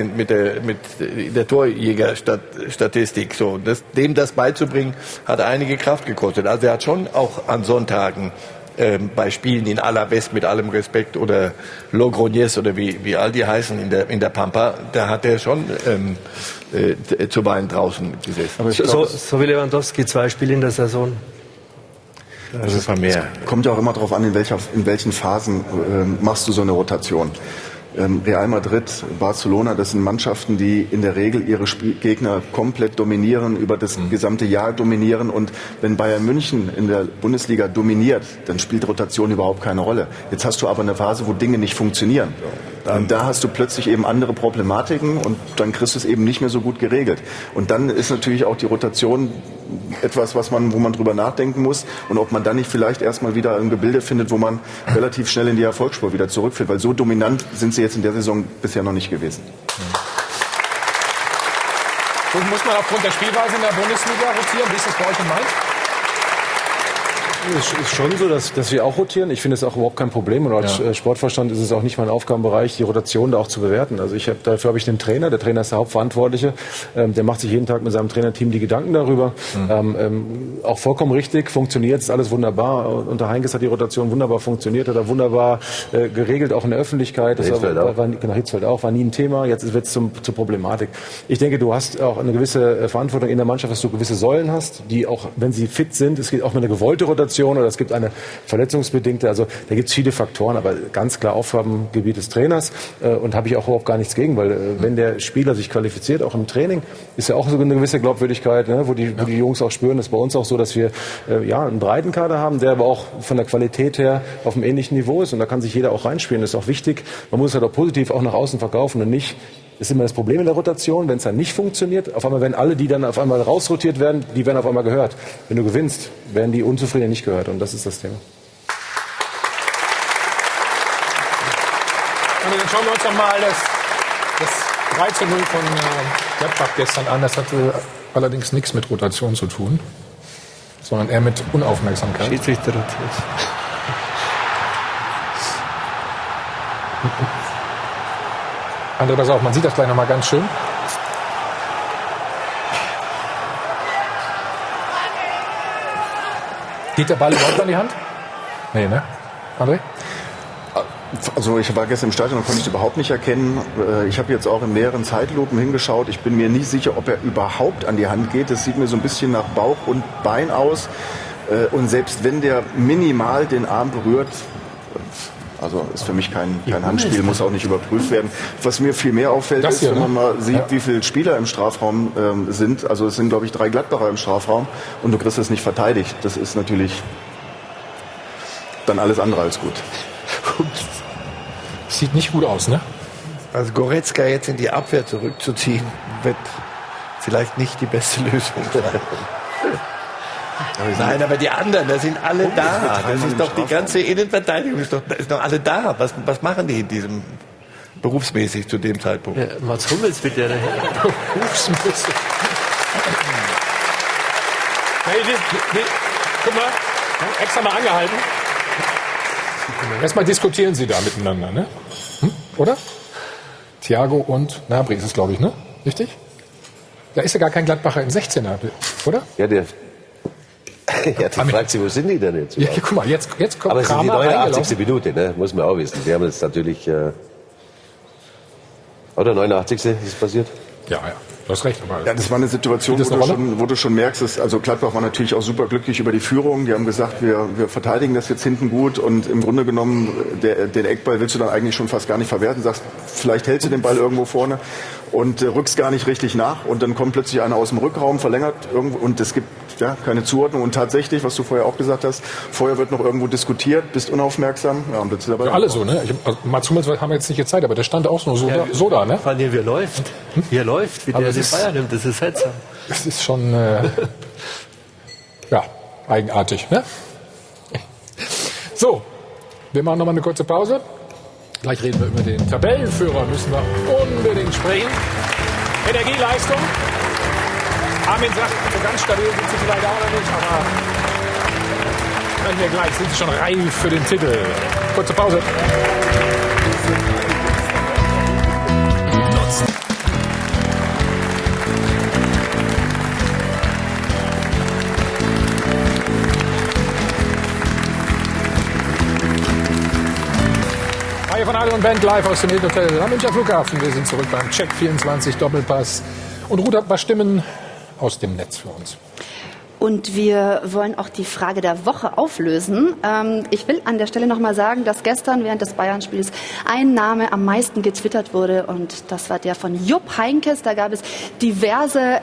der Torjägerstatistik. So, dem das beizubringen, hat einige Kraft gekostet. Also er hat schon auch an Sonntagen bei Spielen in Alavés mit allem Respekt oder Logroñés oder wie all die heißen in der Pampa, da hat er schon zuweilen draußen gesessen. Aber so wie Lewandowski 2 Spiele in der Saison. Das ist mehr. Kommt ja auch immer darauf an, in welchen Phasen machst du so eine Rotation. Real Madrid, Barcelona, das sind Mannschaften, die in der Regel ihre Gegner komplett dominieren, über das gesamte Jahr dominieren. Und wenn Bayern München in der Bundesliga dominiert, dann spielt Rotation überhaupt keine Rolle. Jetzt hast du aber eine Phase, wo Dinge nicht funktionieren. Und da hast du plötzlich eben andere Problematiken und dann kriegst du es eben nicht mehr so gut geregelt. Und dann ist natürlich auch die Rotation etwas, wo man drüber nachdenken muss und ob man dann nicht vielleicht erstmal wieder ein Gebilde findet, wo man relativ schnell in die Erfolgsspur wieder zurückfällt, weil so dominant sind sie jetzt in der Saison bisher noch nicht gewesen. Und muss man aufgrund der Spielweise in der Bundesliga rotieren? Wie ist das bei euch in Mainz? Es ist schon so, dass wir auch rotieren. Ich finde es auch überhaupt kein Problem. Und als Sportvorstand ist es auch nicht mein Aufgabenbereich, die Rotation da auch zu bewerten. Also dafür habe ich einen Trainer. Der Trainer ist der Hauptverantwortliche. Der macht sich jeden Tag mit seinem Trainerteam die Gedanken darüber. Auch vollkommen richtig. Funktioniert, ist alles wunderbar. Unter Heinkes hat die Rotation wunderbar funktioniert. Hat er wunderbar geregelt, auch in der Öffentlichkeit. Hitzfeld auch. War nie ein Thema. Jetzt wird es zur Problematik. Ich denke, du hast auch eine gewisse Verantwortung in der Mannschaft, dass du gewisse Säulen hast, die auch, wenn sie fit sind, es geht auch mit einer gewollte Rotation oder es gibt eine verletzungsbedingte, also da gibt es viele Faktoren, aber ganz klar Aufgabengebiet des Trainers und habe ich auch überhaupt gar nichts gegen, weil wenn der Spieler sich qualifiziert, auch im Training, ist ja auch so eine gewisse Glaubwürdigkeit, ne, wo die Jungs auch spüren, das ist bei uns auch so, dass wir einen breiten Kader haben, der aber auch von der Qualität her auf einem ähnlichen Niveau ist und da kann sich jeder auch reinspielen, das ist auch wichtig, man muss es halt auch positiv auch nach außen verkaufen und nicht. Das ist immer das Problem in der Rotation, wenn es dann nicht funktioniert. Auf einmal werden alle, die dann auf einmal rausrotiert werden, die werden auf einmal gehört. Wenn du gewinnst, werden die Unzufriedenen nicht gehört. Und das ist das Thema. Und dann schauen wir uns noch mal das 3:0 von Gladbach gestern an. Das hatte allerdings nichts mit Rotation zu tun, sondern eher mit Unaufmerksamkeit. Schiedsrichter rotiert. André, pass auf, man sieht das gleich noch mal ganz schön. Geht der Ball überhaupt an die Hand? Nee, ne? André? Also ich war gestern im Stadion und konnte es überhaupt nicht erkennen. Ich habe jetzt auch in mehreren Zeitlupen hingeschaut. Ich bin mir nicht sicher, ob er überhaupt an die Hand geht. Das sieht mir so ein bisschen nach Bauch und Bein aus. Und selbst wenn der minimal den Arm berührt, also ist für mich kein Handspiel, muss auch nicht überprüft werden. Was mir viel mehr auffällt, ist, wenn man mal sieht, wie viele Spieler im Strafraum sind. Also es sind, glaube ich, 3 Gladbacher im Strafraum und du kriegst es nicht verteidigt. Das ist natürlich dann alles andere als gut. Sieht nicht gut aus, ne? Also Goretzka jetzt in die Abwehr zurückzuziehen, wird vielleicht nicht die beste Lösung sein. Nein, aber die anderen, da sind alle da. Das ist doch die ganze Innenverteidigung, ist doch alle da. Was machen die in diesem berufsmäßig zu dem Zeitpunkt? Ja, Mats Hummels bitte. Berufsmäßig. Hey, guck mal, extra mal angehalten. Erstmal diskutieren sie da miteinander, ne? Oder? Thiago und Gnabry ist es, glaube ich, ne? Richtig? Da ist ja gar kein Gladbacher im 16er, oder? Ja, die fragt sich, wo sind die denn jetzt? Ja, guck mal, jetzt kommt aber es ist die Kramer 89. Minute, ne? Muss man auch wissen. Die haben jetzt natürlich... oder 89. ist es passiert? Ja, du hast recht. Aber ja, das war eine Situation, wo du schon merkst, also Gladbach war natürlich auch super glücklich über die Führung. Die haben gesagt, wir verteidigen das jetzt hinten gut und im Grunde genommen, den Eckball willst du dann eigentlich schon fast gar nicht verwerten. Sagst, vielleicht hältst du den Ball irgendwo vorne und rückst gar nicht richtig nach und dann kommt plötzlich einer aus dem Rückraum, verlängert irgendwo und es gibt keine Zuordnung und tatsächlich, was du vorher auch gesagt hast, vorher wird noch irgendwo diskutiert, bist unaufmerksam. Ja, und plötzlich dabei. Ja, alle so, ne? Mats Hummels haben wir jetzt nicht gezeigt, aber der stand auch so da, ne? Vor allem, wie er läuft. Wie er läuft, wie der den Bayern nimmt, das ist seltsam. Das ist schon, eigenartig, ne? So, wir machen noch mal eine kurze Pause. Gleich reden wir über den Tabellenführer, müssen wir unbedingt sprechen. Energieleistung. Armin sagt, so ganz stabil sind sie leider auch noch nicht, aber können wir gleich, sind sie schon reif für den Titel. Kurze Pause. Adel und Bent live aus dem Hotel am Münchner Flughafen. Wir sind zurück beim Check 24 Doppelpass. Und Ruth hat ein paar Stimmen aus dem Netz für uns. Und wir wollen auch die Frage der Woche auflösen. Ich will an der Stelle noch mal sagen, dass gestern während des Bayern-Spiels ein Name am meisten getwittert wurde. Und das war der von Jupp Heynckes. Da gab es diverse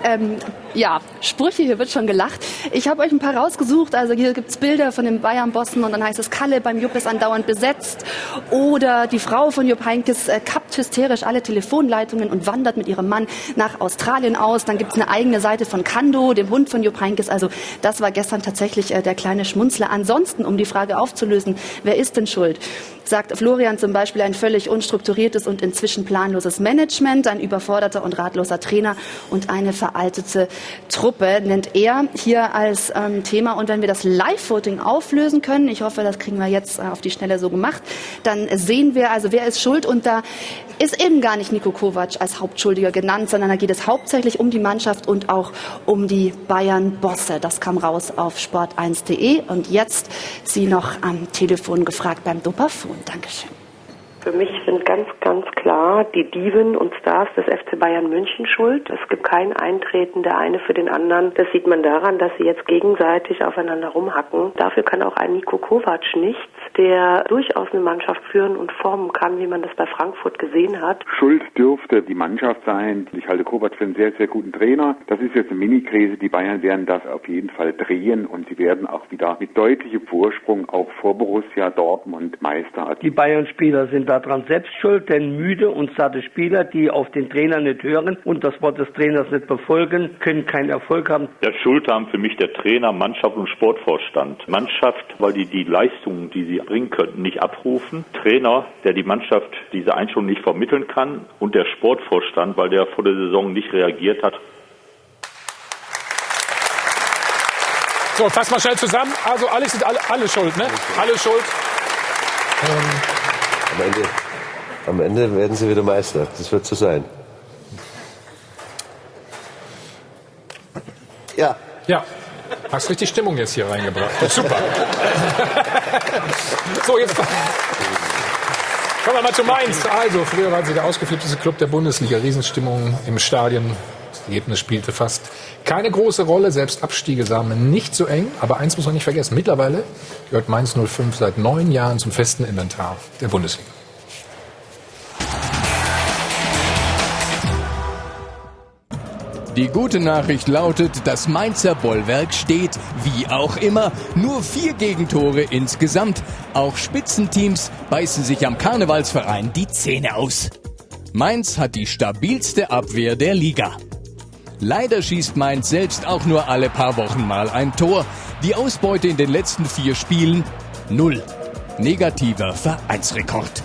Sprüche. Hier wird schon gelacht. Ich habe euch ein paar rausgesucht. Also hier gibt es Bilder von den Bayern-Bossen. Und dann heißt es, Kalle beim Jupp ist andauernd besetzt. Oder die Frau von Jupp Heynckes kappt hysterisch alle Telefonleitungen und wandert mit ihrem Mann nach Australien aus. Dann gibt es eine eigene Seite von Kando, dem Hund von Jupp Heynckes. Also das war gestern tatsächlich der kleine Schmunzler. Ansonsten, um die Frage aufzulösen, wer ist denn schuld? Sagt Florian zum Beispiel, ein völlig unstrukturiertes und inzwischen planloses Management, ein überforderter und ratloser Trainer und eine veraltete Truppe, nennt er hier als Thema. Und wenn wir das Live-Voting auflösen können, ich hoffe, das kriegen wir jetzt auf die Schnelle so gemacht, dann sehen wir also, wer ist schuld. Und da ist eben gar nicht Niko Kovac als Hauptschuldiger genannt, sondern da geht es hauptsächlich um die Mannschaft und auch um die Bayern-Bosse. Das kam raus auf sport1.de. Und jetzt Sie noch am Telefon gefragt beim Dopafon. Dankeschön. Für mich sind ganz, ganz klar die Diven und Stars des FC Bayern München schuld. Es gibt kein Eintreten der eine für den anderen. Das sieht man daran, dass sie jetzt gegenseitig aufeinander rumhacken. Dafür kann auch ein Niko Kovac nichts, der durchaus eine Mannschaft führen und formen kann, wie man das bei Frankfurt gesehen hat. Schuld dürfte die Mannschaft sein. Ich halte Kovac für einen sehr, sehr guten Trainer. Das ist jetzt eine Mini-Krise. Die Bayern werden das auf jeden Fall drehen und sie werden auch wieder mit deutlichem Vorsprung auch vor Borussia Dortmund Meister. Die Bayern-Spieler sind daran selbst schuld, denn müde und satte Spieler, die auf den Trainer nicht hören und das Wort des Trainers nicht befolgen, können keinen Erfolg haben. Der Schuld haben für mich der Trainer, Mannschaft und Sportvorstand. Mannschaft, weil die Leistungen, die sie bringen könnten, nicht abrufen. Trainer, der die Mannschaft diese Einstellung nicht vermitteln kann. Und der Sportvorstand, weil der vor der Saison nicht reagiert hat. So, fass mal schnell zusammen. Also alle sind alle schuld, ne? Alle schuld. Am Ende werden sie wieder Meister. Das wird so sein. Ja. Ja. Hast richtig Stimmung jetzt hier reingebracht. Super. So, jetzt kommen wir mal zu Mainz. Also, früher waren sie der ausgeflippteste Club der Bundesliga. Riesenstimmung im Stadion. Das Ergebnis spielte fast keine große Rolle. Selbst Abstiege sahen nicht so eng. Aber eins muss man nicht vergessen. Mittlerweile gehört Mainz 05 seit 9 Jahren zum festen Inventar der Bundesliga. Die gute Nachricht lautet, das Mainzer Bollwerk steht, wie auch immer, nur 4 Gegentore insgesamt. Auch Spitzenteams beißen sich am Karnevalsverein die Zähne aus. Mainz hat die stabilste Abwehr der Liga. Leider schießt Mainz selbst auch nur alle paar Wochen mal ein Tor. Die Ausbeute in den letzten 4 Spielen 0. Negativer Vereinsrekord.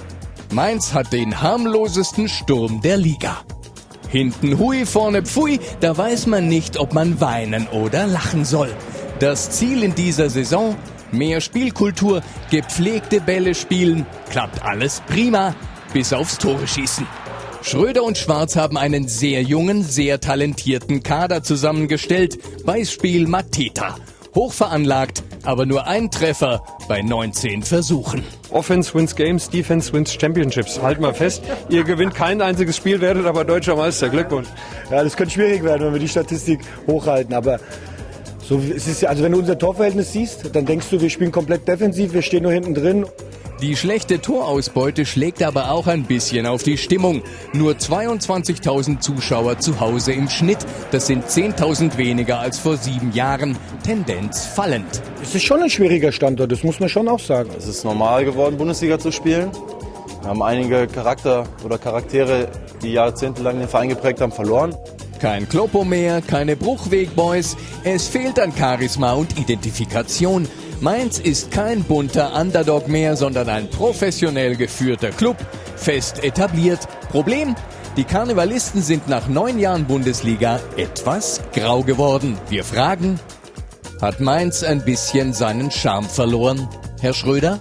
Mainz hat den harmlosesten Sturm der Liga. Hinten hui, vorne pfui, da weiß man nicht, ob man weinen oder lachen soll. Das Ziel in dieser Saison? Mehr Spielkultur, gepflegte Bälle spielen, klappt alles prima, bis aufs Tore schießen. Schröder und Schwarz haben einen sehr jungen, sehr talentierten Kader zusammengestellt. Beispiel Mateta. Hochveranlagt, aber nur ein Treffer bei 19 Versuchen. Offense wins Games, Defense wins Championships. Halten wir fest, ihr gewinnt kein einziges Spiel, werdet aber deutscher Meister. Glückwunsch. Ja, das könnte schwierig werden, wenn wir die Statistik hochhalten. Aber so, es ist, also wenn du unser Torverhältnis siehst, dann denkst du, wir spielen komplett defensiv, wir stehen nur hinten drin. Die schlechte Torausbeute schlägt aber auch ein bisschen auf die Stimmung. Nur 22.000 Zuschauer zu Hause im Schnitt. Das sind 10.000 weniger als vor 7 Jahren. Tendenz fallend. Es ist schon ein schwieriger Standort, das muss man schon auch sagen. Es ist normal geworden, Bundesliga zu spielen. Wir haben einige Charaktere, die jahrzehntelang den Verein geprägt haben, verloren. Kein Kloppo mehr, keine Bruchweg-Boys. Es fehlt an Charisma und Identifikation. Mainz ist kein bunter Underdog mehr, sondern ein professionell geführter Club, fest etabliert. Problem? Die Karnevalisten sind nach 9 Jahren Bundesliga etwas grau geworden. Wir fragen, hat Mainz ein bisschen seinen Charme verloren, Herr Schröder?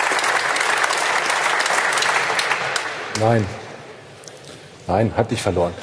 Nein, hat nicht verloren.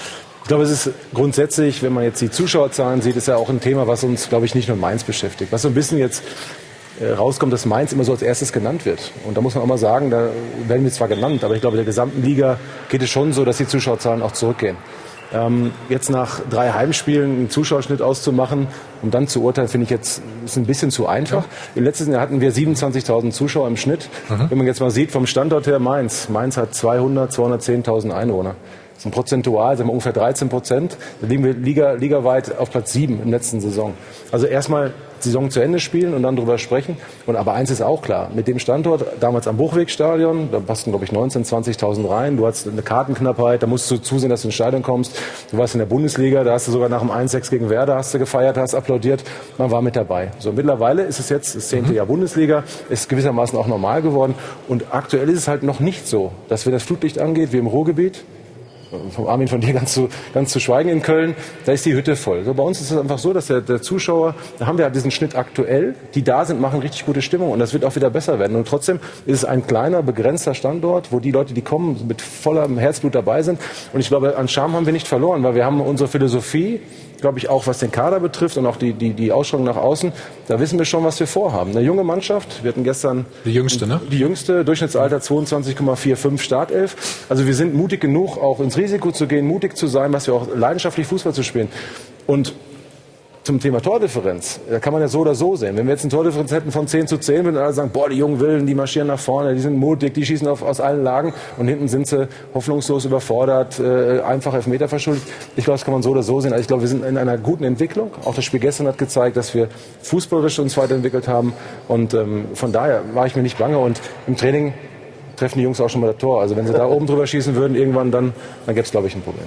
Ich glaube, es ist grundsätzlich, wenn man jetzt die Zuschauerzahlen sieht, ist ja auch ein Thema, was uns, glaube ich, nicht nur Mainz beschäftigt. Was so ein bisschen jetzt rauskommt, dass Mainz immer so als erstes genannt wird. Und da muss man auch mal sagen, da werden wir zwar genannt, aber ich glaube, in der gesamten Liga geht es schon so, dass die Zuschauerzahlen auch zurückgehen. Jetzt nach 3 Heimspielen einen Zuschauerschnitt auszumachen, um dann zu urteilen, finde ich jetzt ist ein bisschen zu einfach. Ja. Im letzten Jahr hatten wir 27.000 Zuschauer im Schnitt. Wenn man jetzt mal sieht, vom Standort her Mainz hat 210.000 Einwohner. Das sind prozentual, sind wir ungefähr 13%. Da liegen wir ligaweit auf Platz 7 in der letzten Saison. Also erstmal die Saison zu Ende spielen und dann drüber sprechen. Aber eins ist auch klar, mit dem Standort, damals am Buchwegstadion, da passten, glaube ich, 19.000, 20.000 rein. Du hattest eine Kartenknappheit, da musst du zusehen, dass du ins Stadion kommst. Du warst in der Bundesliga, da hast du sogar nach dem 1-6 gegen Werder hast du gefeiert, hast applaudiert. Man war mit dabei. So, mittlerweile ist es jetzt das 10. Jahr Bundesliga, ist gewissermaßen auch normal geworden. Und aktuell ist es halt noch nicht so, dass wenn das Flutlicht angeht, wie im Ruhrgebiet, vom Armin von dir ganz zu schweigen in Köln, da ist die Hütte voll. So, bei uns ist es einfach so, dass der Zuschauer, da haben wir halt diesen Schnitt aktuell, die da sind, machen richtig gute Stimmung und das wird auch wieder besser werden. Und trotzdem ist es ein kleiner, begrenzter Standort, wo die Leute, die kommen, mit vollem Herzblut dabei sind. Und ich glaube, an Charme haben wir nicht verloren, weil wir haben unsere Philosophie, glaube ich, auch was den Kader betrifft und auch die Ausstrahlung nach außen, da wissen wir schon, was wir vorhaben. Eine junge Mannschaft, wir hatten gestern die jüngste, ne? Die jüngste, Durchschnittsalter 22,45 Startelf. Also wir sind mutig genug, auch ins Risiko zu gehen, mutig zu sein, was wir auch leidenschaftlich Fußball zu spielen. Und zum Thema Tordifferenz, da kann man ja so oder so sehen. Wenn wir jetzt eine Tordifferenz hätten von 10:10, würden alle sagen, boah, die jungen Wilden, die marschieren nach vorne, die sind mutig, die schießen aus allen Lagen und hinten sind sie hoffnungslos überfordert, einfach Elfmeter verschuldet. Ich glaube, das kann man so oder so sehen. Also ich glaube, wir sind in einer guten Entwicklung. Auch das Spiel gestern hat gezeigt, dass wir fußballerisch uns weiterentwickelt haben und von daher war ich mir nicht bange und im Training treffen die Jungs auch schon mal das Tor. Also wenn sie da oben drüber schießen würden, irgendwann dann gäbe es, glaube ich, ein Problem.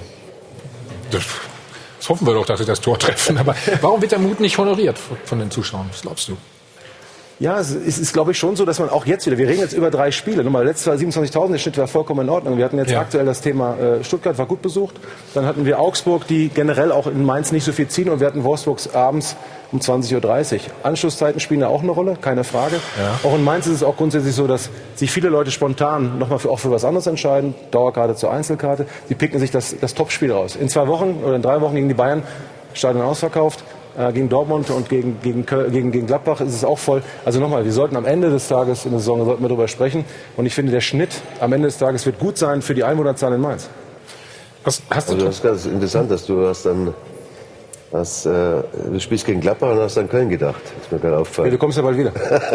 Das hoffen wir doch, dass sie das Tor treffen. Aber warum wird der Mut nicht honoriert von den Zuschauern? Was glaubst du? Ja, es ist, glaube ich, schon so, dass man auch jetzt wieder, wir reden jetzt über 3 Spiele. Nochmal, letztes Jahr 27.000, der Schnitt war vollkommen in Ordnung. Wir hatten jetzt aktuell das Thema Stuttgart, war gut besucht. Dann hatten wir Augsburg, die generell auch in Mainz nicht so viel ziehen. Und wir hatten Wolfsburgs abends um 20:30 Uhr. Anschlusszeiten spielen da auch eine Rolle, keine Frage. Ja. Auch in Mainz ist es auch grundsätzlich so, dass sich viele Leute spontan nochmal auch für was anderes entscheiden. Dauerkarte zur Einzelkarte. Sie picken sich das Topspiel raus. In 2 Wochen oder in 3 Wochen gegen die Bayern, Stadion ausverkauft. Gegen Dortmund und gegen Gladbach ist es auch voll. Also nochmal, wir sollten am Ende des Tages in der Saison sollten wir darüber sprechen. Und ich finde, der Schnitt am Ende des Tages wird gut sein für die Einwohnerzahl in Mainz. Das ist ganz interessant, dass du du spielst gegen Gladbach und hast an Köln gedacht. Das ist mir gerade aufgefallen. Ja, du kommst ja bald wieder.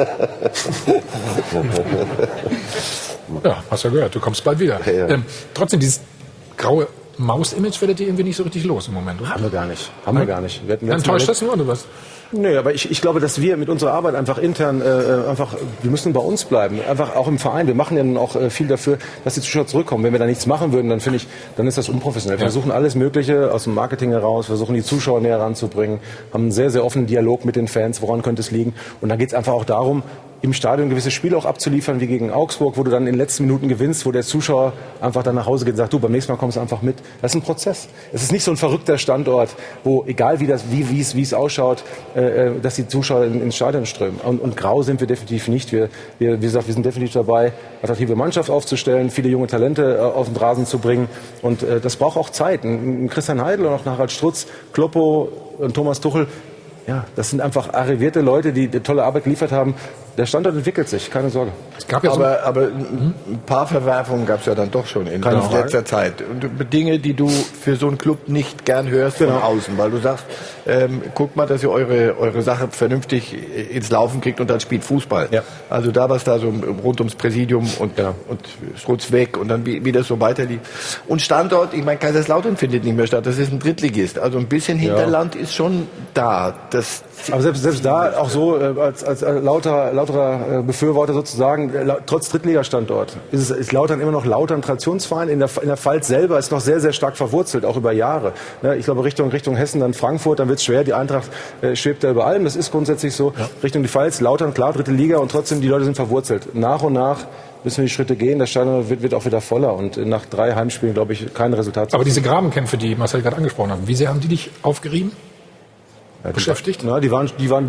Ja, hast ja gehört, du kommst bald wieder. Ja. Trotzdem, dieses graue Maus-Image werdet ihr irgendwie nicht so richtig los im Moment, oder? Haben wir gar nicht. Wir hatten enttäuscht das nur, oder was? Nee, aber ich glaube, dass wir mit unserer Arbeit einfach intern wir müssen bei uns bleiben. Einfach auch im Verein. Wir machen ja nun auch viel dafür, dass die Zuschauer zurückkommen. Wenn wir da nichts machen würden, dann finde ich, dann ist das unprofessionell. Wir versuchen alles Mögliche aus dem Marketing heraus, versuchen die Zuschauer näher ranzubringen, haben einen sehr, sehr offenen Dialog mit den Fans, woran könnte es liegen. Und dann geht es einfach auch darum, im Stadion gewisse Spiele auch abzuliefern, wie gegen Augsburg, wo du dann in den letzten Minuten gewinnst, wo der Zuschauer einfach dann nach Hause geht und sagt, du, beim nächsten Mal kommst du einfach mit. Das ist ein Prozess. Es ist nicht so ein verrückter Standort, wo, egal wie es ausschaut, dass die Zuschauer ins Stadion strömen. Und grau sind wir definitiv nicht. Wie gesagt, wir sind definitiv dabei, attraktive Mannschaft aufzustellen, viele junge Talente auf den Rasen zu bringen. Und das braucht auch Zeit. Ein Christian Heidel und auch nach Harald Strutz, Kloppo und Thomas Tuchel, ja, das sind einfach arrivierte Leute, die tolle Arbeit geliefert haben. Der Standort entwickelt sich, keine Sorge. Es gab ja aber ein paar Verwerfungen gab es ja dann doch schon in letzter Zeit. Und Dinge, die du für so einen Club nicht gern hörst von außen, weil du sagst, guckt mal, dass ihr eure Sache vernünftig ins Laufen kriegt und dann spielt Fußball. Ja. Also da was da so rund ums Präsidium und Strutz weg und dann wie das so weiterlief. Und Standort, ich meine, Kaiserslautern findet nicht mehr statt, das ist ein Drittligist. Also ein bisschen Hinterland ist schon da. Aber selbst da auch so als lauterer Befürworter sozusagen, trotz Drittligastandort, ist Lautern immer noch Lautern Traditionsverein. In der Pfalz selber ist noch sehr, sehr stark verwurzelt, auch über Jahre. Ich glaube, Richtung Hessen, dann Frankfurt, dann wird es schwer. Die Eintracht schwebt da über allem. Das ist grundsätzlich so. Ja. Richtung die Pfalz, Lautern, klar, dritte Liga und trotzdem die Leute sind verwurzelt. Nach und nach müssen wir die Schritte gehen. Das Stadion wird auch wieder voller und nach 3 Heimspielen, glaube ich, kein Resultat. Aber diese Grabenkämpfe, die Marcel gerade angesprochen hat, wie sehr haben die dich aufgerieben? beschäftigt? Ja, die waren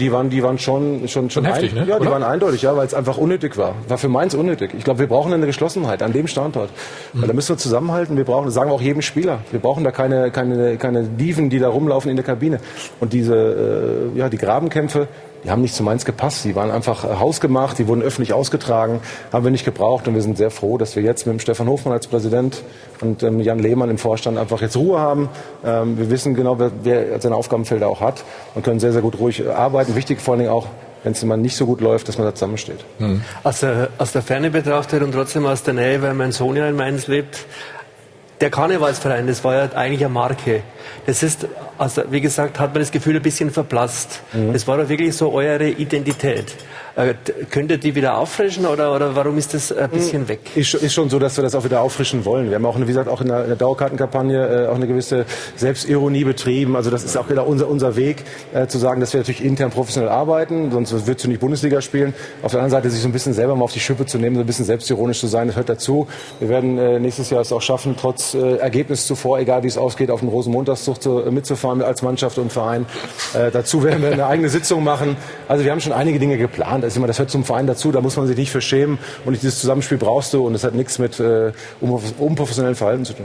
schon heftig, ne? Ja, die Oder? waren eindeutig, ja, weil es einfach unnötig war. War für Mainz unnötig. Ich glaube, wir brauchen eine Geschlossenheit an dem Standort. Weil da müssen wir zusammenhalten. Wir brauchen, das sagen wir auch jedem Spieler. Wir brauchen da keine Dieven, die da rumlaufen in der Kabine. Und die Grabenkämpfe, die haben nicht zu Mainz gepasst. Die waren einfach hausgemacht, die wurden öffentlich ausgetragen, haben wir nicht gebraucht. Und wir sind sehr froh, dass wir jetzt mit dem Stefan Hofmann als Präsident und Jan Lehmann im Vorstand einfach jetzt Ruhe haben. Wir wissen genau, wer seine Aufgabenfelder auch hat und können sehr, sehr gut ruhig arbeiten. Wichtig vor allen Dingen auch, wenn es immer nicht so gut läuft, dass man da zusammensteht. Aus der Ferne betrachtet und trotzdem aus der Nähe, weil mein Sohn ja in Mainz lebt, der Karnevalsverein, das war ja eigentlich eine Marke. Das ist, also wie gesagt, hat man das Gefühl ein bisschen verblasst. Das war doch wirklich so eure Identität. Könnt ihr die wieder auffrischen oder warum ist das ein bisschen weg? Ist schon so, dass wir das auch wieder auffrischen wollen. Wir haben auch, wie gesagt, auch in der Dauerkartenkampagne auch eine gewisse Selbstironie betrieben. Also das ist auch wieder unser Weg, zu sagen, dass wir natürlich intern professionell arbeiten, sonst würdest du nicht Bundesliga spielen. Auf der anderen Seite sich so ein bisschen selber mal auf die Schippe zu nehmen, so ein bisschen selbstironisch zu sein, das hört dazu. Wir werden nächstes Jahr es auch schaffen, trotz Ergebnis zuvor, egal wie es ausgeht, auf den Rosenmontagszug mitzufahren als Mannschaft und Verein. Dazu werden wir eine eigene Sitzung machen. Also wir haben schon einige Dinge geplant. Das hört zum Verein dazu, da muss man sich nicht für schämen. Und dieses Zusammenspiel brauchst du und das hat nichts mit unprofessionellem Verhalten zu tun.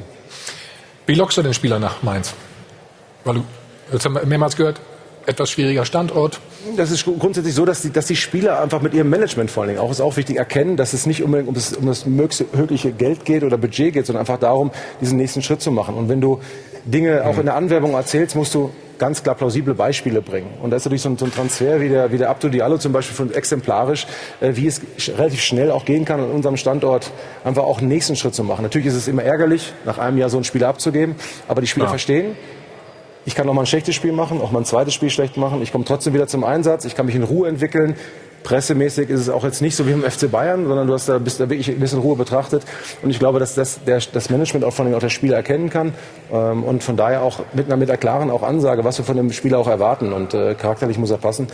Wie lockst du den Spieler nach Mainz? Weil du, jetzt haben wir mehrmals gehört, etwas schwieriger Standort. Das ist grundsätzlich so, dass die Spieler einfach mit ihrem Management vor allen Dingen auch, ist auch wichtig, erkennen, dass es nicht unbedingt um das mögliche Geld geht oder Budget geht, sondern einfach darum, diesen nächsten Schritt zu machen. Und wenn du Dinge auch in der Anwerbung erzählst, musst du ganz klar plausible Beispiele bringen. Und da ist natürlich so ein Transfer wie der Abdou Diallo zum Beispiel von exemplarisch, wie es relativ schnell auch gehen kann, an unserem Standort einfach auch einen nächsten Schritt zu machen. Natürlich ist es immer ärgerlich, nach einem Jahr so einen Spieler abzugeben, aber die Spieler verstehen, ich kann auch mal ein schlechtes Spiel machen, auch mal ein zweites Spiel schlecht machen. Ich komme trotzdem wieder zum Einsatz. Ich kann mich in Ruhe entwickeln. Pressemäßig ist es auch jetzt nicht so wie im FC Bayern, sondern bist da wirklich ein bisschen Ruhe betrachtet. Und ich glaube, dass das Management auch von allem auch der Spieler erkennen kann. Und von daher auch mit einer klaren auch Ansage, was wir von dem Spieler auch erwarten. Und charakterlich muss er passen.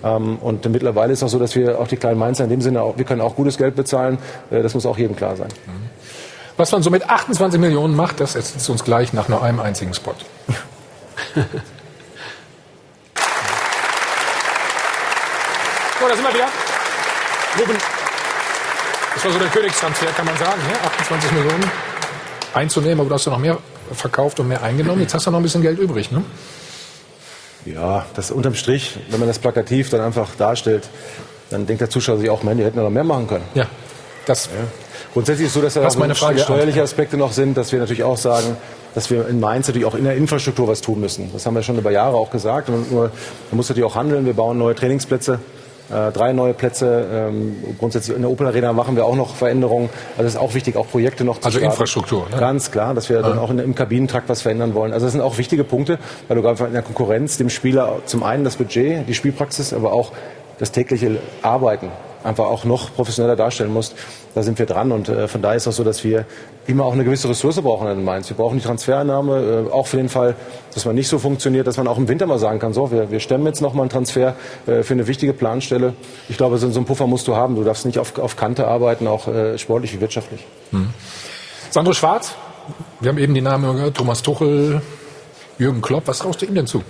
Und mittlerweile ist es auch so, dass wir auch die kleinen Mainzer in dem Sinne auch, wir können auch gutes Geld bezahlen. Das muss auch jedem klar sein. Was man so mit 28 Millionen macht, das ist uns gleich nach nur einem einzigen Spot. So, da sind wir wieder. Ruben, das war so der Königstransfer, kann man sagen. Ne? 28 Millionen einzunehmen, aber du hast ja noch mehr verkauft und mehr eingenommen. Jetzt hast du noch ein bisschen Geld übrig, ne? Ja, das unterm Strich, wenn man das plakativ dann einfach darstellt, dann denkt der Zuschauer sich auch, man, die hätten noch mehr machen können. Ja, das. Ja. Grundsätzlich ist es so, dass da auch steuerliche Aspekte noch sind, dass wir natürlich auch sagen, dass wir in Mainz natürlich auch in der Infrastruktur was tun müssen. Das haben wir schon über Jahre auch gesagt. Und man muss natürlich auch handeln. Wir bauen neue Trainingsplätze. 3 neue Plätze. Grundsätzlich in der Opel Arena machen wir auch noch Veränderungen. Also es ist auch wichtig, auch Projekte noch zu starten. Also Infrastruktur, ne? Ganz klar, dass wir dann auch im Kabinentrakt was verändern wollen. Also das sind auch wichtige Punkte, weil du einfach in der Konkurrenz dem Spieler zum einen das Budget, die Spielpraxis, aber auch das tägliche Arbeiten einfach auch noch professioneller darstellen musst. Da sind wir dran und von daher ist es auch so, dass wir immer auch eine gewisse Ressource brauchen in Mainz. Wir brauchen die Transfereinnahme, auch für den Fall, dass man nicht so funktioniert, dass man auch im Winter mal sagen kann, so, wir stemmen jetzt noch mal einen Transfer für eine wichtige Planstelle. Ich glaube, so einen Puffer musst du haben. Du darfst nicht auf Kante arbeiten, auch sportlich wie wirtschaftlich. Sandro Schwarz, wir haben eben die Namen gehört, Thomas Tuchel, Jürgen Klopp. Was traust du ihm denn zu?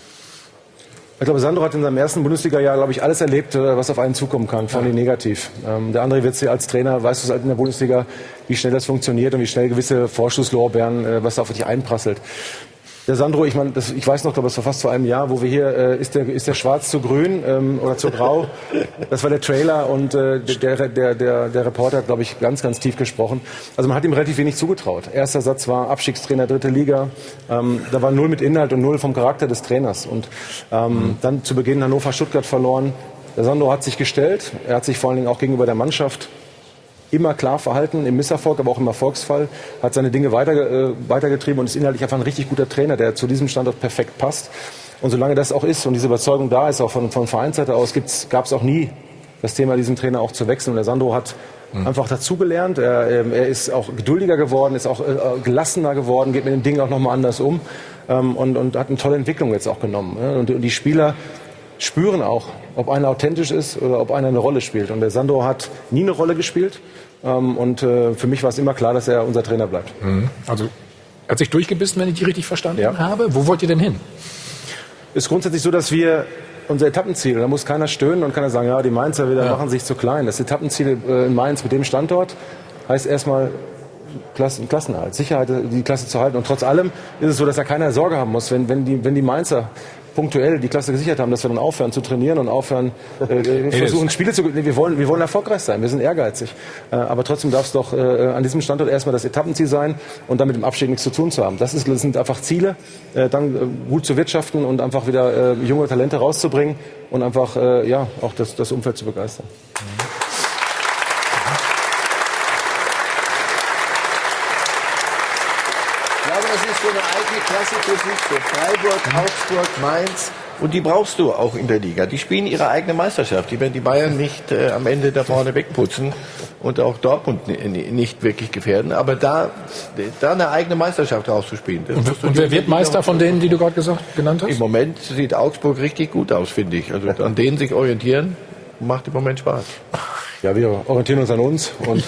Ich glaube, Sandro hat in seinem ersten Bundesliga-Jahr, glaube ich, alles erlebt, was auf einen zukommen kann, vor allem negativ. Der André Witzig als Trainer, weißt du halt in der Bundesliga, wie schnell das funktioniert und wie schnell gewisse Vorschusslorbeeren, was da auf dich einprasselt. Der Sandro, ich meine, ich weiß noch, glaube ich, das war fast vor einem Jahr, wo wir hier, ist der Schwarz zu grün oder zu grau? Das war der Trailer und der Reporter hat, glaube ich, ganz, ganz tief gesprochen. Also man hat ihm relativ wenig zugetraut. Erster Satz war Abstiegstrainer, 3. Liga. Da war 0 mit Inhalt und 0 vom Charakter des Trainers. Und dann zu Beginn Hannover-Stuttgart verloren. Der Sandro hat sich gestellt. Er hat sich vor allen Dingen auch gegenüber der Mannschaft immer klar verhalten, im Misserfolg, aber auch im Erfolgsfall, hat seine Dinge weitergetrieben und ist inhaltlich einfach ein richtig guter Trainer, der zu diesem Standort perfekt passt. Und solange das auch ist und diese Überzeugung da ist, auch von Vereinsseite aus, gab es auch nie das Thema, diesen Trainer auch zu wechseln. Und der Sandro hat einfach dazugelernt. Er ist auch geduldiger geworden, ist auch gelassener geworden, geht mit den Dingen auch nochmal anders um und hat eine tolle Entwicklung jetzt auch genommen. Und die Spieler spüren auch, ob einer authentisch ist oder ob einer eine Rolle spielt. Und der Sandro hat nie eine Rolle gespielt. Und für mich war es immer klar, dass er unser Trainer bleibt. Also er hat sich durchgebissen, wenn ich die richtig verstanden habe. Wo wollt ihr denn hin? ist grundsätzlich so, dass wir unser Etappenziel, da muss keiner stöhnen und keiner sagen, ja, die Mainzer wieder machen sich zu klein. Das Etappenziel in Mainz mit dem Standort heißt erstmal Klassenerhalt, Sicherheit, die Klasse zu halten. Und trotz allem ist es so, dass da keiner Sorge haben muss, wenn die Mainzer punktuell die Klasse gesichert haben, dass wir dann aufhören zu trainieren und aufhören, versuchen Spiele zu gewinnen. Wir wollen erfolgreich sein, wir sind ehrgeizig. Aber trotzdem darf es doch an diesem Standort erstmal das Etappenziel sein und dann mit dem Abstieg nichts zu tun zu haben. Das sind einfach Ziele, dann gut zu wirtschaften und einfach wieder junge Talente rauszubringen und einfach auch das Umfeld zu begeistern. Das ist so eine eigene Klasse für sich, für Freiburg, Augsburg, Mainz. Und die brauchst du auch in der Liga. Die spielen ihre eigene Meisterschaft. Die werden die Bayern nicht am Ende da vorne wegputzen und auch Dortmund nicht wirklich gefährden. Aber da eine eigene Meisterschaft rauszuspielen. Und wer wird Meister von denen, die du gerade genannt hast? Im Moment sieht Augsburg richtig gut aus, finde ich. Also an denen sich orientieren, macht im Moment Spaß. Ja, wir orientieren uns an uns und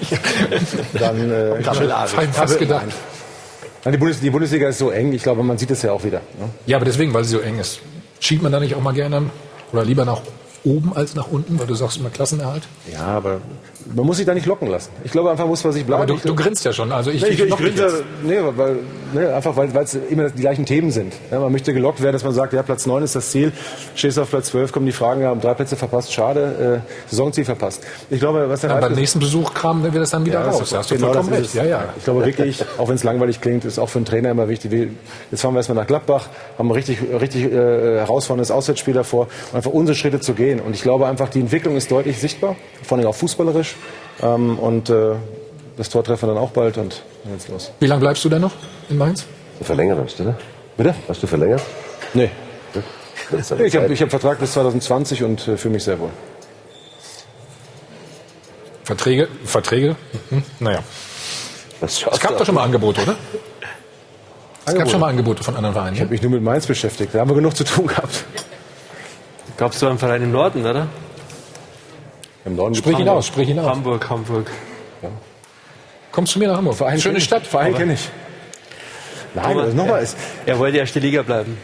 dann fast gedacht. Die Bundesliga ist so eng, ich glaube, man sieht es ja auch wieder. Ne? Ja, aber deswegen, weil sie so eng ist. Schiebt man da nicht auch mal gerne oder lieber nach oben als nach unten, weil du sagst immer Klassenerhalt? Ja, aber man muss sich da nicht locken lassen. Ich glaube, einfach muss man sich bleiben. Aber du grinst ja schon. Also ich grinse, einfach weil es immer die gleichen Themen sind. Ja, man möchte gelockt werden, dass man sagt, ja, Platz 9 ist das Ziel, stehst auf Platz 12, kommen die Fragen, ja, um 3 Plätze verpasst, schade, Saisonziel verpasst. Ich glaube, was beim nächsten Besuch kramen wir das dann wieder raus. Da hast du vollkommen recht. Ja. Ich glaube wirklich, auch wenn es langweilig klingt, ist auch für einen Trainer immer wichtig. Jetzt fahren wir erstmal nach Gladbach, haben ein richtig herausforderndes Auswärtsspiel davor, und einfach unsere Schritte zu gehen. Und ich glaube einfach, die Entwicklung ist deutlich sichtbar, vor allem auch fußballerisch. Und das Tor treffen wir dann auch bald und dann geht's los. Wie lange bleibst du denn noch in Mainz? Du verlängert hast, oder? Bitte? Hast du verlängert? Nee. Ich hab Vertrag bis 2020 und fühle mich sehr wohl. Verträge? Naja. Es gab doch schon mal Angebote, oder? Es gab schon mal Angebote von anderen Vereinen. Ich habe mich nur mit Mainz beschäftigt. Da haben wir genug zu tun gehabt. Gab es so einen Verein im Norden, oder? Im Norden. Sprich ihn aus. Hamburg. Ja. Kommst du mir nach Hamburg? Schöne Stadt. Verein kenne ich. Nein, das nochmal ist. Er wollte erst die Liga bleiben.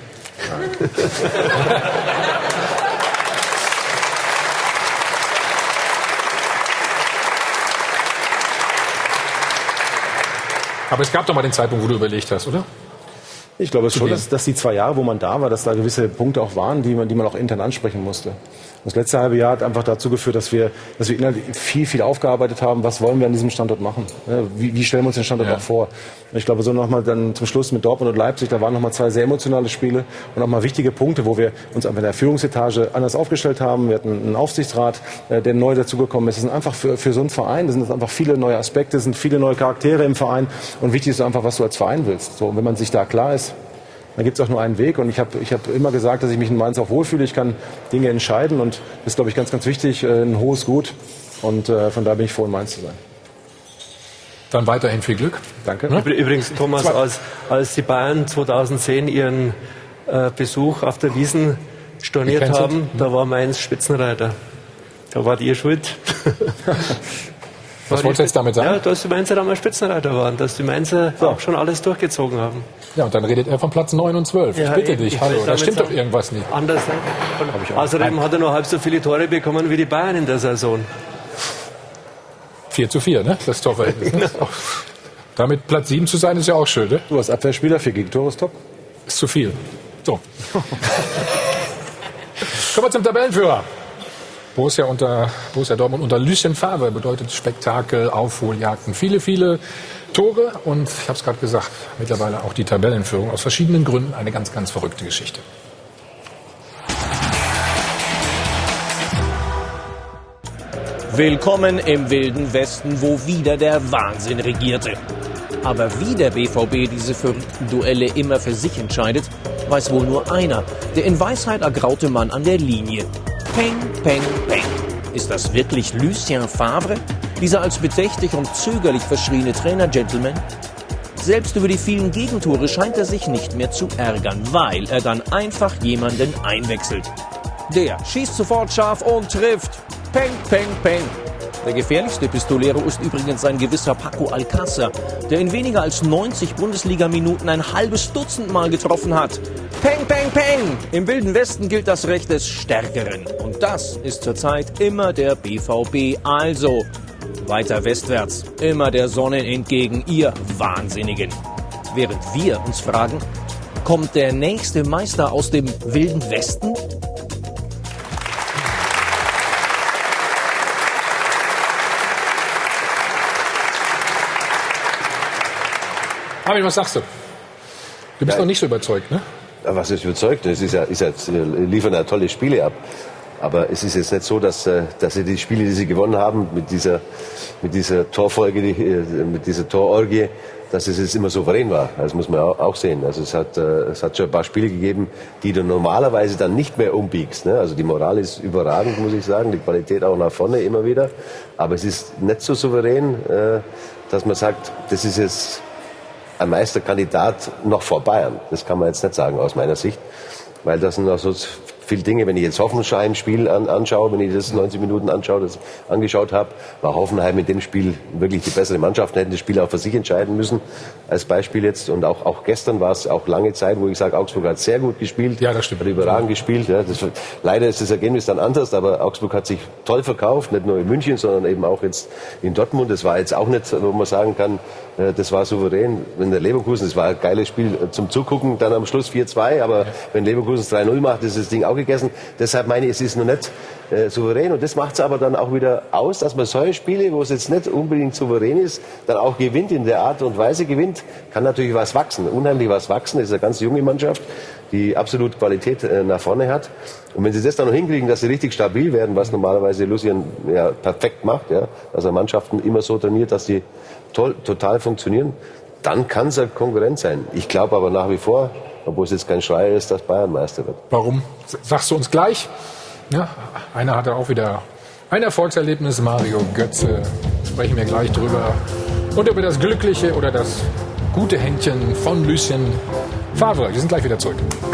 Aber es gab doch mal den Zeitpunkt, wo du überlegt hast, oder? Ich glaube schon, dass die 2 Jahre, wo man da war, dass da gewisse Punkte auch waren, die man auch intern ansprechen musste. Das letzte halbe Jahr hat einfach dazu geführt, dass wir inhaltlich viel aufgearbeitet haben. Was wollen wir an diesem Standort machen? Wie stellen wir uns den Standort auch vor? Ich glaube, so nochmal dann zum Schluss mit Dortmund und Leipzig, da waren nochmal 2 sehr emotionale Spiele und auch mal wichtige Punkte, wo wir uns einfach in der Führungsetage anders aufgestellt haben. Wir hatten einen Aufsichtsrat, der neu dazugekommen ist. Das sind einfach für so einen Verein, das sind einfach viele neue Aspekte, es sind viele neue Charaktere im Verein und wichtig ist einfach, was du als Verein willst. So, und wenn man sich da klar ist, dann gibt es auch nur einen Weg. Und ich hab immer gesagt, dass ich mich in Mainz auch wohlfühle. Ich kann Dinge entscheiden. Und das ist, glaube ich, ganz, ganz wichtig. Ein hohes Gut. Und von daher bin ich froh, in Mainz zu sein. Dann weiterhin viel Glück. Danke. Übrigens, Thomas, als die Bayern 2010 ihren Besuch auf der Wiesn storniert haben, da war Mainz Spitzenreiter. Da wart ihr schuld. Was wolltest du jetzt damit sagen? Ja, dass die Mainzer damals Spitzenreiter waren, dass die Mainzer auch schon alles durchgezogen haben. Ja, und dann redet er von Platz 9 und 12. Ja, ich bitte dich, hallo, da stimmt doch irgendwas nicht. Anders. Außerdem hat er noch halb so viele Tore bekommen wie die Bayern in der Saison. 4:4, ne? Das Torverhältnis. Ne? Genau. Damit Platz 7 zu sein, ist ja auch schön, ne? Du als Abwehrspieler, 4 Gegentore ist top. Ist zu viel. So. Kommen wir zum Tabellenführer. Borussia Dortmund unter Lucien Favre bedeutet Spektakel, Aufholjagden, viele Tore und ich habe es gerade gesagt, mittlerweile auch die Tabellenführung aus verschiedenen Gründen eine ganz, ganz verrückte Geschichte. Willkommen im Wilden Westen, wo wieder der Wahnsinn regierte. Aber wie der BVB diese verrückten Duelle immer für sich entscheidet, weiß wohl nur einer, der in Weisheit ergraute Mann an der Linie. Peng, peng, peng. Ist das wirklich Lucien Favre? Dieser als bedächtig und zögerlich verschriene Trainer-Gentleman? Selbst über die vielen Gegentore scheint er sich nicht mehr zu ärgern, weil er dann einfach jemanden einwechselt. Der schießt sofort scharf und trifft. Peng, peng, peng. Der gefährlichste Pistolero ist übrigens ein gewisser Paco Alcácer, der in weniger als 90 Bundesliga-Minuten ein halbes Dutzend Mal getroffen hat. Peng, peng, peng! Im Wilden Westen gilt das Recht des Stärkeren. Und das ist zurzeit immer der BVB. Also weiter westwärts, immer der Sonne entgegen, ihr Wahnsinnigen. Während wir uns fragen, kommt der nächste Meister aus dem Wilden Westen? Armin, was sagst du? Du bist noch nicht so überzeugt, ne? Ja, was ist überzeugt? Es ist ja, liefern ja tolle Spiele ab. Aber es ist jetzt nicht so, dass sie die Spiele, die sie gewonnen haben, mit dieser Torfolge, mit dieser Tororgie, dass es jetzt immer souverän war. Das muss man auch sehen. Also es hat schon ein paar Spiele gegeben, die du normalerweise dann nicht mehr umbiegst. Ne? Also die Moral ist überragend, muss ich sagen. Die Qualität auch nach vorne immer wieder. Aber es ist nicht so souverän, dass man sagt, das ist jetzt ein Meisterkandidat noch vor Bayern. Das kann man jetzt nicht sagen aus meiner Sicht. Weil das sind auch so viele Dinge, wenn ich jetzt Hoffenheim-Spiel anschaue, wenn ich das 90 Minuten angeschaut habe, war Hoffenheim in dem Spiel wirklich die bessere Mannschaft, hätten das Spiel auch für sich entscheiden müssen, als Beispiel jetzt. Und auch gestern war es auch lange Zeit, wo ich sage, Augsburg hat sehr gut gespielt. Ja, das stimmt. Hat überragend gespielt. Ja, leider ist das Ergebnis dann anders, aber Augsburg hat sich toll verkauft, nicht nur in München, sondern eben auch jetzt in Dortmund. Das war jetzt auch nicht, wo man sagen kann, das war souverän. Wenn der Leverkusen, das war ein geiles Spiel zum Zugucken, dann am Schluss 4-2, aber wenn Leverkusen 3-0 macht, ist das Ding auch gegessen. Deshalb meine ich, es ist noch nicht souverän und das macht es aber dann auch wieder aus, dass man solche Spiele, wo es jetzt nicht unbedingt souverän ist, dann auch gewinnt, in der Art und Weise gewinnt, kann natürlich was wachsen, unheimlich was wachsen. Das ist eine ganz junge Mannschaft, die absolut Qualität nach vorne hat. Und wenn sie das dann noch hinkriegen, dass sie richtig stabil werden, was normalerweise Lucien ja perfekt macht, ja, dass er Mannschaften immer so trainiert, dass sie total funktionieren, dann kann es eine Konkurrenz sein. Ich glaube aber nach wie vor, obwohl es jetzt kein Schreier ist, dass Bayern Meister wird. Warum? Sagst du uns gleich? Ja, einer hatte auch wieder ein Erfolgserlebnis, Mario Götze. Sprechen wir gleich drüber. Und über das glückliche oder das gute Händchen von Lucien Favre. Wir sind gleich wieder zurück.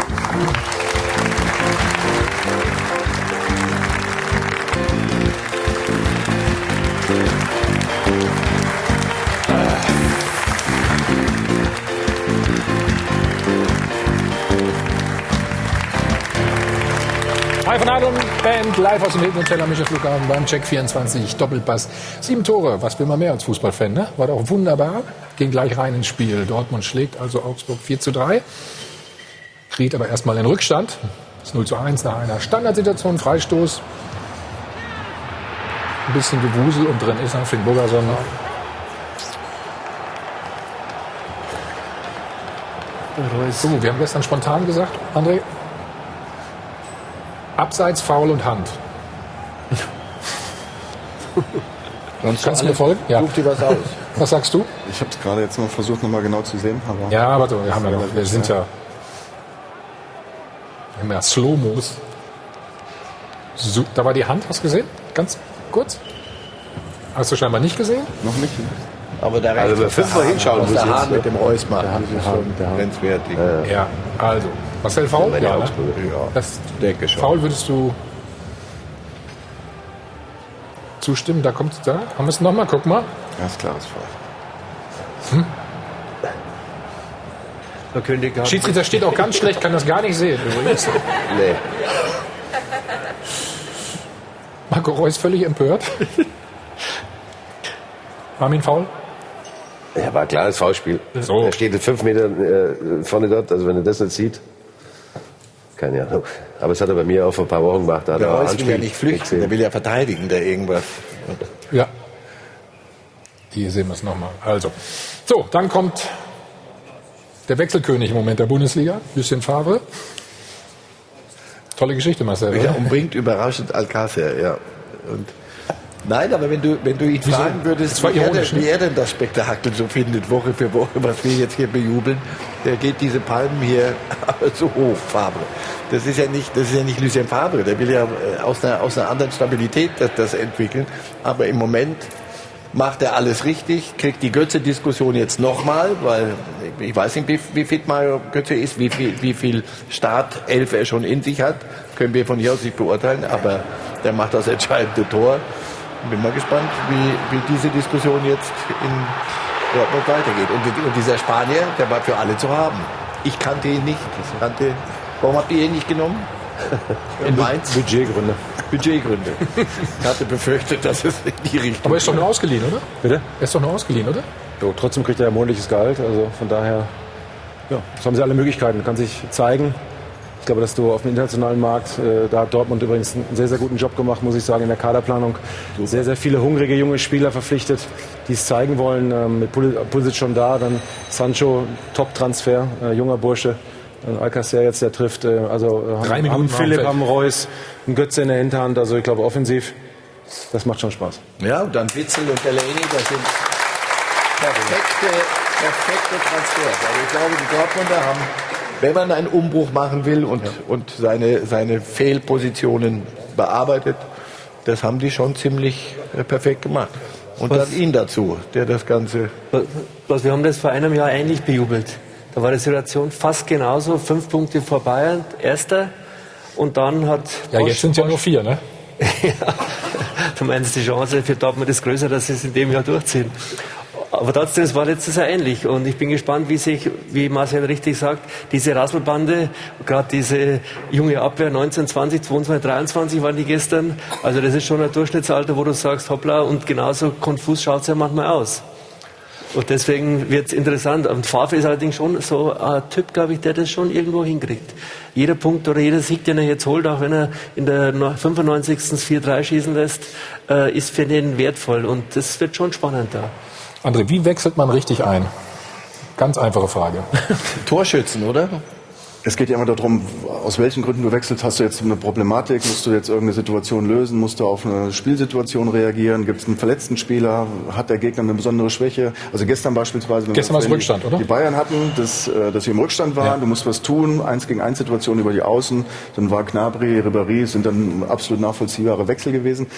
Hi von Adel Band, live aus dem Hilton Hotel am Münchner Flughafen beim Check 24 Doppelpass. 7 Tore, was will man mehr als Fußballfan, ne? War doch wunderbar, ging gleich rein ins Spiel. Dortmund schlägt also Augsburg 4-3, kriegt aber erstmal den Rückstand. Das 0-1 nach einer Standardsituation, Freistoß. Ein bisschen Gewusel und drin ist noch Finn Bogerson. So, wir haben gestern spontan gesagt, André, Abseits, Foul und Hand. Kannst du mir folgen? Ja. Such dir was aus. Was sagst du? Ich habe es gerade jetzt noch versucht, noch mal genau zu sehen. Aber ja, aber so, wir sind ja Slow-Mos. So, da war die Hand, hast du gesehen? Ganz kurz. Hast du scheinbar nicht gesehen? Noch nicht. Aber da also wir 5 Mal hinschauen müssen. Der Hahn mit dem Reus machen. Der Hahn. Grenzwertig. Ja, also. Marcel, Foul? Ja, ne? Das denke schon. Foul würdest du zustimmen? Da kommt es da. Haben wir es nochmal? Guck mal. Ganz klares Foul. Schiedsrichter steht auch ganz schlecht, kann das gar nicht sehen übrigens. Nee. Marco Reus völlig empört. Armin, Foul? Ja, war ein klares Foulspiel. So. Er steht 5 Meter vorne dort, also wenn er das nicht sieht, keine Ahnung. Aber es hat er bei mir auch vor ein paar Wochen gemacht. Da hat der er Reus will ja nicht flüchten, der will ja verteidigen, da irgendwas. Ja. Hier sehen wir es nochmal. Also, so, dann kommt der Wechselkönig im Moment der Bundesliga, Lucien Favre. Tolle Geschichte, Marcel. Ja, und bringt überraschend Alcácer, ja. Und nein, aber wenn du ihn fragen würdest, wie er denn das Spektakel so findet, Woche für Woche, was wir jetzt hier bejubeln, der geht diese Palmen hier so hoch, Favre. Das ist ja nicht Lucien Favre, der will ja aus einer anderen Stabilität das entwickeln. Aber im Moment macht er alles richtig, kriegt die Götze-Diskussion jetzt nochmal, weil ich weiß nicht, wie fit Mario Götze ist, wie viel Startelf er schon in sich hat, können wir von hier aus nicht beurteilen, aber der macht das entscheidende Tor. Bin mal gespannt, wie diese Diskussion jetzt in Dortmund weitergeht. Und dieser Spanier, der war für alle zu haben. Ich kannte ihn nicht. Warum habt ihr ihn nicht genommen? In Mainz? Budgetgründe. Ich hatte befürchtet, dass es in die Richtung. Aber er ist doch nur ausgeliehen, oder? Bitte? Er ist doch nur ausgeliehen, oder? So, trotzdem kriegt er ja monatliches Gehalt, also von daher, ja, das haben sie alle Möglichkeiten, kann sich zeigen. Ich glaube, dass du auf dem internationalen Markt, da hat Dortmund übrigens einen sehr, sehr guten Job gemacht, muss ich sagen, in der Kaderplanung. Sehr, sehr viele hungrige junge Spieler verpflichtet, die es zeigen wollen. Mit Pulisic schon da, dann Sancho, Top-Transfer, junger Bursche. Alcacer jetzt, der trifft, haben Philipp, haben Reus, einen Götze in der Hinterhand, also ich glaube offensiv, das macht schon Spaß. Ja, und dann Witzel und Delaney, das sind perfekte Transfers. Also ich glaube, die Dortmunder haben, wenn man einen Umbruch machen will und seine Fehlpositionen bearbeitet, das haben die schon ziemlich perfekt gemacht. Und dann ihn dazu, der das Ganze... Wir haben das vor einem Jahr ähnlich bejubelt. Da war die Situation fast genauso, 5 Punkte vor Bayern, Erster. Und dann hat... Ja, jetzt sind es ja nur 4, ne? Ja, du meinst, die Chance für Dortmund ist größer, dass sie es in dem Jahr durchziehen. Aber trotzdem, es war letztes Jahr ähnlich. Und ich bin gespannt, wie Marcel richtig sagt, diese Rasselbande, gerade diese junge Abwehr, 19, 20, 22, 23 waren die gestern. Also das ist schon ein Durchschnittsalter, wo du sagst, hoppla, und genauso konfus schaut es ja manchmal aus. Und deswegen wird es interessant. Und Favre ist allerdings schon so ein Typ, glaube ich, der das schon irgendwo hinkriegt. Jeder Punkt oder jeder Sieg, den er jetzt holt, auch wenn er in der 95. 4-3 schießen lässt, ist für den wertvoll. Und das wird schon spannend da. André, wie wechselt man richtig ein? Ganz einfache Frage. Torschützen, oder? Es geht ja immer darum, aus welchen Gründen du wechselst. Hast du jetzt eine Problematik? Musst du jetzt irgendeine Situation lösen? Musst du auf eine Spielsituation reagieren? Gibt es einen verletzten Spieler? Hat der Gegner eine besondere Schwäche? Also gestern beispielsweise... Gestern war es Rückstand, oder? Die Bayern hatten, dass sie im Rückstand waren. Ja. Du musst was tun. 1-gegen-1 Situation über die Außen. Dann war Gnabry, Ribéry, sind dann absolut nachvollziehbare Wechsel gewesen.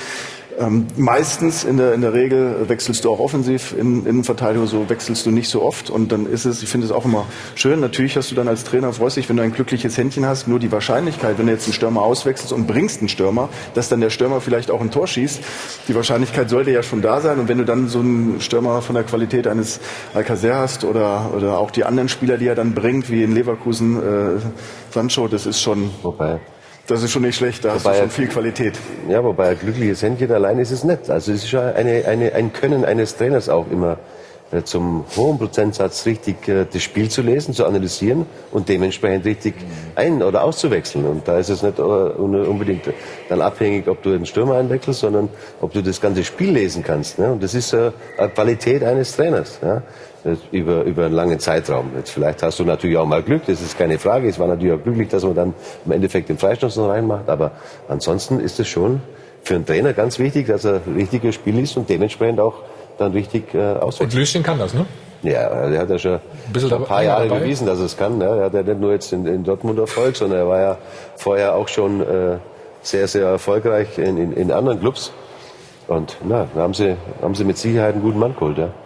Meistens in der Regel wechselst du auch offensiv in Innenverteidigung, so wechselst du nicht so oft und dann ist es, ich finde es auch immer schön, natürlich hast du dann als Trainer, freust dich, wenn du ein glückliches Händchen hast, nur die Wahrscheinlichkeit, wenn du jetzt einen Stürmer auswechselst und bringst einen Stürmer, dass dann der Stürmer vielleicht auch ein Tor schießt, die Wahrscheinlichkeit sollte ja schon da sein und wenn du dann so einen Stürmer von der Qualität eines Alcacer hast oder auch die anderen Spieler, die er dann bringt, wie in Leverkusen, Sancho, das ist schon... Das ist schon nicht schlecht, da hast du schon viel Qualität. Ja, wobei ein glückliches Händchen allein ist es nicht. Also es ist ja ein Können eines Trainers auch immer zum hohen Prozentsatz richtig das Spiel zu lesen, zu analysieren und dementsprechend richtig ein- oder auszuwechseln. Und da ist es nicht unbedingt dann abhängig, ob du einen Stürmer einwechselst, sondern ob du das ganze Spiel lesen kannst. Ne? Und das ist eine Qualität eines Trainers. Ja? Über einen langen Zeitraum. Jetzt vielleicht hast du natürlich auch mal Glück, das ist keine Frage. Es war natürlich auch glücklich, dass man dann im Endeffekt den Freistoß noch reinmacht. Aber ansonsten ist es schon für einen Trainer ganz wichtig, dass er richtiges Spiel liest und dementsprechend auch dann richtig auswählt. Und Lüschen kann das, ne? Ja, der hat ja schon ein paar Jahre bewiesen, dass er es kann. Ne? Er hat ja nicht nur jetzt in Dortmund Erfolg, sondern er war ja vorher auch schon sehr, sehr erfolgreich in anderen Clubs. Und da haben sie mit Sicherheit einen guten Mann geholt. Ja.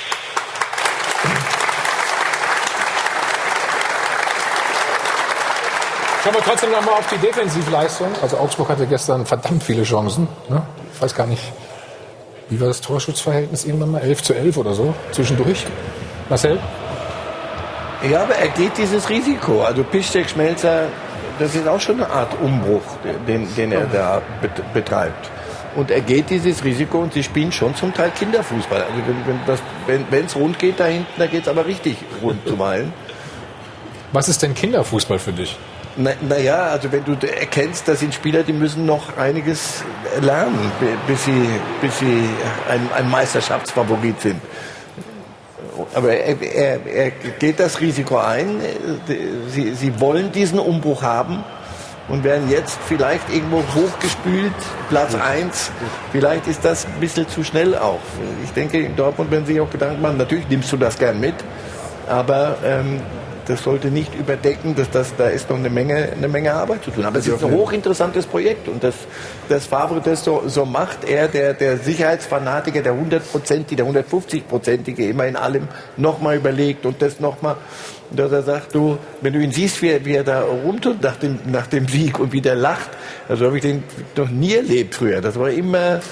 Schauen wir trotzdem noch mal auf die Defensivleistung. Also Augsburg hatte gestern verdammt viele Chancen. Ne? Ich weiß gar nicht, wie war das Torschutzverhältnis irgendwann mal? 11:11 oder so zwischendurch? Marcel? Ja, aber er geht dieses Risiko. Also Piszczek, Schmelzer, das ist auch schon eine Art Umbruch, den er da betreibt. Und er geht dieses Risiko und sie spielen schon zum Teil Kinderfußball. Also wenn es rund geht da hinten, da geht es aber richtig rund zuweilen. Was ist denn Kinderfußball für dich? Naja, also wenn du erkennst, das sind Spieler, die müssen noch einiges lernen, bis sie ein Meisterschaftsfavorit sind. Aber er geht das Risiko ein. Sie wollen diesen Umbruch haben und werden jetzt vielleicht irgendwo hochgespült, Platz 1. Vielleicht ist das ein bisschen zu schnell auch. Ich denke, in Dortmund werden sich auch Gedanken machen, natürlich nimmst du das gern mit, aber das sollte nicht überdecken, da ist noch eine Menge Arbeit zu tun. Aber es ist ein hochinteressantes Projekt und das Favre das so macht, er der Sicherheitsfanatiker, der 100%, der 150%ige immer in allem nochmal überlegt und das nochmal, dass er sagt, du, wenn du ihn siehst, wie er da rumtut nach dem Sieg und wie der lacht, also habe ich den noch nie erlebt früher. Das war immer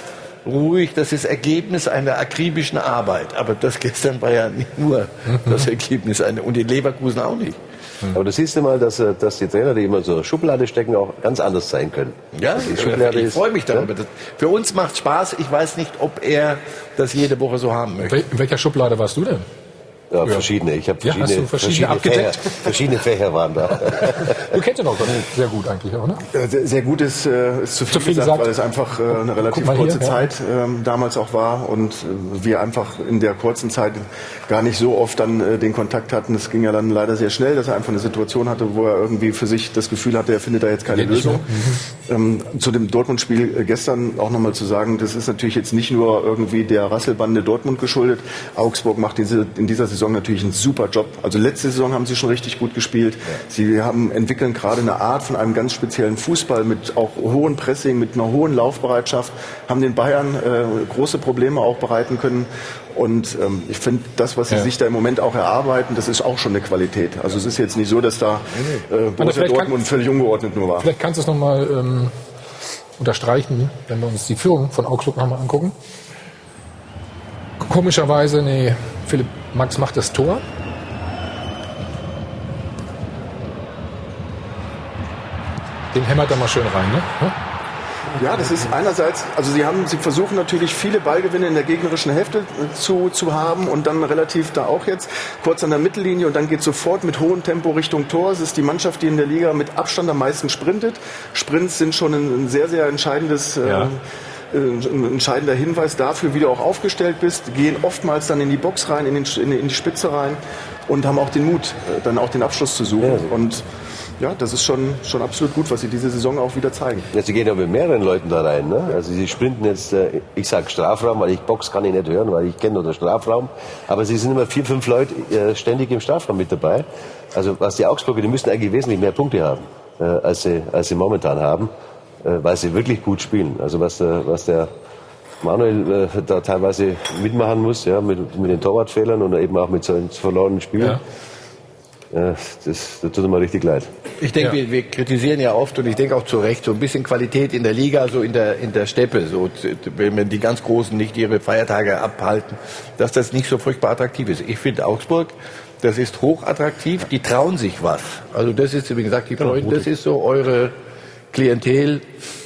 ruhig, das ist Ergebnis einer akribischen Arbeit. Aber das gestern war ja nicht nur das Ergebnis und in Leverkusen auch nicht. Aber du siehst immer, dass die Trainer, die immer so eine Schublade stecken, auch ganz anders sein können. Ja, ich freue mich darüber. Ja? Für uns macht Spaß. Ich weiß nicht, ob er das jede Woche so haben möchte. In welcher Schublade warst du denn? Ja, verschiedene. Ich habe verschiedene Fächer waren da. Du kennst ihn auch sehr gut eigentlich auch, ne? Sehr gut ist zu viel gesagt, weil es einfach eine relativ kurze Zeit damals auch war und wir einfach in der kurzen Zeit gar nicht so oft dann den Kontakt hatten. Es ging ja dann leider sehr schnell, dass er einfach eine Situation hatte, wo er irgendwie für sich das Gefühl hatte, er findet da jetzt keine Lösung. Zu dem Dortmund-Spiel gestern auch nochmal zu sagen, das ist natürlich jetzt nicht nur irgendwie der Rasselbande Dortmund geschuldet. Augsburg macht in dieser Saison natürlich einen super Job. Also letzte Saison haben sie schon richtig gut gespielt. Ja. Sie entwickeln gerade eine Art von einem ganz speziellen Fußball mit auch hohem Pressing, mit einer hohen Laufbereitschaft, haben den Bayern große Probleme auch bereiten können. Und ich finde, das, was sie sich da im Moment auch erarbeiten, das ist auch schon eine Qualität. Also es ist jetzt nicht so, dass da Borussia Dortmund völlig ungeordnet nur war. Vielleicht kannst du es nochmal unterstreichen, wenn wir uns die Führung von Augsburg nochmal angucken. Komischerweise, Philipp Max macht das Tor. Den hämmert er mal schön rein, ne? Ja, das ist einerseits, also sie versuchen natürlich viele Ballgewinne in der gegnerischen Hälfte zu haben und dann relativ da auch jetzt kurz an der Mittellinie und dann geht sofort mit hohem Tempo Richtung Tor. Es ist die Mannschaft, die in der Liga mit Abstand am meisten sprintet. Sprints sind schon ein sehr, sehr entscheidendes ein entscheidender Hinweis dafür, wie du auch aufgestellt bist, gehen oftmals dann in die Box rein, in die Spitze rein und haben auch den Mut, dann auch den Abschluss zu suchen. Ja. Und ja, das ist schon absolut gut, was sie diese Saison auch wieder zeigen. Ja, sie gehen ja mit mehreren Leuten da rein. Ne? Also sie sprinten jetzt, ich sag Strafraum, weil Box kann ich nicht hören, weil ich kenne nur den Strafraum. Aber sie sind immer 4, 5 Leute ständig im Strafraum mit dabei. Also was die Augsburger, die müssen eigentlich wesentlich mehr Punkte haben, als sie momentan haben. Weil sie wirklich gut spielen. Also was der Manuel da teilweise mitmachen muss, ja, mit den Torwartfehlern und eben auch mit so einem verlorenen Spiel, das tut mir richtig leid. Ich denke, wir kritisieren ja oft und ich denke auch zu Recht so ein bisschen Qualität in der Liga, so in der Steppe, so wenn die ganz Großen nicht ihre Feiertage abhalten, dass das nicht so furchtbar attraktiv ist. Ich finde Augsburg, das ist hochattraktiv, die trauen sich was. Also das ist, wie gesagt, das ist so eure Klientel,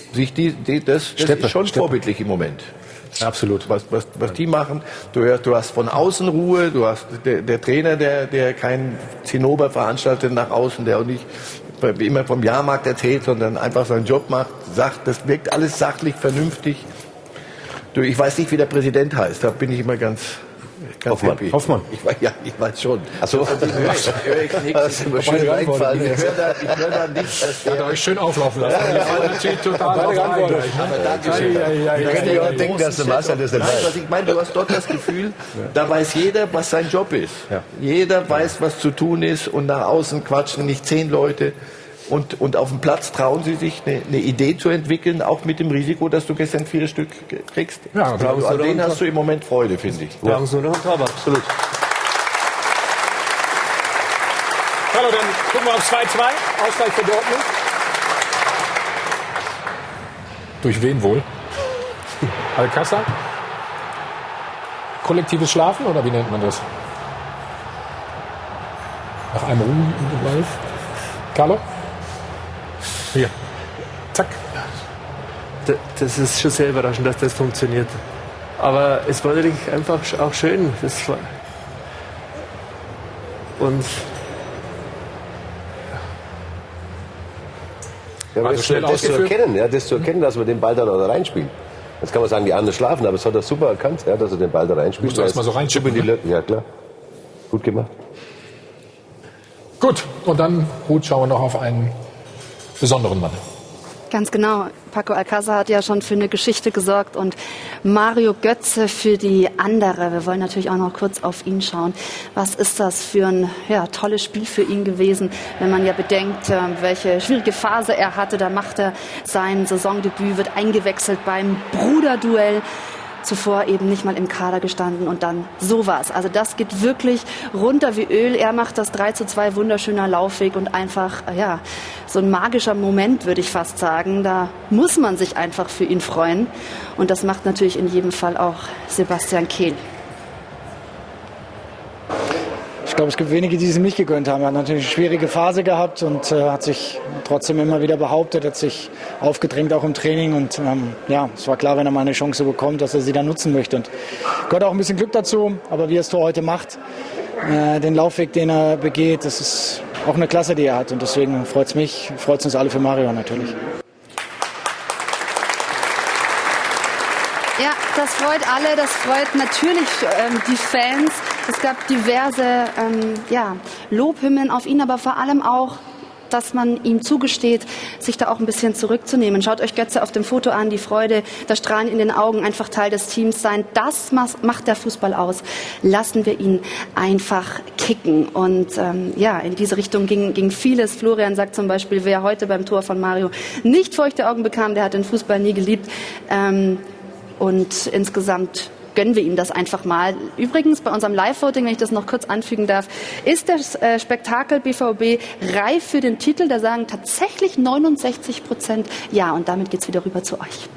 das ist schon vorbildlich im Moment. Absolut. Was die machen, du hast von außen Ruhe, du hast der Trainer, der kein Zinnober veranstaltet nach außen, der auch nicht immer vom Jahrmarkt erzählt, sondern einfach seinen Job macht, sagt, das wirkt alles sachlich, vernünftig. Ich weiß nicht, wie der Präsident heißt, da bin ich immer ganz Hoffmann. Ich weiß schon. Achso. Das ist mir schön eingefallen. Ich höre da nicht, dass der... Hat euch schön auflaufen lassen. Ich fall natürlich total auf aber Dankeschön. Wir können ja auch denken, dass der Marcel das nicht weiß. Was ich meine, du hast dort das Gefühl, da weiß jeder, was sein Job ist. Ja. Jeder weiß, was zu tun ist und nach außen quatschen nicht 10 Leute. Und auf dem Platz trauen sie sich, eine Idee zu entwickeln, auch mit dem Risiko, dass du gestern 4 Stück kriegst. Ja, an denen hast du im Moment Freude, finde ich. Ja, so eine Handhabe, absolut. Hallo, dann gucken wir auf 2-2. Ausgleich für Dortmund. Durch wen wohl? Alcázar? Kollektives Schlafen oder wie nennt man das? Nach einem Ruhen im Ball. Carlo? Hier. Zack. Das ist schon sehr überraschend, dass das funktioniert. Aber es war natürlich einfach auch schön. Und ja, also das zu erkennen, dass man den Ball dann auch da reinspielt. Jetzt kann man sagen, die anderen schlafen, aber es hat er super erkannt, ja, dass er den Ball da reinspielt. Musst du erst mal so reinschippen. Ja, klar. Gut gemacht. Gut, und dann schauen wir noch auf einen besonderen Mann. Ganz genau. Paco Alcázar hat ja schon für eine Geschichte gesorgt und Mario Götze für die andere. Wir wollen natürlich auch noch kurz auf ihn schauen. Was ist das für ein tolles Spiel für ihn gewesen, wenn man ja bedenkt, welche schwierige Phase er hatte. Da macht er sein Saisondebüt, wird eingewechselt beim Bruderduell zuvor eben nicht mal im Kader gestanden und dann sowas. Also das geht wirklich runter wie Öl. Er macht das 3:2, wunderschöner Laufweg und einfach, ja, so ein magischer Moment, würde ich fast sagen. Da muss man sich einfach für ihn freuen. Und das macht natürlich in jedem Fall auch Sebastian Kehl. Ich glaube, es gibt wenige, die es ihm nicht gegönnt haben. Er hat natürlich eine schwierige Phase gehabt und hat sich trotzdem immer wieder behauptet, hat sich aufgedrängt, auch im Training. Und ja, es war klar, wenn er mal eine Chance bekommt, dass er sie dann nutzen möchte. Und gehört auch ein bisschen Glück dazu, aber wie er es Tor heute macht, den Laufweg, den er begeht, das ist auch eine Klasse, die er hat. Und deswegen freut es mich, freut es uns alle für Mario natürlich. Ja, das freut alle, das freut natürlich die Fans. Es gab diverse Lobhymnen auf ihn, aber vor allem auch, dass man ihm zugesteht, sich da auch ein bisschen zurückzunehmen. Schaut euch Götze auf dem Foto an, die Freude, das Strahlen in den Augen, einfach Teil des Teams sein. Das macht der Fußball aus. Lassen wir ihn einfach kicken. Und in diese Richtung ging vieles. Florian sagt zum Beispiel, wer heute beim Tor von Mario nicht feuchte Augen bekam, der hat den Fußball nie geliebt. Und insgesamt gönnen wir ihm das einfach mal. Übrigens, bei unserem Live-Voting, wenn ich das noch kurz anfügen darf, ist das Spektakel BVB reif für den Titel. Da sagen tatsächlich 69% ja. Und damit geht's wieder rüber zu euch.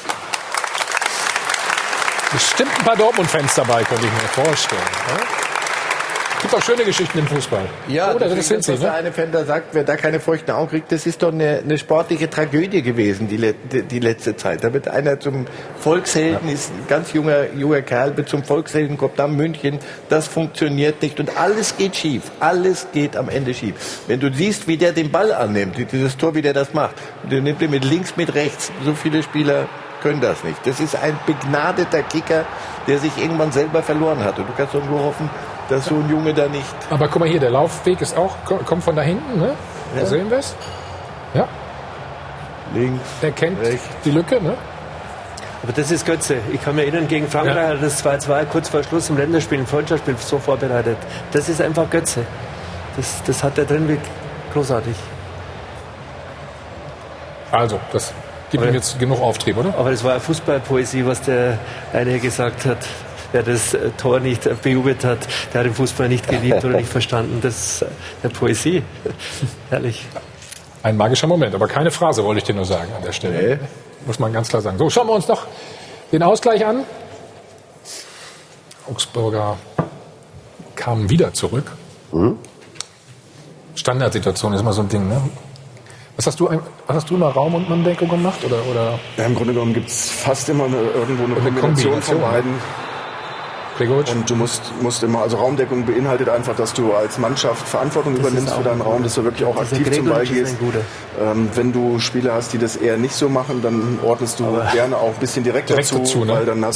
Bestimmt ein paar Dortmund-Fans dabei, könnte ich mir vorstellen. Ja? Es gibt auch schöne Geschichten im Fußball. Ja, das sind sie, was der eine Fan da sagt, wer da keine feuchten Augen kriegt, das ist doch eine sportliche Tragödie gewesen, die letzte Zeit. Da wird einer zum Volkshelden, ist ein ganz junger Kerl, wird zum Volkshelden, kommt dann München, das funktioniert nicht und alles geht schief. Alles geht am Ende schief. Wenn du siehst, wie der den Ball annimmt, dieses Tor, wie der das macht, der nimmt ihn mit links, mit rechts, so viele Spieler können das nicht. Das ist ein begnadeter Kicker, der sich irgendwann selber verloren hat. Und du kannst doch nur hoffen, dass so ein Junge da nicht... Aber guck mal hier, der Laufweg ist auch, kommt von da hinten, ne? Da sehen wir es. Ja. Links, der kennt rechts. Die Lücke, ne? Aber das ist Götze. Ich kann mich erinnern, gegen Frankreich hat das 2:2 kurz vor Schluss im Länderspiel, im Freundschaftsspiel so vorbereitet. Das ist einfach Götze. Das hat der drin wie großartig. Also, das gibt ihm jetzt genug Auftrieb, oder? Aber das war Fußballpoesie, was der eine gesagt hat. Wer das Tor nicht bejubelt hat, der hat den Fußball nicht geliebt oder nicht verstanden. Das ist eine Poesie. Herrlich. Ein magischer Moment, aber keine Phrase, wollte ich dir nur sagen an der Stelle. Nee. Muss man ganz klar sagen. So, schauen wir uns noch den Ausgleich an. Augsburger kamen wieder zurück. Standardsituation ist immer so ein Ding, ne? Was hast du immer Raum- und Manndeckung gemacht? Oder? Ja, im Grunde genommen gibt es fast immer irgendwo eine Kombination von beiden. Und du musst immer, also Raumdeckung beinhaltet einfach, dass du als Mannschaft Verantwortung übernimmst für deinen Raum, dass du wirklich auch aktiv zum Ball gehst. Wenn du Spieler hast, die das eher nicht so machen, dann ordnest du gerne auch ein bisschen direkter zu, ne? Weil dann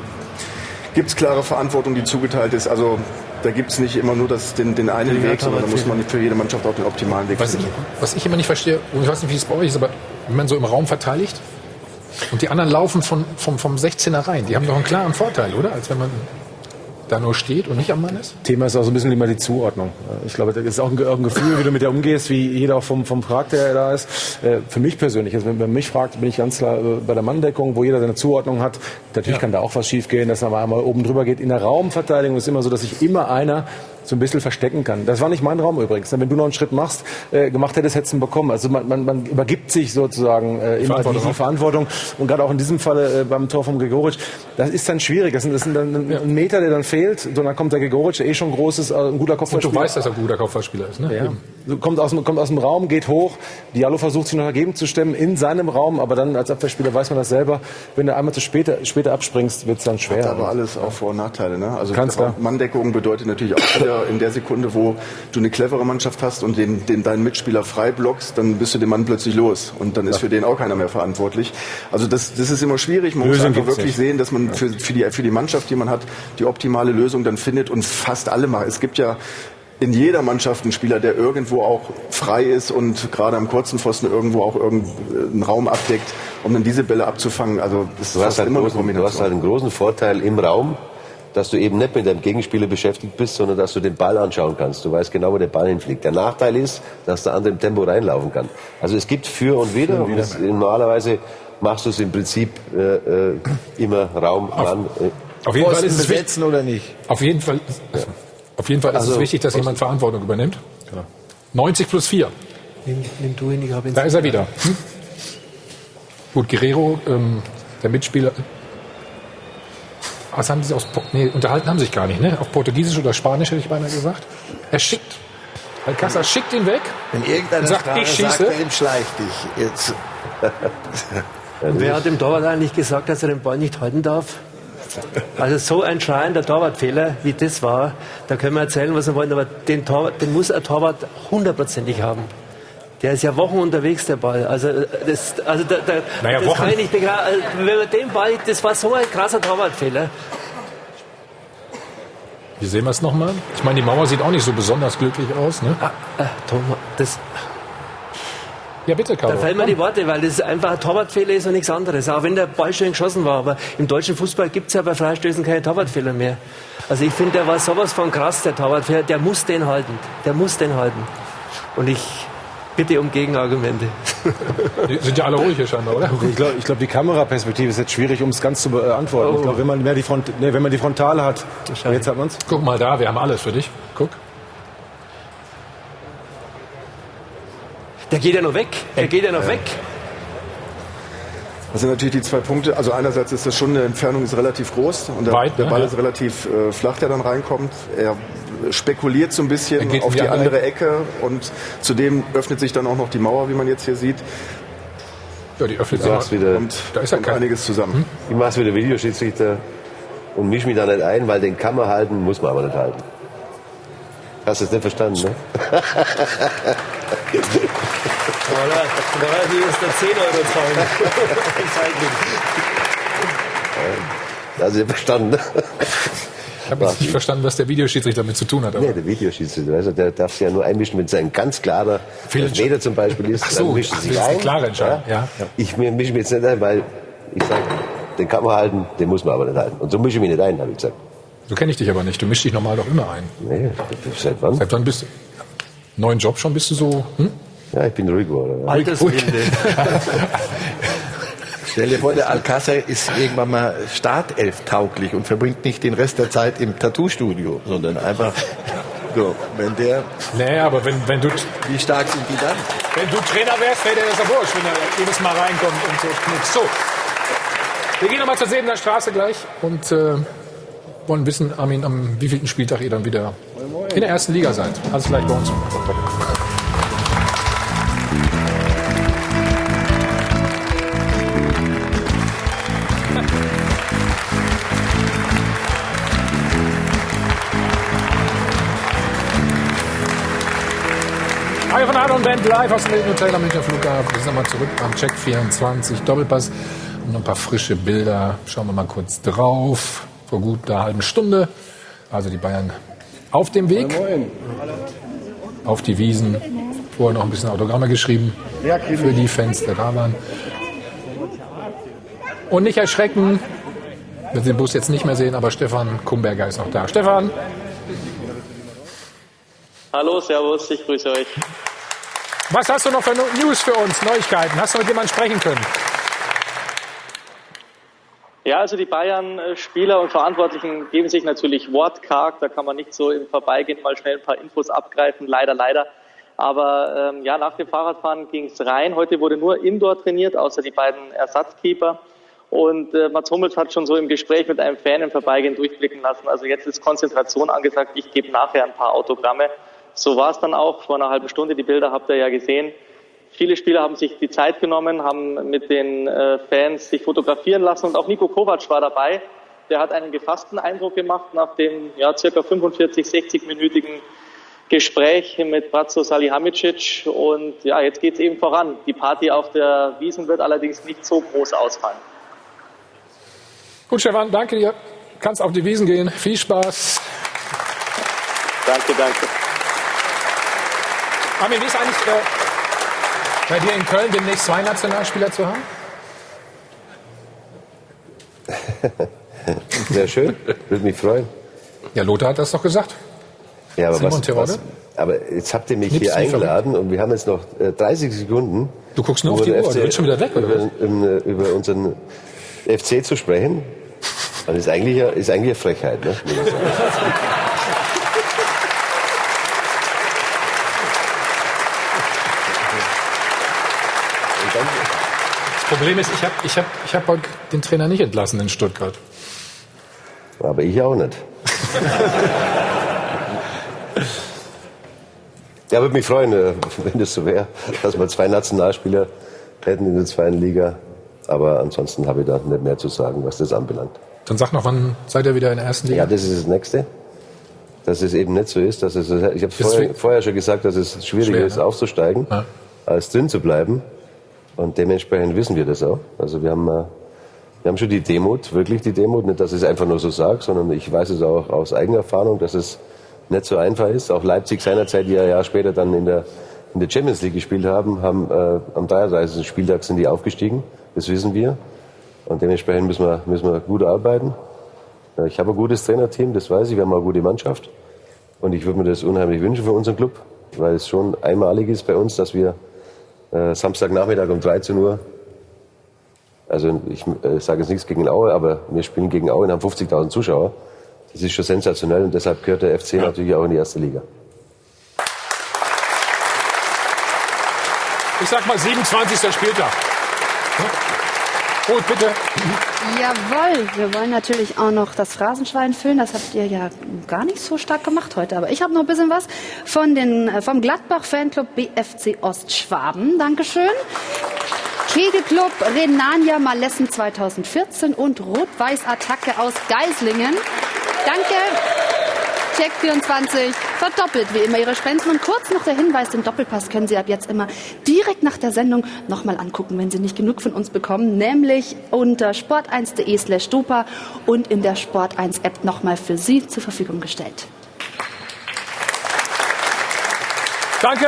gibt's klare Verantwortung, die zugeteilt ist. Also da gibt's nicht immer nur den einen Weg, sondern da muss man für jede Mannschaft auch den optimalen Weg finden. Was ich immer nicht verstehe, ich weiß nicht, wie es bei euch ist, aber wenn man so im Raum verteidigt und die anderen laufen vom 16er rein, die haben doch einen klaren Vorteil, oder? Als wenn man da nur steht und nicht am Mann ist? Thema ist auch so ein bisschen immer die Zuordnung. Ich glaube, das ist auch ein Gefühl, wie du mit der umgehst, wie jeder auch vom fragt, der da ist. Für mich persönlich, also wenn man mich fragt, bin ich ganz klar bei der Manndeckung, wo jeder seine Zuordnung hat. Natürlich kann da auch was schief gehen, dass man einmal oben drüber geht. In der Raumverteidigung ist es immer so, dass sich immer einer so ein bisschen verstecken kann. Das war nicht mein Raum übrigens. Wenn du noch einen Schritt gemacht hättest, hättest du ihn bekommen. Also man übergibt sich sozusagen immer diese Verantwortung. Und gerade auch in diesem Fall beim Tor von Gregoritsch, das ist dann schwierig. Das sind dann ein Meter, der dann fehlt. Und dann kommt der Gregoritsch, der schon groß ist, ein guter Kopfballspieler. Und du weißt, dass er ein guter Kopfballspieler ist, ne? Ja. Kommt aus dem Raum, geht hoch. Diallo versucht sich noch dagegen zu stemmen in seinem Raum. Aber dann als Abwehrspieler weiß man das selber. Wenn du einmal später abspringst, wird es dann schwer. Hat aber alles auch Vor- und Nachteile, ne? Also Manndeckung bedeutet natürlich auch wieder in der Sekunde, wo du eine clevere Mannschaft hast und deinen Mitspieler frei blockst, dann bist du den Mann plötzlich los. Und dann ist für den auch keiner mehr verantwortlich. Also das ist immer schwierig. Man muss einfach wirklich sehen, dass man für die Mannschaft, die man hat, die optimale Lösung dann findet und fast alle mal. Es gibt ja in jeder Mannschaft einen Spieler, der irgendwo auch frei ist und gerade am kurzen Pfosten irgendwo auch irgendeinen Raum abdeckt, um dann diese Bälle abzufangen. Also du hast halt einen großen Vorteil im Raum, dass du eben nicht mit deinem Gegenspieler beschäftigt bist, sondern dass du den Ball anschauen kannst. Du weißt genau, wo der Ball hinfliegt. Der Nachteil ist, dass der andere im Tempo reinlaufen kann. Also es gibt für und wider. Und normalerweise machst du es im Prinzip immer Raum an. Auf jeden Fall ist es besetzen oder nicht? Auf jeden Fall ist es wichtig, dass jemand Verantwortung übernimmt. Genau. 90 plus 4. Nimm du ihn, ich habe ihn. Da ist er wieder. Gut, Guerrero, der Mitspieler. Was haben Sie unterhalten haben sich gar nicht, ne? Auf Portugiesisch oder Spanisch hätte ich beinahe gesagt. Er schickt. Alcázar schickt ihn weg. Wenn irgendeiner sagt, ich schieße. sagt er ihm, schleich dich. Jetzt. Und wer hat dem Torwart eigentlich gesagt, dass er den Ball nicht halten darf? Also so ein schreiender Torwartfehler, wie das war, da können wir erzählen, was wir wollen, aber den muss ein Torwart hundertprozentig haben. Der ist ja Wochen unterwegs, der Ball. Also das kann ich nicht begreifen. Also, wenn man den Ball, das war so ein krasser Torwartfehler. Hier sehen wir es nochmal. Ich meine, die Mauer sieht auch nicht so besonders glücklich aus. Ne? Thomas, ja, bitte, Caro. Da fällt mir die Worte, weil das einfach ein Torwartfehler ist und nichts anderes. Auch wenn der Ball schön geschossen war. Aber im deutschen Fußball gibt es ja bei Freistößen keine Torwartfehler mehr. Also ich finde, der war sowas von krass, der Torwartfehler. Der muss den halten. Der muss den halten. Und ich bitte um Gegenargumente. Die sind ja alle ruhig hier scheinbar, oder? Ich glaube, die Kameraperspektive ist jetzt schwierig, um es ganz zu beantworten. Ich glaube, wenn man die Frontale hat, jetzt hat man es. Guck mal da, wir haben alles für dich. Guck. Der geht ja noch weg. Weg. Das sind natürlich die 2 Punkte. Also einerseits ist das schon, eine Entfernung ist relativ groß und der Ball ist relativ flach, der dann reinkommt. Er spekuliert so ein bisschen auf die andere Ecke und zudem öffnet sich dann auch noch die Mauer, wie man jetzt hier sieht. Ja, die öffnet sich wieder. Da ist ja einiges zusammen. Ich mach's wieder Videoschiedsrichter und misch mich da nicht ein, weil den kann man halten, muss man aber nicht halten. Hast du es nicht verstanden, ne? Da ist der 10 Euro zahlen. Also verstanden, ne? Ich habe jetzt nicht verstanden, was der Videoschiedsrichter damit zu tun hat. Aber. Nee, der Videoschiedsrichter, also der darf sich ja nur einmischen, wenn es ein ganz klarer Elfmeter zum Beispiel ist. Ach so, dann mischt er sich ein. Eine klare Entscheidung. Ja. Ich mische mich jetzt nicht ein, weil ich sage, den kann man halten, den muss man aber nicht halten. Und so mische ich mich nicht ein, habe ich gesagt. So kenne ich dich aber nicht. Du mischst dich normal doch immer ein. Nee, seit wann? Seit wann bist du? Neuen Job schon bist du so? Ja, ich bin ruhig geworden. Ja. Alterswilde. Stell dir vor, der Alcázar ist irgendwann mal Startelf-tauglich und verbringt nicht den Rest der Zeit im Tattoo-Studio, sondern einfach so, wenn der... Nee, aber wenn du... Wie stark sind die dann? Wenn du Trainer wärst, wäre dir das ja wurscht, wenn er jedes Mal reinkommt und so knickt. So, wir gehen nochmal zur Sebener Straße gleich und wollen wissen, Armin, am wievielten Spieltag ihr dann wieder in der ersten Liga seid. Alles gleich bei uns. Hi von Arno und Band live aus dem Hilton Hotel am Münchner Flughafen. Wir sind nochmal zurück am Check 24 Doppelpass. Und noch ein paar frische Bilder. Schauen wir mal kurz drauf. Vor gut einer halben Stunde. Also die Bayern auf dem Weg. Auf die Wiesen. Vorher noch ein bisschen Autogramme geschrieben. Für die Fans, die da waren. Und nicht erschrecken, wenn Sie den Bus jetzt nicht mehr sehen, aber Stefan Kumberger ist noch da. Stefan. Hallo, servus, ich grüße euch. Was hast du noch für News für uns, Neuigkeiten? Hast du mit jemandem sprechen können? Ja, also die Bayern-Spieler und Verantwortlichen geben sich natürlich wortkarg. Da kann man nicht so im Vorbeigehen mal schnell ein paar Infos abgreifen, leider. Aber nach dem Fahrradfahren ging es rein. Heute wurde nur Indoor trainiert, außer die beiden Ersatzkeeper. Und Mats Hummels hat schon so im Gespräch mit einem Fan im Vorbeigehen durchblicken lassen. Also jetzt ist Konzentration angesagt. Ich gebe nachher ein paar Autogramme. So war es dann auch vor einer halben Stunde. Die Bilder habt ihr ja gesehen. Viele Spieler haben sich die Zeit genommen, haben mit den Fans sich fotografieren lassen. Und auch Niko Kovac war dabei. Der hat einen gefassten Eindruck gemacht nach dem circa 45, 60-minütigen Gespräch mit Bratzo Salihamidzic. Und ja, jetzt geht es eben voran. Die Party auf der Wiesn wird allerdings nicht so groß ausfallen. Gut, Stefan, danke dir. Kannst auf die Wiesn gehen. Viel Spaß. Danke. Armin, wie ist eigentlich bei dir in Köln demnächst 2 Nationalspieler zu haben? Sehr schön, würde mich freuen. Ja, Lothar hat das doch gesagt. Ja, aber aber jetzt habt ihr mich hier eingeladen und wir haben jetzt noch 30 Sekunden. Du guckst nur auf die Uhr, du willst schon wieder weg, oder was? Über unseren FC zu sprechen, das ist eigentlich eine Frechheit. Ne? Das Problem ist, ich hab heute den Trainer nicht entlassen in Stuttgart. Aber ich auch nicht. Ja, würde mich freuen, wenn das so wäre, dass wir 2 Nationalspieler hätten in der 2. Liga. Aber ansonsten habe ich da nicht mehr zu sagen, was das anbelangt. Dann sag noch, wann seid ihr wieder in der 1. Liga? Ja, das ist das Nächste. Dass es eben nicht so ist. Dass es, ich habe vorher schon gesagt, dass es schwieriger ist, aufzusteigen, als drin zu bleiben. Und dementsprechend wissen wir das auch. Also wir haben schon die Demut, wirklich die Demut. Nicht, dass ich es einfach nur so sage, sondern ich weiß es auch aus eigener Erfahrung, dass es nicht so einfach ist. Auch Leipzig seinerzeit, die ja ein Jahr später dann in der Champions League gespielt haben am 33. Spieltag sind die aufgestiegen. Das wissen wir. Und dementsprechend müssen wir gut arbeiten. Ich habe ein gutes Trainerteam, das weiß ich. Wir haben eine gute Mannschaft. Und ich würde mir das unheimlich wünschen für unseren Club, weil es schon einmalig ist bei uns, dass wir Samstagnachmittag um 13 Uhr, also ich sage jetzt nichts gegen Aue, aber wir spielen gegen Aue und haben 50.000 Zuschauer. Das ist schon sensationell und deshalb gehört der FC natürlich auch in die 1. Liga. Ich sag mal 27. Spieltag. Gut, bitte. Jawohl, wir wollen natürlich auch noch das Phrasenschwein füllen. Das habt ihr ja gar nicht so stark gemacht heute. Aber ich habe noch ein bisschen was vom Gladbach-Fanclub BFC Ostschwaben. Dankeschön. Kegelclub Rhenania Malessen 2014 und Rot-Weiß-Attacke aus Geislingen. Danke. Check 24 verdoppelt wie immer Ihre Spenden. Und kurz noch der Hinweis, den Doppelpass können Sie ab jetzt immer direkt nach der Sendung nochmal angucken, wenn Sie nicht genug von uns bekommen. Nämlich unter sport1.de/dopa und in der Sport1-App nochmal für Sie zur Verfügung gestellt. Danke.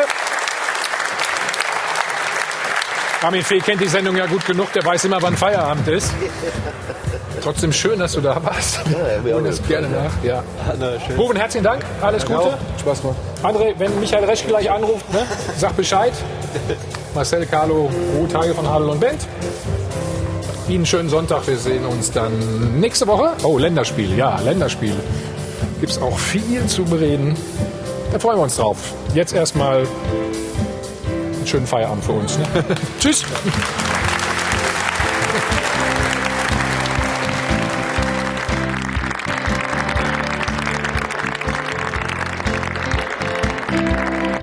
Armin Fee kennt die Sendung ja gut genug, der weiß immer, wann Feierabend ist. Trotzdem schön, dass du da warst. Ja, wir holen das gerne nach. Ja. Ruben, herzlichen Dank. Alles Gute. Spaß gemacht. André, wenn Michael Resch gleich anruft, ne, sag Bescheid. Marcel, Carlo, Ruhe von Adel und Bent. Ihnen einen schönen Sonntag. Wir sehen uns dann nächste Woche. Oh, Länderspiel. Ja, Länderspiel. Gibt es auch viel zu bereden. Da freuen wir uns drauf. Jetzt erstmal einen schönen Feierabend für uns. Ne? Tschüss.